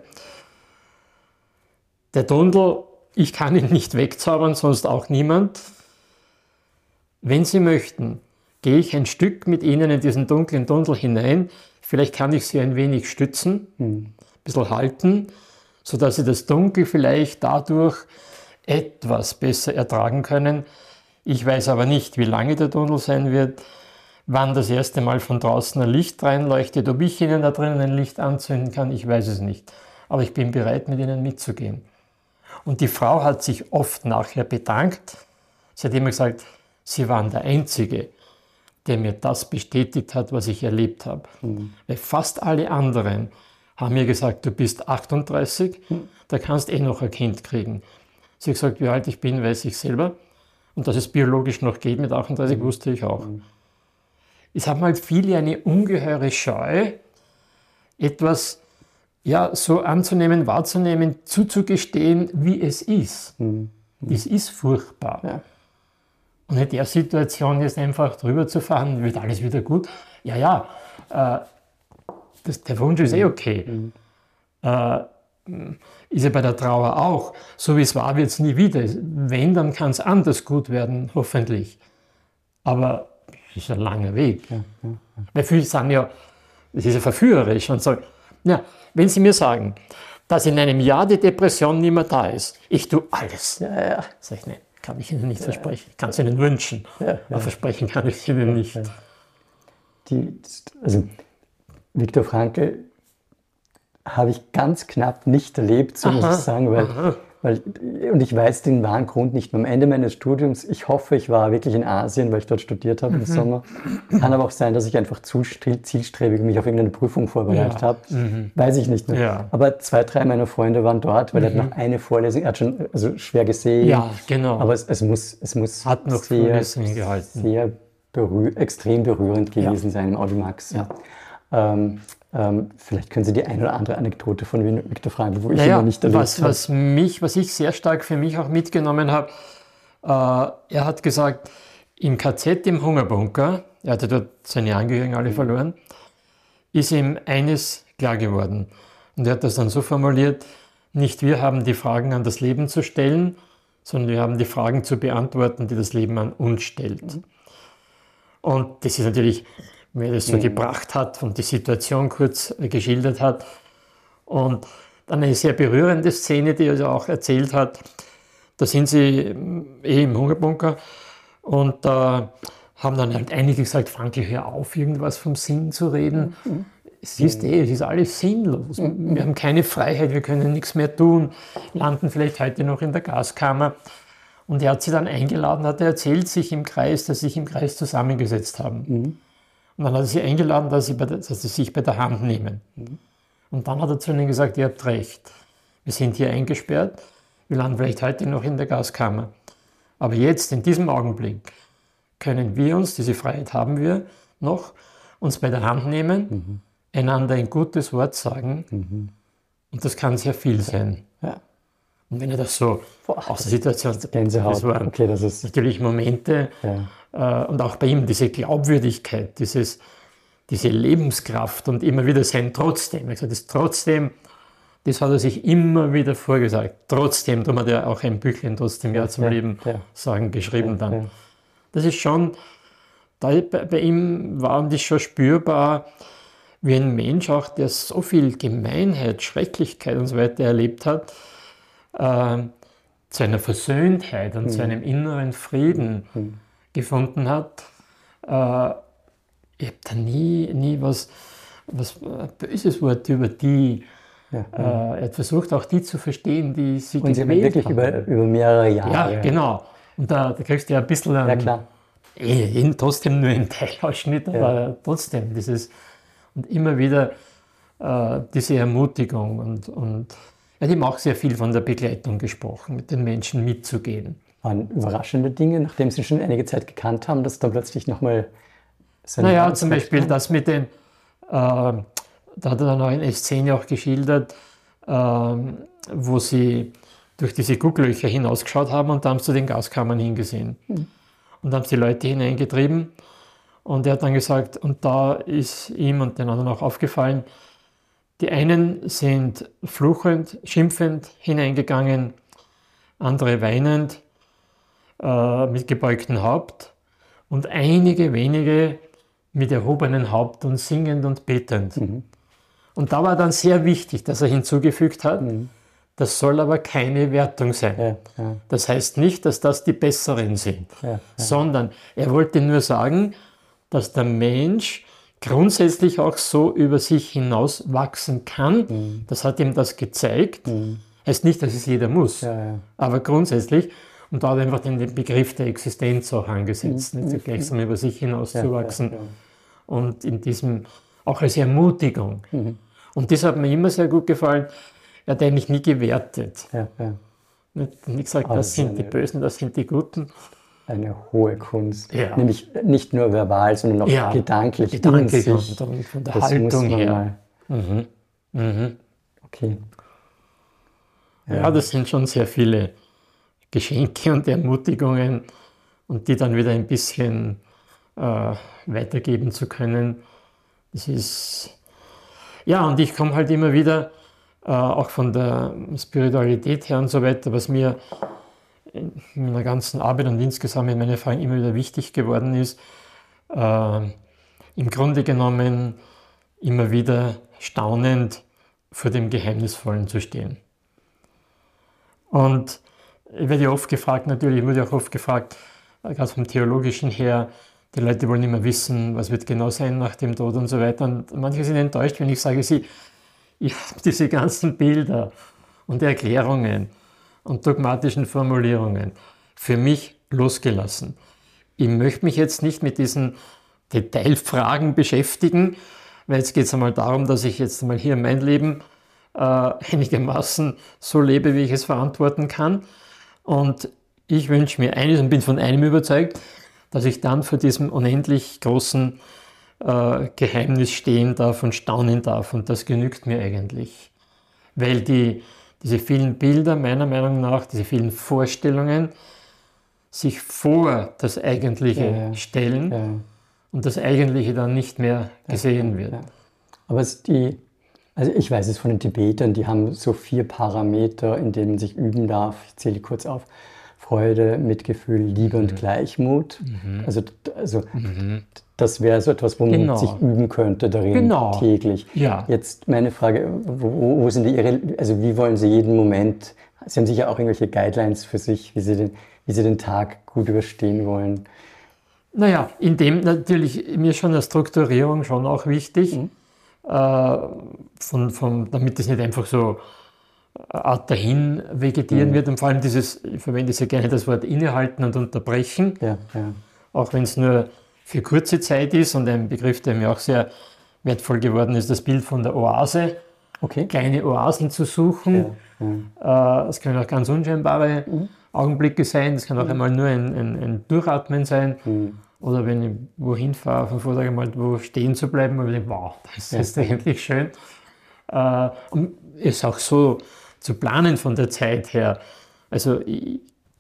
[SPEAKER 3] Der Tunnel, ich kann ihn nicht wegzaubern, sonst auch niemand. Wenn Sie möchten, gehe ich ein Stück mit Ihnen in diesen dunklen Tunnel hinein. Vielleicht kann ich Sie ein wenig stützen, ein bisschen halten, sodass Sie das Dunkel vielleicht dadurch etwas besser ertragen können. Ich weiß aber nicht, wie lange der Tunnel sein wird, wann das erste Mal von draußen ein Licht reinleuchtet, ob ich Ihnen da drinnen ein Licht anzünden kann, ich weiß es nicht. Aber ich bin bereit, mit Ihnen mitzugehen. Und die Frau hat sich oft nachher bedankt. Sie hat immer gesagt, Sie waren der Einzige, der mir das bestätigt hat, was ich erlebt habe. Mhm. Weil fast alle anderen haben mir gesagt, du bist achtunddreißig, mhm. da kannst eh noch ein Kind kriegen. Sie hat gesagt, wie alt ich bin, weiß ich selber. Und dass es biologisch noch geht mit achtunddreißig, mhm. wusste ich auch. Mhm. Es haben halt viele eine ungeheure Scheu, etwas ja, so anzunehmen, wahrzunehmen, zuzugestehen, wie es ist. Mhm. Es ist furchtbar. Ja. Und in der Situation jetzt einfach drüber zu fahren, wird alles wieder gut. Ja, ja, äh, das, der Wunsch ist eh okay. Mhm. Äh, ist ja bei der Trauer auch. So wie es war, wird es nie wieder. Wenn, dann kann es anders gut werden, hoffentlich. Aber es ist ein langer Weg. Ja, ja, ja. Weil viele sagen ja, es ist ja verführerisch und sagen, ja, wenn Sie mir sagen, dass in einem Jahr die Depression nicht mehr da ist, ich tue alles. Ja, ja. Sag ich, nein. Kann ich Ihnen nicht ja, versprechen. Ich kann es Ihnen wünschen, ja, ja. aber versprechen kann ich Ihnen nicht.
[SPEAKER 2] Die, also Viktor Frankl habe ich ganz knapp nicht erlebt, so aha, muss ich sagen, weil, weil, und ich weiß den wahren Grund nicht mehr. Am Ende meines Studiums, ich hoffe, ich war wirklich in Asien, weil ich dort studiert habe mhm. im Sommer. Kann aber auch sein, dass ich einfach zu zielstrebig mich auf irgendeine Prüfung vorbereitet ja. habe. Mhm. Weiß ich nicht mehr. Ja. Aber zwei, drei meiner Freunde waren dort, weil mhm. er hat noch eine Vorlesung, er hat schon also schwer gesehen.
[SPEAKER 3] Ja, genau.
[SPEAKER 2] Aber es, es muss, es muss
[SPEAKER 3] hat noch
[SPEAKER 2] sehr, sehr berühr, extrem berührend gewesen ja. sein im Audimax. Ja. Ähm, ähm, vielleicht können Sie die eine oder andere Anekdote von Viktor Frankl, wo ich
[SPEAKER 3] naja,
[SPEAKER 2] ihn noch nicht erlebt
[SPEAKER 3] was, habe. Was, mich, was ich sehr stark für mich auch mitgenommen habe, äh, er hat gesagt, im K Z, im Hungerbunker, er hatte dort seine Angehörigen alle verloren, ist ihm eines klar geworden. Und er hat das dann so formuliert, nicht wir haben die Fragen an das Leben zu stellen, sondern wir haben die Fragen zu beantworten, die das Leben an uns stellt. Mhm. Und das ist natürlich, wie er das so mhm. gebracht hat und die Situation kurz geschildert hat. Und dann eine sehr berührende Szene, die er also auch erzählt hat. Da sind sie eh im Hungerbunker und da äh, haben dann halt einige gesagt, Frankl, hör auf, irgendwas vom Sinn zu reden. Mhm. Es ist eh, es ist alles sinnlos. Mhm. Wir haben keine Freiheit, wir können nichts mehr tun, landen vielleicht heute noch in der Gaskammer. Und er hat sie dann eingeladen, hat er erzählt, sich im Kreis, dass sie sich im Kreis zusammengesetzt haben. Mhm. Und dann hat er sie eingeladen, dass sie, bei der, dass sie sich bei der Hand nehmen. Mhm. Und dann hat er zu ihnen gesagt, ihr habt recht, wir sind hier eingesperrt, wir landen vielleicht heute noch in der Gaskammer. Aber jetzt, in diesem Augenblick, können wir uns, diese Freiheit haben wir noch, uns bei der Hand nehmen, mhm. einander ein gutes Wort sagen. Mhm. Und das kann sehr viel sein.
[SPEAKER 2] Ja.
[SPEAKER 3] Und wenn er das so
[SPEAKER 2] Boah,
[SPEAKER 3] aus der Situation,
[SPEAKER 2] Gänsehaut.
[SPEAKER 3] das waren
[SPEAKER 2] Okay, das ist
[SPEAKER 3] natürlich Momente,
[SPEAKER 2] ja.
[SPEAKER 3] äh, und auch bei ihm diese Glaubwürdigkeit, dieses, diese Lebenskraft und immer wieder sein Trotzdem. Also das Trotzdem, das hat er sich immer wieder vorgesagt. Trotzdem, darum hat er auch ein Büchlein Trotzdem Ja zum
[SPEAKER 2] ja,
[SPEAKER 3] Leben
[SPEAKER 2] ja.
[SPEAKER 3] sagen, geschrieben
[SPEAKER 2] Ja,
[SPEAKER 3] dann.
[SPEAKER 2] ja.
[SPEAKER 3] Das ist schon, da bei, bei ihm war das schon spürbar, wie ein Mensch auch, der so viel Gemeinheit, Schrecklichkeit und so weiter erlebt hat, äh, zu einer Versöhntheit und
[SPEAKER 2] Mhm.
[SPEAKER 3] zu einem inneren Frieden
[SPEAKER 2] Mhm.
[SPEAKER 3] gefunden hat. Äh, ich habe da nie, nie was, was ein böses Wort über die.
[SPEAKER 2] Ja,
[SPEAKER 3] Äh,
[SPEAKER 2] ja.
[SPEAKER 3] er hat versucht, auch die zu verstehen, die sie
[SPEAKER 2] Und sie haben
[SPEAKER 3] gewählt
[SPEAKER 2] wirklich
[SPEAKER 3] haben.
[SPEAKER 2] über, über mehrere Jahre.
[SPEAKER 3] Ja, genau. Und da, da kriegst du ja ein bisschen
[SPEAKER 2] Ja,
[SPEAKER 3] einen,
[SPEAKER 2] klar.
[SPEAKER 3] eh, jeden trotzdem nur einen Teilausschnitt, aber
[SPEAKER 2] Ja.
[SPEAKER 3] trotzdem dieses und immer wieder äh, diese Ermutigung und, und er hat eben auch sehr viel von der Begleitung gesprochen, mit den Menschen mitzugehen.
[SPEAKER 2] Waren überraschende Dinge, nachdem sie schon einige Zeit gekannt haben, dass dann plötzlich nochmal so ein
[SPEAKER 3] Naja,
[SPEAKER 2] Aspekt
[SPEAKER 3] zum Beispiel
[SPEAKER 2] kam?
[SPEAKER 3] das mit den, äh, da hat er dann auch eine Szene auch geschildert, ähm, wo sie durch diese Gucklöcher hinausgeschaut haben und da haben sie zu den Gaskammern hingesehen.
[SPEAKER 2] Mhm.
[SPEAKER 3] Und da haben sie die Leute hineingetrieben und er hat dann gesagt, und da ist ihm und den anderen auch aufgefallen, die einen sind fluchend, schimpfend hineingegangen, andere weinend, äh, mit gebeugtem Haupt und einige wenige mit erhobenem Haupt und singend und betend.
[SPEAKER 2] Mhm.
[SPEAKER 3] Und da war dann sehr wichtig, dass er hinzugefügt hat,
[SPEAKER 2] Mhm.
[SPEAKER 3] das soll aber keine Wertung sein.
[SPEAKER 2] Ja, ja,
[SPEAKER 3] Das heißt nicht, dass das die Besseren sind,
[SPEAKER 2] ja, ja.
[SPEAKER 3] sondern er wollte nur sagen, dass der Mensch grundsätzlich auch so über sich hinaus wachsen kann.
[SPEAKER 2] Mhm.
[SPEAKER 3] Das hat ihm das gezeigt.
[SPEAKER 2] Mhm.
[SPEAKER 3] Heißt nicht, dass es jeder muss,
[SPEAKER 2] Ja, ja.
[SPEAKER 3] aber grundsätzlich. Und da hat er einfach den, den Begriff der Existenz auch angesetzt,
[SPEAKER 2] Mhm.
[SPEAKER 3] nicht so gleichsam über sich hinaus
[SPEAKER 2] Ja,
[SPEAKER 3] zu wachsen.
[SPEAKER 2] ja, ja.
[SPEAKER 3] Und in diesem auch als Ermutigung.
[SPEAKER 2] Mhm.
[SPEAKER 3] Und das hat mir immer sehr gut gefallen. Er hat eigentlich nie gewertet.
[SPEAKER 2] Ja, ja.
[SPEAKER 3] Nicht, nicht gesagt,
[SPEAKER 2] Aber
[SPEAKER 3] das
[SPEAKER 2] das ist
[SPEAKER 3] sind die
[SPEAKER 2] eine-
[SPEAKER 3] Bösen, das sind die Guten.
[SPEAKER 2] Eine hohe Kunst.
[SPEAKER 3] Ja.
[SPEAKER 2] Nämlich nicht nur verbal, sondern auch
[SPEAKER 3] Ja,
[SPEAKER 2] gedanklich. in
[SPEAKER 3] Gedanklich
[SPEAKER 2] sich.
[SPEAKER 3] und, und von der
[SPEAKER 2] Das muss
[SPEAKER 3] Haltung
[SPEAKER 2] man
[SPEAKER 3] her.
[SPEAKER 2] mal.
[SPEAKER 3] Mhm. Mhm.
[SPEAKER 2] Okay.
[SPEAKER 3] Ja, das sind schon sehr viele Geschenke und Ermutigungen und die dann wieder ein bisschen äh, weitergeben zu können. Das ist, ja, und ich komme halt immer wieder, äh, auch von der Spiritualität her und so weiter, was mir in meiner ganzen Arbeit und insgesamt in meinen Erfahrungen immer wieder wichtig geworden ist, äh, im Grunde genommen immer wieder staunend vor dem Geheimnisvollen zu stehen. Und ich werde ja oft gefragt, natürlich wurde auch oft gefragt, gerade vom Theologischen her, die Leute wollen immer wissen, was wird genau sein nach dem Tod und so weiter. Und manche sind enttäuscht, wenn ich sage, sie, ich habe diese ganzen Bilder und Erklärungen und dogmatischen Formulierungen für mich losgelassen. Ich möchte mich jetzt nicht mit diesen Detailfragen beschäftigen, weil jetzt geht es einmal darum, dass ich jetzt einmal hier mein Leben äh, einigermaßen so lebe, wie ich es verantworten kann. Und ich wünsche mir eines und bin von einem überzeugt, dass ich dann vor diesem unendlich großen äh, Geheimnis stehen darf und staunen darf. Und das genügt mir eigentlich. Weil die, diese vielen Bilder, meiner Meinung nach, diese vielen Vorstellungen, sich vor das Eigentliche
[SPEAKER 2] Ja, ja.
[SPEAKER 3] stellen
[SPEAKER 2] Ja.
[SPEAKER 3] und das Eigentliche dann nicht mehr gesehen wird.
[SPEAKER 2] Ja. Aber es die, also ich weiß es von den Tibetern, die haben so vier Parameter, in denen man sich üben darf. Ich zähle die kurz auf. Freude, Mitgefühl, Liebe und Gleichmut. Also, also das wäre so etwas, wo man
[SPEAKER 3] Genau.
[SPEAKER 2] sich üben könnte darin
[SPEAKER 3] Genau.
[SPEAKER 2] täglich.
[SPEAKER 3] Ja.
[SPEAKER 2] Jetzt meine Frage, wo, wo sind die Ihre, also wie wollen Sie jeden Moment, Sie haben sicher auch irgendwelche Guidelines für sich, wie Sie den, wie Sie den Tag gut überstehen wollen.
[SPEAKER 3] Naja, in dem natürlich mir schon eine Strukturierung schon auch wichtig,
[SPEAKER 2] Mhm.
[SPEAKER 3] äh, von, von, damit es nicht einfach so eine Art dahin vegetieren
[SPEAKER 2] Mhm.
[SPEAKER 3] wird und vor allem dieses, ich verwende sehr gerne das Wort innehalten und unterbrechen,
[SPEAKER 2] Ja, ja.
[SPEAKER 3] auch wenn es nur für kurze Zeit ist und ein Begriff, der mir auch sehr wertvoll geworden ist, das Bild von der Oase,
[SPEAKER 2] Okay.
[SPEAKER 3] kleine Oasen zu suchen.
[SPEAKER 2] Ja,
[SPEAKER 3] Äh, Es können auch ganz unscheinbare Augenblicke sein, es kann auch einmal nur ein, ein, ein Durchatmen sein.
[SPEAKER 2] Mhm.
[SPEAKER 3] Oder wenn ich wohin fahre, von Vortag einmal wo stehen zu bleiben und ich denke, wow, das ist eigentlich schön. Äh, und es auch so zu planen von der Zeit her. Also ich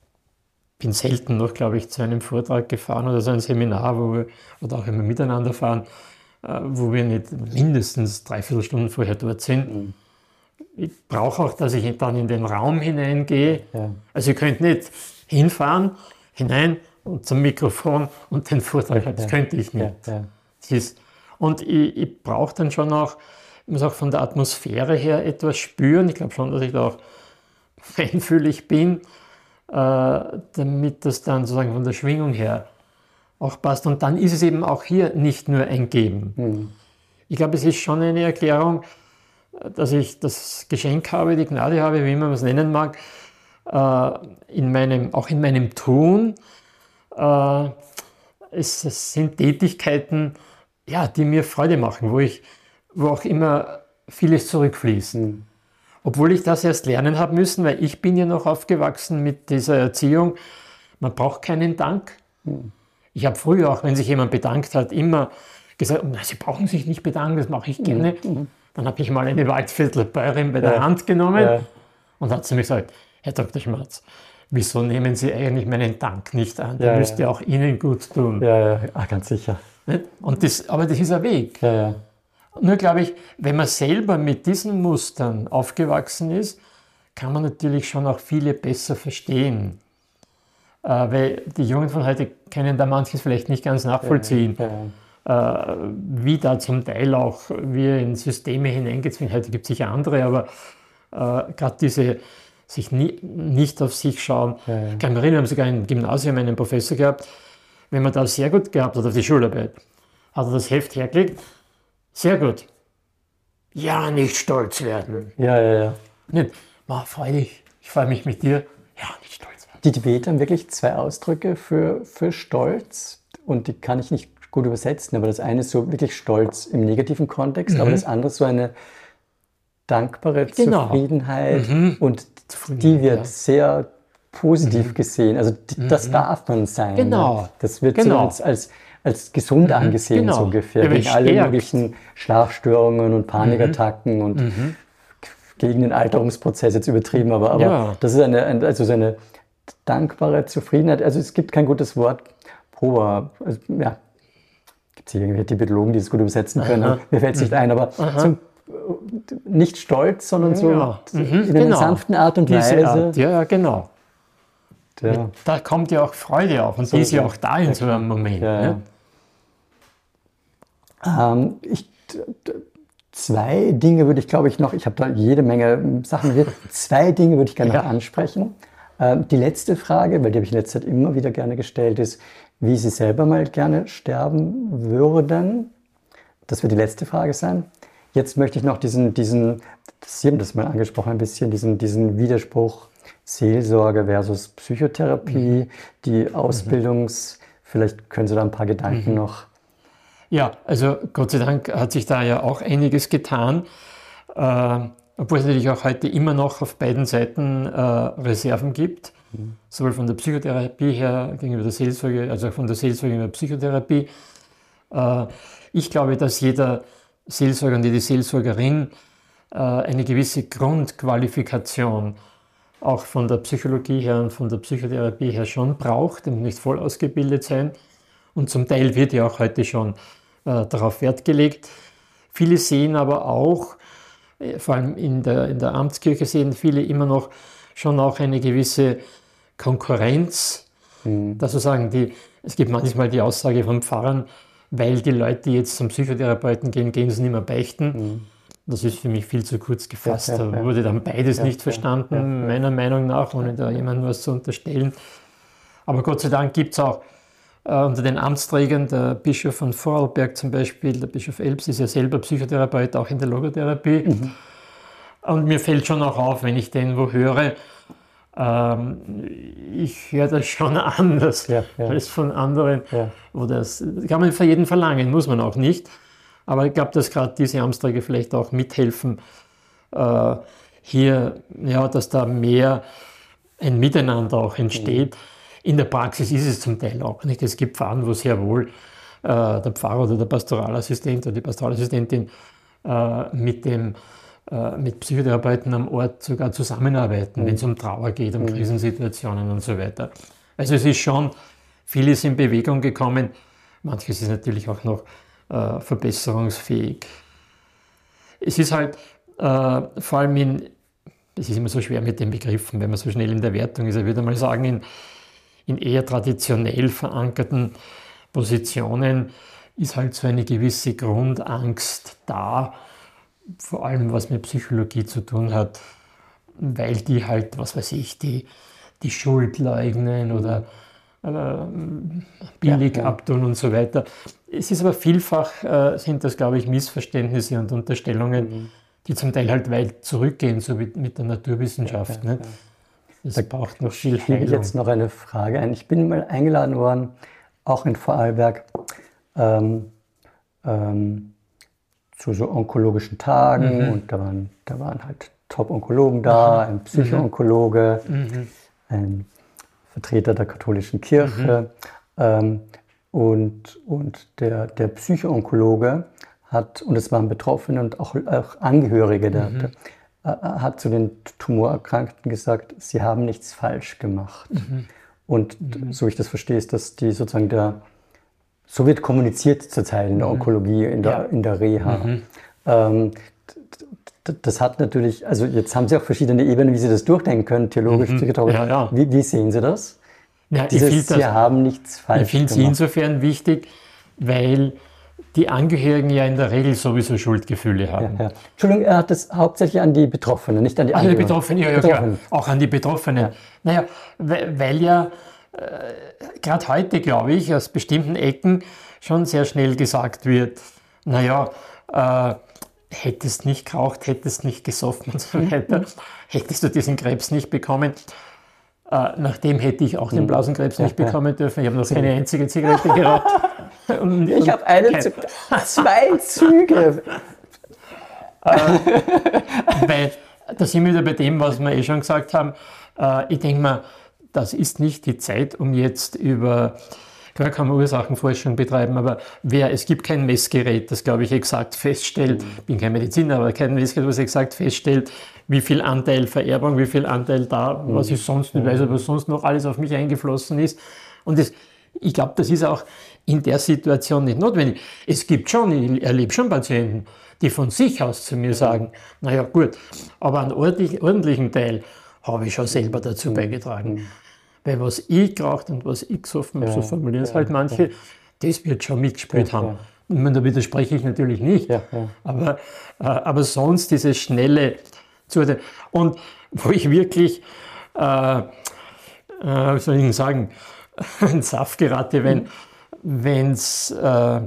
[SPEAKER 3] bin selten noch, glaube ich, zu einem Vortrag gefahren oder so ein Seminar, wo wir, oder auch immer miteinander fahren, wo wir nicht mindestens dreiviertel Stunden vorher dort sind. Mhm. Ich brauche auch, dass ich dann in den Raum hineingehe. Ja. Also ihr könnt nicht hinfahren, hinein und zum Mikrofon und den Vortrag, das ja. könnte ich nicht. Ja. Ja. Das ist, und ich, ich brauche dann schon auch, ich muss auch von der Atmosphäre her etwas spüren. Ich glaube schon, dass ich da auch feinfühlig bin, äh, damit das dann sozusagen von der Schwingung her auch passt. Und dann ist es eben auch hier nicht nur ein Geben. Mhm. Ich glaube, es ist schon eine Erklärung, dass ich das Geschenk habe, die Gnade habe, wie man es nennen mag, äh, in meinem, auch in meinem Tun. Äh, es, es sind Tätigkeiten, ja, die mir Freude machen, wo, ich, wo auch immer vieles zurückfließt. Mhm. Obwohl ich das erst lernen habe müssen, weil ich bin ja noch aufgewachsen mit dieser Erziehung, man braucht keinen Dank. Mhm. Ich habe früher auch, wenn sich jemand bedankt hat, immer gesagt, na, Sie brauchen sich nicht bedanken, das mache ich gerne. Mhm. Dann habe ich mal eine Waldviertelbäuerin bei der ja. Hand genommen ja. und hat sie mir gesagt, Herr Doktor Schmatz, wieso nehmen Sie eigentlich meinen Dank nicht an? Der ja, müsste ja auch Ihnen gut tun.
[SPEAKER 2] Ja, ja, ah, ganz sicher.
[SPEAKER 3] Und das, aber das ist ein Weg.
[SPEAKER 2] Ja, ja.
[SPEAKER 3] Nur glaube ich, wenn man selber mit diesen Mustern aufgewachsen ist, kann man natürlich schon auch viele besser verstehen. Äh, weil die Jungen von heute können da manches vielleicht nicht ganz nachvollziehen. Ja, ja. Wie da zum Teil auch wir in Systeme hineingezwungen, heute gibt es sicher andere, aber äh, gerade diese sich nie, nicht auf sich schauen. Ja, ja. Ich kann mich erinnern, wir haben sogar im Gymnasium einen Professor gehabt, wenn man da sehr gut gehabt hat auf die Schularbeit, hat er das Heft hergelegt, sehr gut. Ja, nicht stolz werden.
[SPEAKER 2] Ja, ja, ja.
[SPEAKER 3] Nicht, ma, freu dich, ich freue mich mit dir. Ja, nicht stolz werden.
[SPEAKER 2] Die Tibeter haben wirklich zwei Ausdrücke für, für Stolz und die kann ich nicht gut übersetzen, aber das eine ist so wirklich Stolz im negativen Kontext, mhm. aber das andere ist so eine dankbare genau. Zufriedenheit mhm. und die wird ja. sehr positiv mhm. gesehen. Also die, das mhm. darf man sein.
[SPEAKER 3] Genau.
[SPEAKER 2] Ne? Das wird
[SPEAKER 3] genau.
[SPEAKER 2] so als, als, als gesund mhm. angesehen, genau. so ungefähr. Ja, gegen alle möglichen Schlafstörungen und Panikattacken mhm. und mhm. gegen den Alterungsprozess jetzt übertrieben, aber, aber ja. das ist eine, also so eine dankbare Zufriedenheit. Also es gibt kein gutes Wort, Proba, also, ja, gibt es hier irgendwelche Tibetologen, die es gut übersetzen können. Aha. Mir fällt es nicht ein, aber so, nicht stolz, sondern so ja. mhm, in einer genau. sanften Art und Weise.
[SPEAKER 3] Art. Ja, genau. Ja. Da kommt ja auch Freude auf und so, die ist ja auch da in so einem Moment. Ja, ne?
[SPEAKER 2] ja. Ähm, ich, zwei Dinge würde ich, glaube ich, noch, ich habe da jede Menge Sachen hier, zwei Dinge würde ich gerne ja. noch ansprechen. Ähm, die letzte Frage, weil die habe ich in letzter Zeit immer wieder gerne gestellt, ist, wie Sie selber mal gerne sterben würden. Das wird die letzte Frage sein. Jetzt möchte ich noch diesen, diesen Sie haben das mal angesprochen ein bisschen, diesen, diesen Widerspruch Seelsorge versus Psychotherapie, mhm. die Ausbildungs... Mhm. Vielleicht können Sie da ein paar Gedanken mhm. noch...
[SPEAKER 3] Ja, also Gott sei Dank hat sich da ja auch einiges getan, äh, obwohl es natürlich auch heute immer noch auf beiden Seiten äh, Reserven gibt. Sowohl von der Psychotherapie her gegenüber der Seelsorge, also von der Seelsorge gegenüber der Psychotherapie. Ich glaube, dass jeder Seelsorger und jede Seelsorgerin eine gewisse Grundqualifikation auch von der Psychologie her und von der Psychotherapie her schon braucht und nicht voll ausgebildet sein. Und zum Teil wird ja auch heute schon darauf Wert gelegt. Viele sehen aber auch, vor allem in der, in der Amtskirche sehen viele immer noch schon auch eine gewisse Konkurrenz, mhm. dass sozusagen die, es gibt manchmal die Aussage von Pfarrern, weil die Leute, die jetzt zum Psychotherapeuten gehen, gehen sie nicht mehr beichten. Mhm. Das ist für mich viel zu kurz gefasst. Ja, ja, da wurde dann beides ja, nicht verstanden, ja, ja, ja. meiner Meinung nach, ohne da jemandem was zu unterstellen. Aber Gott sei Dank gibt es auch äh, unter den Amtsträgern, der Bischof von Vorarlberg zum Beispiel, der Bischof Elbs ist ja selber Psychotherapeut, auch in der Logotherapie. Mhm. Und mir fällt schon auch auf, wenn ich den wo höre, ähm, ich höre das schon anders ja, ja. als von anderen. Ja. Wo das kann man für jeden verlangen, muss man auch nicht. Aber ich glaube, dass gerade diese Amtsträger vielleicht auch mithelfen, äh, hier, ja, dass da mehr ein Miteinander auch entsteht. Mhm. In der Praxis ist es zum Teil auch nicht. Es gibt Pfarren, wo sehr wohl äh, der Pfarrer oder der Pastoralassistent oder die Pastoralassistentin äh, mit dem äh, mit Psychotherapeuten am Ort sogar zusammenarbeiten, mhm. wenn es um Trauer geht, um mhm. Krisensituationen und so weiter. Also es ist schon vieles in Bewegung gekommen. Manches ist natürlich auch noch äh, verbesserungsfähig. Es ist halt äh, vor allem in, es ist immer so schwer mit den Begriffen, wenn man so schnell in der Wertung ist. Ich würde mal sagen, in, in eher traditionell verankerten Positionen ist halt so eine gewisse Grundangst da, vor allem was mit Psychologie zu tun hat, weil die halt, was weiß ich, die, die Schuld leugnen oder billig ja, ja. abtun und so weiter. Es ist aber vielfach, äh, sind das, glaube ich, Missverständnisse und Unterstellungen, mhm. die zum Teil halt weit zurückgehen, so wie mit der Naturwissenschaft. Ja, ja, ja. Das da braucht noch viel Heilung.
[SPEAKER 2] Ich jetzt noch eine Frage ein. Ich bin mal eingeladen worden, auch in Vorarlberg, ähm, ähm, zu so onkologischen Tagen mhm. und da waren, da waren halt Top-Onkologen da, ein Psycho-Onkologe, mhm. ein Vertreter der katholischen Kirche mhm. ähm, und, und der, der Psycho-Onkologe hat, und es waren Betroffene und auch, auch Angehörige, der, mhm. der äh, hat zu den Tumorerkrankten gesagt, sie haben nichts falsch gemacht. Mhm. Und mhm. so ich das verstehe, ist, dass die sozusagen der, so wird kommuniziert zurzeit in der Onkologie, in der, ja. in der Reha. Mhm. Ähm, Das hat natürlich, also jetzt haben Sie auch verschiedene Ebenen, wie Sie das durchdenken können, theologisch, mhm. psychologisch. Ja, ja. Wie, wie sehen Sie das?
[SPEAKER 3] Ja,
[SPEAKER 2] Dieses,
[SPEAKER 3] ich
[SPEAKER 2] Sie das, haben nichts falsch
[SPEAKER 3] Ich finde es insofern wichtig, weil die Angehörigen ja in der Regel sowieso Schuldgefühle haben.
[SPEAKER 2] Ja, ja. Entschuldigung, er hat das hauptsächlich an die Betroffenen, nicht an die Angehörigen.
[SPEAKER 3] An die Betroffenen, ja, ja Betroffenen. Klar. Auch an die Betroffenen. Ja. Naja, weil, weil ja äh, gerade heute, glaube ich, aus bestimmten Ecken schon sehr schnell gesagt wird, naja, äh, hättest nicht geraucht, hättest nicht gesoffen und so weiter, hättest du diesen Krebs nicht bekommen. Äh, nachdem hätte ich auch den Blasenkrebs nicht bekommen dürfen. Ich habe noch keine einzige Zigarette geraucht.
[SPEAKER 2] Und, ich habe eine, kein, zwei Züge.
[SPEAKER 3] äh, weil, da sind wir wieder bei dem, was wir eh schon gesagt haben. Äh, ich denke mal, das ist nicht die Zeit, um jetzt über... Klar kann man Ursachenforschung betreiben, aber wer, es gibt kein Messgerät, das, glaube ich, exakt feststellt, ich bin kein Mediziner, aber kein Messgerät, was exakt feststellt, wie viel Anteil Vererbung, wie viel Anteil da, was ich sonst nicht weiß, was sonst noch alles auf mich eingeflossen ist. Und das, ich glaube, das ist auch in der Situation nicht notwendig. Es gibt schon, ich erlebe schon Patienten, die von sich aus zu mir sagen, naja gut, aber einen ordentlichen, ordentlichen Teil habe ich schon selber dazu beigetragen. Weil was ich geraucht und was ich gesoffen habe, ja, so formulieren es ja, halt manche, ja. das wird schon mitgespielt ja, haben. Ja. Und man, da widerspreche ich natürlich nicht. Ja, ja. Aber, äh, aber sonst dieses schnelle Zuurteilen. Und wo ich wirklich, äh, äh, wie soll ich denn sagen, in Saft gerate, wenn es mhm. äh,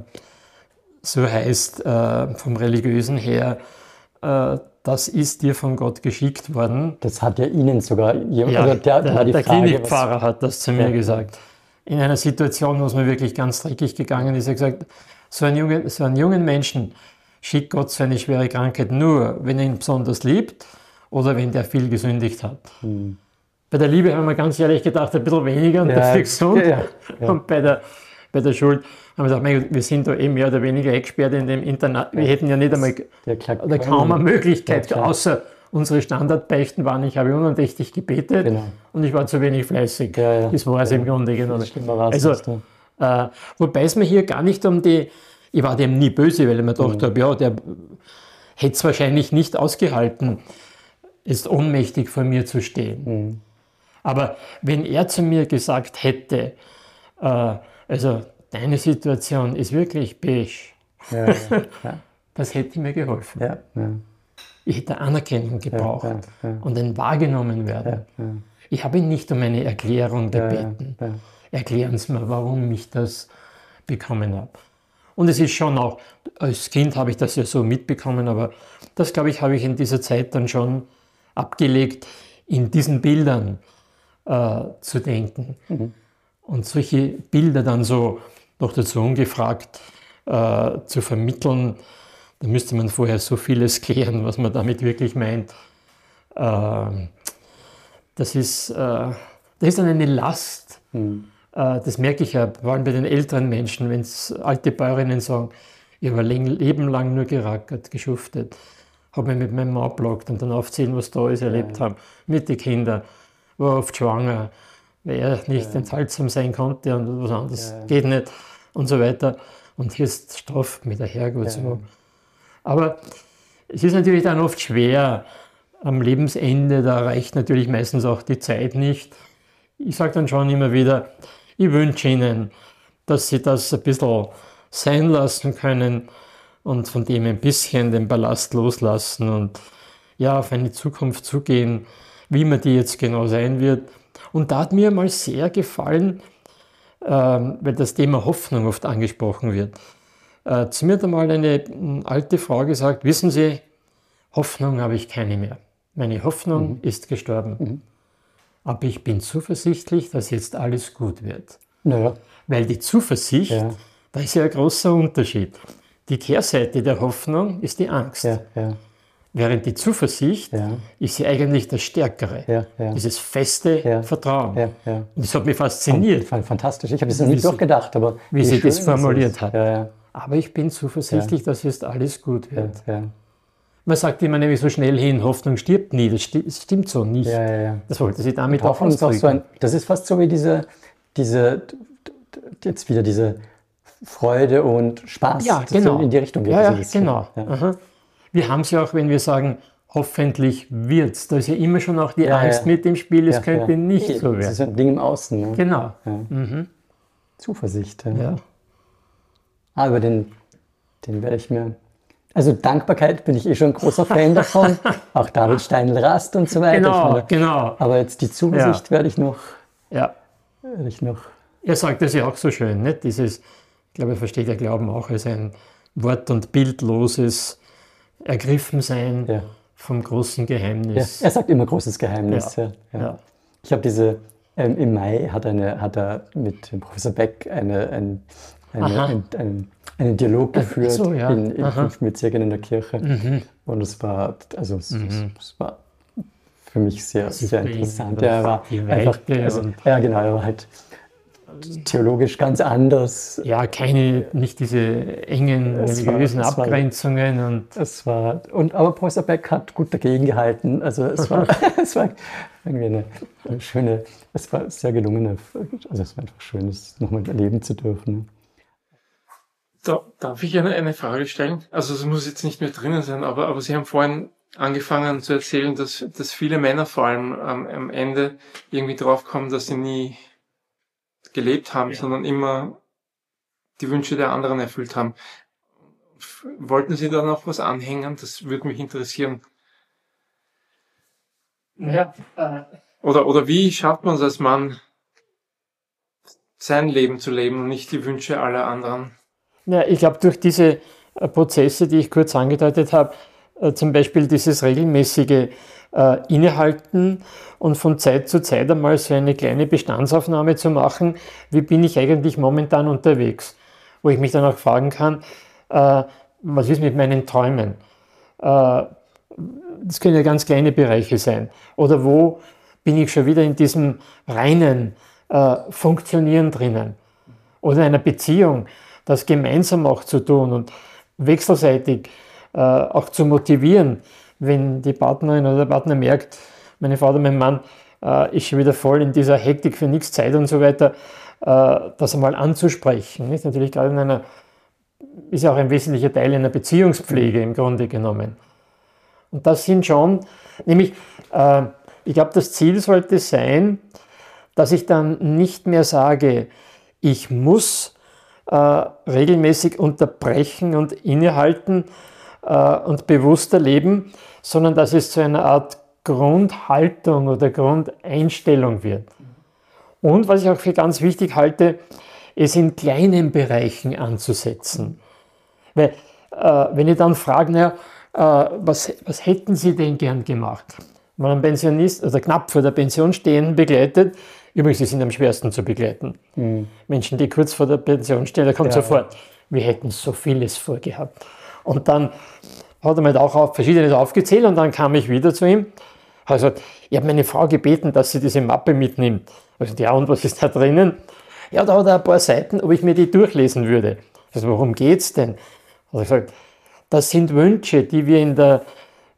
[SPEAKER 3] so heißt, äh, vom Religiösen her, äh, das ist dir von Gott geschickt worden.
[SPEAKER 2] Das hat ja Ihnen sogar jemand,
[SPEAKER 3] ja, der, der, der Klinikpfarrer hat das zu mir ja. gesagt. In einer Situation, wo es mir wirklich ganz dreckig gegangen ist, er hat gesagt, so einen, jungen, so einen jungen Menschen schickt Gott so eine schwere Krankheit nur, wenn er ihn besonders liebt oder wenn der viel gesündigt hat. Hm. Bei der Liebe haben wir ganz ehrlich gedacht, ein bisschen weniger und ja, dafür gesund. Ja, ja. Und bei der, bei der Schuld haben wir gesagt, mein Gott, wir sind da eh mehr oder weniger eingesperrt in dem Internat. Wir hätten ja nicht einmal oder kaum eine Möglichkeit, außer unsere Standardbeichten waren, ich habe unandächtig gebetet genau. und ich war zu wenig flässig. Ja, ja. Das war es ja. im Grunde genommen. Also, äh, wobei es mir hier gar nicht um die, ich war dem nie böse, weil ich mir gedacht mhm. habe, ja, der hätte es wahrscheinlich nicht ausgehalten, ist ohnmächtig vor mir zu stehen. Mhm. Aber wenn er zu mir gesagt hätte, äh, also deine Situation ist wirklich beige, ja, ja, ja. das hätte mir geholfen. Ja, ja. Ich hätte Anerkennung gebraucht ja, ja, ja. und ein wahrgenommen werden. Ja, ja. Ich habe ihn nicht um eine Erklärung gebeten. Ja, ja, ja. Erklären Sie mir, warum ich das bekommen habe. Und es ist schon auch, als Kind habe ich das ja so mitbekommen, aber das, glaube ich, habe ich in dieser Zeit dann schon abgelegt, in diesen Bildern äh, zu denken. Mhm. Und solche Bilder dann so noch dazu ungefragt äh, zu vermitteln, da müsste man vorher so vieles klären, was man damit wirklich meint. Äh, das ist, äh, das ist dann eine Last. Mhm. Äh, das merke ich ja, vor allem bei den älteren Menschen, wenn es alte Bäuerinnen sagen, ich habe ein Leben lang nur gerackert, geschuftet. habe mich mit meinem Mann plagt und dann aufzählen, was da ist, erlebt
[SPEAKER 2] Ja.
[SPEAKER 3] haben, mit den Kindern, war oft schwanger, weil er nicht
[SPEAKER 2] Ja.
[SPEAKER 3] enthaltsam sein konnte und was anderes
[SPEAKER 2] Ja.
[SPEAKER 3] geht nicht und so weiter. Und hier straft mich der Herrgott
[SPEAKER 2] Ja.
[SPEAKER 3] so. Aber es ist natürlich dann oft schwer am Lebensende, da reicht natürlich meistens auch die Zeit nicht. Ich sage dann schon immer wieder, ich wünsche Ihnen, dass Sie das ein bisschen sein lassen können und von dem ein bisschen den Ballast loslassen und ja, auf eine Zukunft zugehen, wie man die jetzt genau sein wird. Und da hat mir mal sehr gefallen, ähm, weil das Thema Hoffnung oft angesprochen wird. Äh, zu mir hat einmal eine m, alte Frau gesagt, wissen Sie, Hoffnung habe ich keine mehr. Meine Hoffnung
[SPEAKER 2] Mhm.
[SPEAKER 3] ist gestorben.
[SPEAKER 2] Mhm.
[SPEAKER 3] Aber ich bin zuversichtlich, dass jetzt alles gut wird.
[SPEAKER 2] Naja,
[SPEAKER 3] Weil die Zuversicht,
[SPEAKER 2] ja,
[SPEAKER 3] da ist ja ein großer Unterschied. Die Kehrseite der Hoffnung ist die Angst.
[SPEAKER 2] ja, ja,
[SPEAKER 3] Während die Zuversicht
[SPEAKER 2] ja,
[SPEAKER 3] ist sie eigentlich das Stärkere.
[SPEAKER 2] ja, ja,
[SPEAKER 3] Dieses feste
[SPEAKER 2] Ja.
[SPEAKER 3] Vertrauen.
[SPEAKER 2] ja, ja.
[SPEAKER 3] Und das hat mich fasziniert,
[SPEAKER 2] Fan- Fantastisch. Ich habe das noch nicht
[SPEAKER 3] Wie sie-
[SPEAKER 2] durchgedacht, aber
[SPEAKER 3] wie sie
[SPEAKER 2] schön
[SPEAKER 3] das
[SPEAKER 2] ist
[SPEAKER 3] formuliert
[SPEAKER 2] es.
[SPEAKER 3] hat.
[SPEAKER 2] Ja, ja,
[SPEAKER 3] aber ich bin zuversichtlich, dass jetzt alles gut
[SPEAKER 2] ja,
[SPEAKER 3] wird.
[SPEAKER 2] ja,
[SPEAKER 3] Man sagt immer nämlich so schnell hin, Hoffnung stirbt nie. Das, sti das stimmt so nicht.
[SPEAKER 2] ja, ja, ja.
[SPEAKER 3] Das wollte sie damit auch
[SPEAKER 2] Hoffnung ist auch so
[SPEAKER 3] ausdrücken.
[SPEAKER 2] ein, das ist fast so wie diese, diese, jetzt wieder diese Freude und Spaß,
[SPEAKER 3] Ja,
[SPEAKER 2] das
[SPEAKER 3] genau.
[SPEAKER 2] so in die Richtung geht.
[SPEAKER 3] Ja,
[SPEAKER 2] so
[SPEAKER 3] ja,
[SPEAKER 2] ein bisschen.
[SPEAKER 3] genau.
[SPEAKER 2] Ja.
[SPEAKER 3] Aha. Wir haben es ja auch, wenn wir sagen, hoffentlich wird's. Da ist ja immer schon auch die
[SPEAKER 2] Ja,
[SPEAKER 3] Angst
[SPEAKER 2] ja.
[SPEAKER 3] mit dem Spiel, es
[SPEAKER 2] Ja,
[SPEAKER 3] könnte
[SPEAKER 2] ja.
[SPEAKER 3] nicht so
[SPEAKER 2] Das ist
[SPEAKER 3] werden.
[SPEAKER 2] ein Ding im Außen. Ne?
[SPEAKER 3] Genau.
[SPEAKER 2] Ja.
[SPEAKER 3] Mhm.
[SPEAKER 2] Zuversicht. Ja.
[SPEAKER 3] Ja.
[SPEAKER 2] Ah, über den, den werde ich mir. Also Dankbarkeit bin ich eh schon ein großer Fan davon. Auch David Steindl-Rast und so weiter. Ich
[SPEAKER 3] Genau,
[SPEAKER 2] meine,
[SPEAKER 3] genau.
[SPEAKER 2] aber jetzt die Zuversicht werde ich noch,
[SPEAKER 3] Ja.
[SPEAKER 2] werde ich noch.
[SPEAKER 3] Er sagt das ja auch so schön, nicht? Dieses, ich glaube, er versteht der Glauben auch als ein wort- und bildloses Ergriffensein
[SPEAKER 2] Ja.
[SPEAKER 3] vom großen
[SPEAKER 2] Ja,
[SPEAKER 3] Geheimnis.
[SPEAKER 2] er sagt immer großes Geheimnis.
[SPEAKER 3] Ja.
[SPEAKER 2] Ja. Ja.
[SPEAKER 3] Ja.
[SPEAKER 2] Ich habe diese, ähm, im Mai hat, eine, hat er mit dem Professor Beck eine, ein, eine,
[SPEAKER 3] Aha.
[SPEAKER 2] ein, ein, einen Dialog geführt
[SPEAKER 3] so, ja.
[SPEAKER 2] in, in
[SPEAKER 3] Aha.
[SPEAKER 2] fünf Bezirken in der Kirche.
[SPEAKER 3] Mhm.
[SPEAKER 2] Und es war, also es,
[SPEAKER 3] Mhm.
[SPEAKER 2] es war für mich sehr,
[SPEAKER 3] ist
[SPEAKER 2] sehr
[SPEAKER 3] bei ihm
[SPEAKER 2] interessant.
[SPEAKER 3] die
[SPEAKER 2] Ja, er war einfach,
[SPEAKER 3] Weite
[SPEAKER 2] also,
[SPEAKER 3] und-
[SPEAKER 2] ja genau, er war halt theologisch ganz anders.
[SPEAKER 3] Ja, keine, nicht diese engen
[SPEAKER 2] Es war-
[SPEAKER 3] religiösen
[SPEAKER 2] es war-
[SPEAKER 3] Abgrenzungen und
[SPEAKER 2] Es war, und, aber Professor Beck hat gut dagegen gehalten. Also es war, es war irgendwie eine, eine schöne, es war sehr gelungene, also es war einfach schön, das nochmal erleben zu dürfen.
[SPEAKER 5] Da, darf ich eine, eine Frage stellen? Also es muss jetzt nicht mehr drinnen sein, aber, aber Sie haben vorhin angefangen zu erzählen, dass, dass viele Männer vor allem am, am Ende irgendwie draufkommen, dass sie nie gelebt haben, sondern immer die Wünsche der anderen erfüllt haben. F- Wollten Sie da noch was anhängen? Das würde mich interessieren.
[SPEAKER 3] ja, äh,
[SPEAKER 5] Oder, oder wie schafft man es als Mann, sein Leben zu leben und nicht die Wünsche aller anderen?
[SPEAKER 3] ja, ich glaube, durch diese äh, Prozesse, die ich kurz angedeutet habe, äh, zum Beispiel dieses regelmäßige äh, Innehalten und von Zeit zu Zeit einmal so eine kleine Bestandsaufnahme zu machen, wie bin ich eigentlich momentan unterwegs, wo ich mich dann auch fragen kann, äh, was ist mit meinen Träumen? Äh, das können ja ganz kleine Bereiche sein. Oder wo bin ich schon wieder in diesem reinen äh, Funktionieren drinnen? Oder in einer Beziehung, das gemeinsam auch zu tun und wechselseitig äh, auch zu motivieren, wenn die Partnerin oder der Partner merkt, meine Frau oder mein Mann äh, ist schon wieder voll in dieser Hektik für nichts Zeit und so weiter, äh, das einmal anzusprechen. Ist natürlich gerade in einer, ist ja auch ein wesentlicher Teil einer Beziehungspflege im Grunde genommen. Und das sind schon, nämlich, äh, ich glaube, das Ziel sollte sein, dass ich dann nicht mehr sage, ich muss äh, regelmäßig unterbrechen und innehalten äh, und bewusster leben, sondern dass es zu einer Art Grundhaltung oder Grundeinstellung wird. Und was ich auch für ganz wichtig halte, es in kleinen Bereichen anzusetzen. Weil, äh, wenn ich dann frage, naja, äh, was, was hätten Sie denn gern gemacht? Wenn man einen Pensionist oder knapp vor der Pension stehenden begleitet, übrigens, die sind am schwersten zu begleiten.
[SPEAKER 2] Mhm.
[SPEAKER 3] Menschen, die kurz vor der Pension stehen, da kommt
[SPEAKER 2] Ja,
[SPEAKER 3] sofort, wir hätten so vieles vorgehabt. Und dann hat er mir auch auf, Verschiedenes aufgezählt und dann kam ich wieder zu ihm. Also, ich habe meine Frau gebeten, dass sie diese Mappe mitnimmt. Also, ja, und was ist da drinnen? Ja, da hat er ein paar Seiten, ob ich mir die durchlesen würde. Also, worum geht's denn? Also, ich gesagt, das sind Wünsche, die wir in der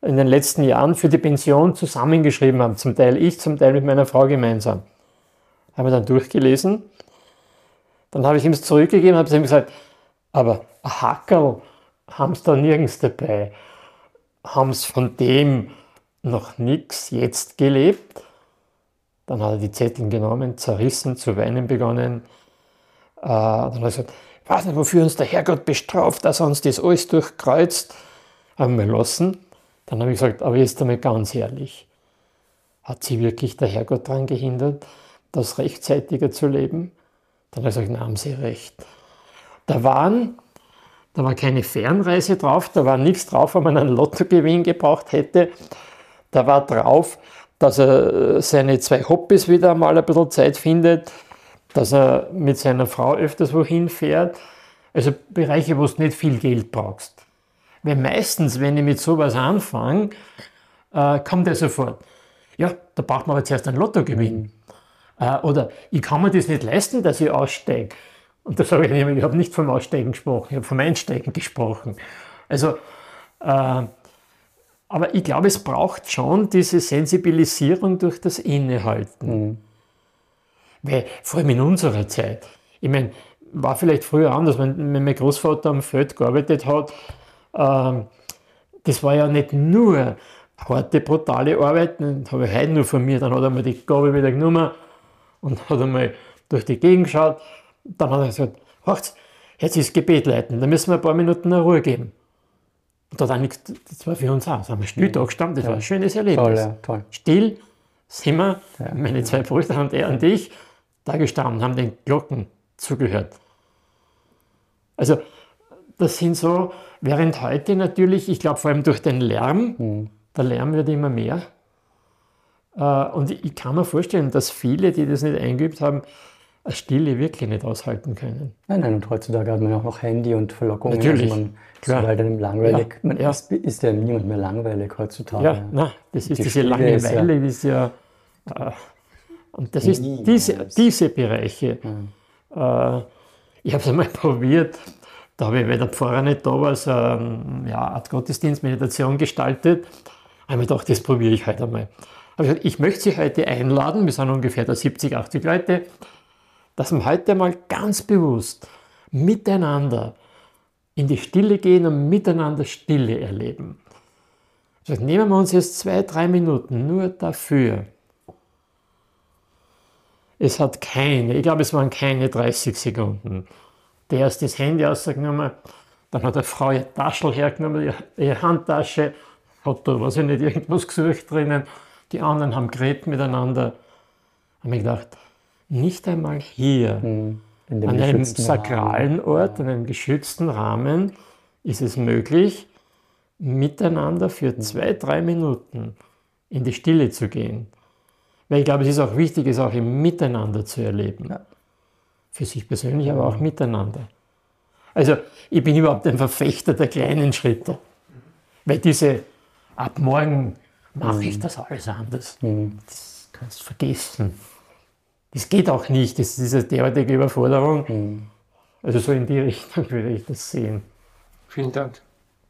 [SPEAKER 3] in den letzten Jahren für die Pension zusammengeschrieben haben. Zum Teil ich, zum Teil mit meiner Frau gemeinsam. Haben wir dann durchgelesen. Dann habe ich ihm es zurückgegeben, habe ihm gesagt, aber ein Hackerl haben sie da nirgends dabei. Haben sie von dem noch nichts jetzt gelebt? Dann hat er die Zettel genommen, zerrissen, zu weinen begonnen. Äh, dann hat er gesagt, ich weiß nicht, wofür uns der Herrgott bestraft, dass er uns das alles durchkreuzt. Haben wir lassen. Dann habe ich gesagt, aber jetzt einmal ganz ehrlich, hat sie wirklich der Herrgott daran gehindert, das rechtzeitiger zu leben? Dann habe ich gesagt, na, haben Sie recht. Da, waren, da war keine Fernreise drauf, da war nichts drauf, wenn man einen Lottogewinn gebraucht hätte. Da war drauf, dass er seine zwei Hobbys wieder einmal ein bisschen Zeit findet, dass er mit seiner Frau öfters wohin fährt. Also Bereiche, wo du nicht viel Geld brauchst. Weil meistens, wenn ich mit sowas anfange, äh, kommt er sofort. Ja, da braucht man aber zuerst einen Lottogewinn. Mhm. Äh, oder ich kann mir das nicht leisten, dass ich aussteige. Und da sage ich immer, ich habe nicht vom Aussteigen gesprochen, ich habe vom Einsteigen gesprochen. Also, äh, aber ich glaube, es braucht schon diese Sensibilisierung durch das Innehalten. Mhm. Weil, vor allem in unserer Zeit, ich meine, war vielleicht früher anders, wenn, wenn mein Großvater am Feld gearbeitet hat, äh, das war ja nicht nur harte, brutale Arbeit, das habe ich heute nur von mir, dann hat er mir die Gabel wieder genommen und hat einmal durch die Gegend geschaut. Dann hat er gesagt, hört's, jetzt ist Gebet leiten, da müssen wir ein paar Minuten Ruhe geben. Und da hat auch nichts, das war für uns auch, da haben wir still da gestanden, das ja. war ein schönes Erlebnis.
[SPEAKER 2] Toll, ja, toll.
[SPEAKER 3] Still sind wir,
[SPEAKER 2] ja,
[SPEAKER 3] meine
[SPEAKER 2] ja.
[SPEAKER 3] zwei Brüder und er und ich, da gestanden, haben den Glocken zugehört. Also das sind so, während heute natürlich, ich glaube vor allem durch den Lärm, mhm. der Lärm wird immer mehr. Und ich kann mir vorstellen, dass viele, die das nicht eingeübt haben, eine Stille wirklich nicht aushalten können.
[SPEAKER 2] Nein, nein, und heutzutage hat man auch noch Handy und Verlockungen.
[SPEAKER 3] Natürlich,
[SPEAKER 2] also man
[SPEAKER 3] klar.
[SPEAKER 2] Ist halt einem langweilig.
[SPEAKER 3] Ja,
[SPEAKER 2] man
[SPEAKER 3] ja.
[SPEAKER 2] Ist, ist ja niemand mehr langweilig heutzutage.
[SPEAKER 3] Ja, nein, das ist
[SPEAKER 2] die
[SPEAKER 3] diese
[SPEAKER 2] Stille
[SPEAKER 3] Langeweile,
[SPEAKER 2] ist ja,
[SPEAKER 3] ist ja äh, und das ist diese, diese Bereiche.
[SPEAKER 2] Ja.
[SPEAKER 3] Äh, ich habe es einmal probiert, da habe ich, weil der Pfarrer nicht da war, so eine ja, Art Gottesdienst, Meditation gestaltet. Da habe ich mir gedacht, das probiere ich heute einmal. Habe ich gesagt, ich möchte Sie heute einladen, wir sind ungefähr da siebzig, achtzig Leute, dass wir heute mal ganz bewusst miteinander in die Stille gehen und miteinander Stille erleben. Also nehmen wir uns jetzt zwei, drei Minuten nur dafür. Es hat keine, ich glaube, es waren keine dreißig Sekunden. Der hat das Handy rausgenommen, dann hat eine Frau ihre Taschel hergenommen, ihre Handtasche, hat da, weiß ich nicht, irgendwas gesucht drinnen. Die anderen haben geredet miteinander. Da habe ich gedacht, nicht einmal hier,
[SPEAKER 2] mhm.
[SPEAKER 3] an einem sakralen Rahmen. Ort, an einem geschützten Rahmen, ist es möglich, miteinander für zwei, drei Minuten in die Stille zu gehen. Weil ich glaube, es ist auch wichtig, es auch im Miteinander zu erleben. Ja. Für sich persönlich, aber auch miteinander. Also ich bin überhaupt ein Verfechter der kleinen Schritte. Weil diese, ab morgen mache mhm. ich das alles anders. Mhm. Das kannst du vergessen. Das geht auch nicht, das ist diese derartige Überforderung. Mhm. Also so in die Richtung würde ich das sehen.
[SPEAKER 5] Vielen Dank.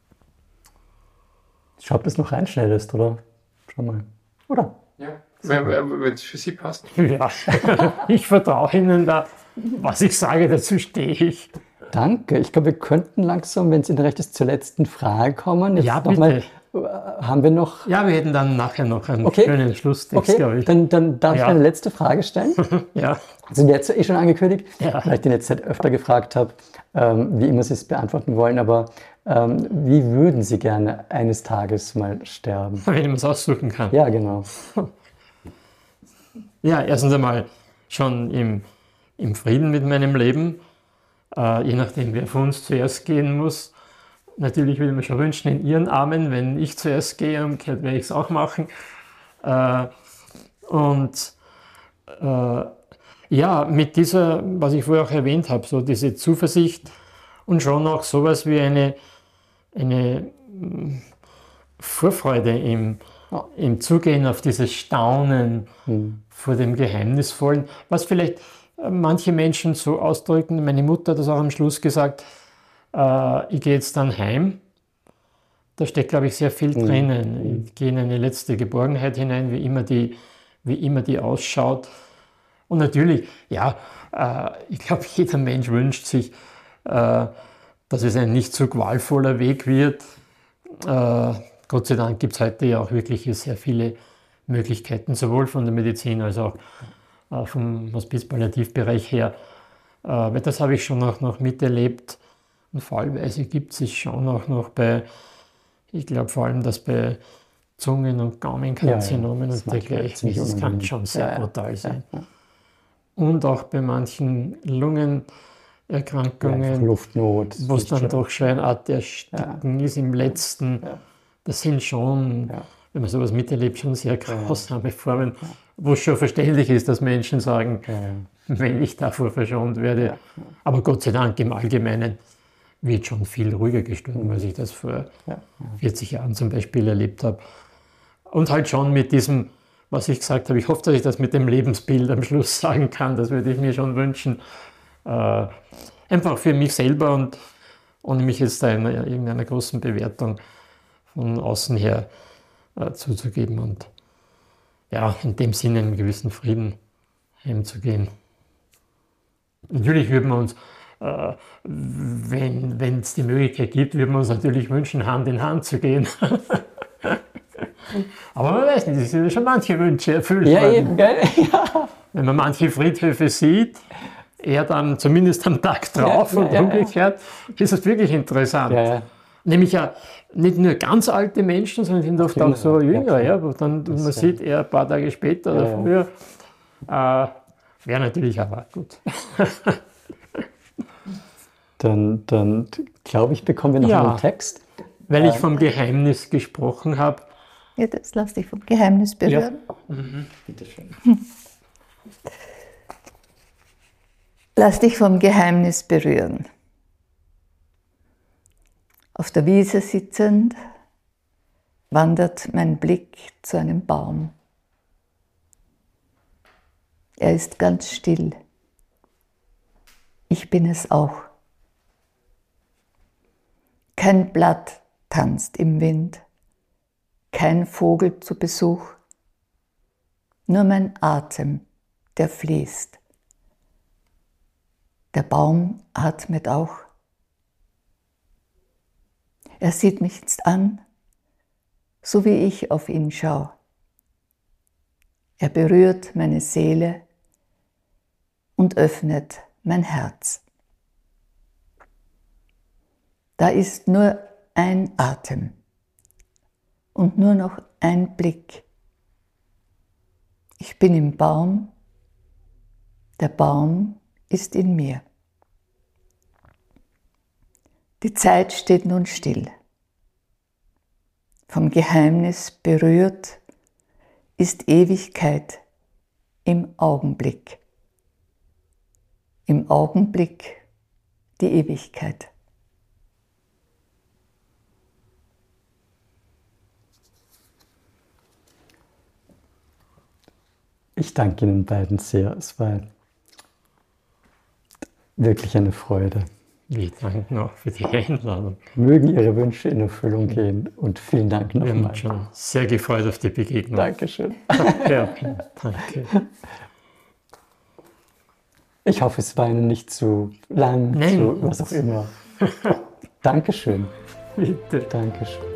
[SPEAKER 2] Schau, ob das noch reinschneidest, oder? Schau mal. Oder?
[SPEAKER 5] Ja, wenn es für Sie passt.
[SPEAKER 3] Ja, ich vertraue Ihnen da. Was ich sage, dazu stehe ich.
[SPEAKER 2] Danke. Ich glaube, wir könnten langsam, wenn es Ihnen recht ist, zur letzten Frage kommen. Jetzt
[SPEAKER 3] ja,
[SPEAKER 2] bitte. Mal, haben wir noch...
[SPEAKER 3] Ja, wir hätten dann nachher noch einen
[SPEAKER 2] okay.
[SPEAKER 3] schönen Schlusstext,
[SPEAKER 2] okay.
[SPEAKER 3] glaube ich.
[SPEAKER 2] Dann, dann darf
[SPEAKER 3] ja.
[SPEAKER 2] ich eine letzte Frage stellen.
[SPEAKER 3] Ja.
[SPEAKER 2] Sind jetzt eh schon angekündigt,
[SPEAKER 3] ja.
[SPEAKER 2] weil ich den jetzt seit öfter gefragt habe, ähm, wie immer Sie es beantworten wollen, aber ähm, wie würden Sie gerne eines Tages mal sterben?
[SPEAKER 3] Wenn man es aussuchen kann.
[SPEAKER 2] Ja, genau.
[SPEAKER 3] Ja, erstens einmal schon im, im Frieden mit meinem Leben, äh, je nachdem, wer von uns zuerst gehen muss. Natürlich würde ich mir schon wünschen, in Ihren Armen, wenn ich zuerst gehe, umgekehrt werde ich es auch machen. Äh, und äh, ja, mit dieser, was ich vorher auch erwähnt habe, so diese Zuversicht und schon auch sowas wie eine, eine Vorfreude im, im Zugehen auf dieses Staunen mhm. vor dem Geheimnisvollen, was vielleicht manche Menschen so ausdrücken. Meine Mutter hat das auch am Schluss gesagt, äh, ich gehe jetzt dann heim. da steckt, glaube ich, sehr viel
[SPEAKER 2] Mhm.
[SPEAKER 3] drinnen. Ich gehe in eine letzte Geborgenheit hinein, wie immer die, wie immer die ausschaut. Und natürlich, ja, äh, ich glaube, jeder Mensch wünscht sich, äh, dass es ein nicht zu qualvoller Weg wird. Äh, Gott sei Dank gibt es heute ja auch wirklich sehr viele Möglichkeiten, sowohl von der Medizin als auch äh, vom Hospiz-Palliativbereich her. Äh, weil das habe ich schon auch noch miterlebt. Und fallweise gibt es es schon auch noch bei, ich glaube vor allem, dass bei Zungen- und Gaumenkarzinomen
[SPEAKER 2] Ja, ja, das
[SPEAKER 3] und
[SPEAKER 2] manchmal
[SPEAKER 3] dergleichen,
[SPEAKER 2] ziemlich
[SPEAKER 3] das kann
[SPEAKER 2] unangenehm.
[SPEAKER 3] schon sehr
[SPEAKER 2] Ja, ja.
[SPEAKER 3] brutal sein.
[SPEAKER 2] Ja, ja.
[SPEAKER 3] Und auch bei manchen
[SPEAKER 2] Ja, einfach
[SPEAKER 3] Lungenerkrankungen,
[SPEAKER 2] Luftnot.
[SPEAKER 3] wo es
[SPEAKER 2] nicht
[SPEAKER 3] dann
[SPEAKER 2] schon-
[SPEAKER 3] doch schon eine Art Ersticken ist im letzten.
[SPEAKER 2] Ja.
[SPEAKER 3] Das sind schon,
[SPEAKER 2] Ja.
[SPEAKER 3] wenn man sowas miterlebt, schon sehr grausame Formen, wo es schon verständlich ist, dass Menschen sagen,
[SPEAKER 2] Ja, ja.
[SPEAKER 3] wenn ich davor verschont werde.
[SPEAKER 2] Ja.
[SPEAKER 3] Aber Gott sei Dank im Allgemeinen wird schon viel ruhiger gestorben, als ich das vor
[SPEAKER 2] Ja.
[SPEAKER 3] vierzig Jahren zum Beispiel erlebt habe. Und halt schon mit diesem, was ich gesagt habe, ich hoffe, dass ich das mit dem Lebensbild am Schluss sagen kann, das würde ich mir schon wünschen. Äh, einfach für mich selber und ohne mich jetzt da in irgendeiner großen Bewertung von außen her äh, zuzugeben und ja, in dem Sinne einen gewissen Frieden heimzugehen. Natürlich würden wir uns, äh, wenn es die Möglichkeit gibt, würden wir uns natürlich wünschen, Hand in Hand zu gehen. Aber man weiß nicht, es sind ja schon manche Wünsche erfüllt
[SPEAKER 2] Ja,
[SPEAKER 3] worden.
[SPEAKER 2] eben, gell? Ja.
[SPEAKER 3] Wenn man manche Friedhöfe sieht, er dann zumindest am Tag drauf
[SPEAKER 2] Ja,
[SPEAKER 3] und
[SPEAKER 2] ja, ja.
[SPEAKER 3] umgekehrt, ist das wirklich interessant.
[SPEAKER 2] Ja, ja.
[SPEAKER 3] Nämlich ja nicht nur ganz alte Menschen, sondern sind oft auch so
[SPEAKER 2] Jüngere,
[SPEAKER 3] jünger,
[SPEAKER 2] ja,
[SPEAKER 3] ja, wo dann man
[SPEAKER 2] ja.
[SPEAKER 3] sieht, er ein paar Tage später oder
[SPEAKER 2] Ja, ja.
[SPEAKER 3] früher. Äh, Wäre natürlich aber gut.
[SPEAKER 2] Dann, dann glaube ich, bekommen wir noch
[SPEAKER 3] Ja.
[SPEAKER 2] einen Text.
[SPEAKER 3] Weil ich vom Geheimnis gesprochen habe.
[SPEAKER 4] Ja, das lass dich vom Geheimnis berühren.
[SPEAKER 2] Bitte schön.
[SPEAKER 4] Lass dich vom Geheimnis berühren. Auf der Wiese sitzend wandert mein Blick zu einem Baum. Er ist ganz still. Ich bin es auch. Kein Blatt tanzt im Wind, kein Vogel zu Besuch, nur mein Atem, der fließt. Der Baum atmet auch. Er sieht mich jetzt an, so wie ich auf ihn schaue. Er berührt meine Seele und öffnet mein Herz. Da ist nur ein Atem und nur noch ein Blick. Ich bin im Baum, der Baum ist in mir. Die Zeit steht nun still. Vom Geheimnis berührt ist Ewigkeit im Augenblick. Im Augenblick die Ewigkeit.
[SPEAKER 2] Ich danke Ihnen beiden sehr. Es war wirklich eine Freude.
[SPEAKER 3] Wir danken auch für die Einladung.
[SPEAKER 2] Mögen Ihre Wünsche in Erfüllung gehen und vielen Dank
[SPEAKER 3] Wir haben
[SPEAKER 2] nochmal.
[SPEAKER 3] uns schon sehr gefreut auf die Begegnung.
[SPEAKER 2] Dankeschön.
[SPEAKER 3] Ja, danke.
[SPEAKER 2] Ich hoffe, es war Ihnen nicht zu lang,
[SPEAKER 3] Nein.
[SPEAKER 2] zu was auch immer. Dankeschön.
[SPEAKER 3] Bitte.
[SPEAKER 2] Dankeschön.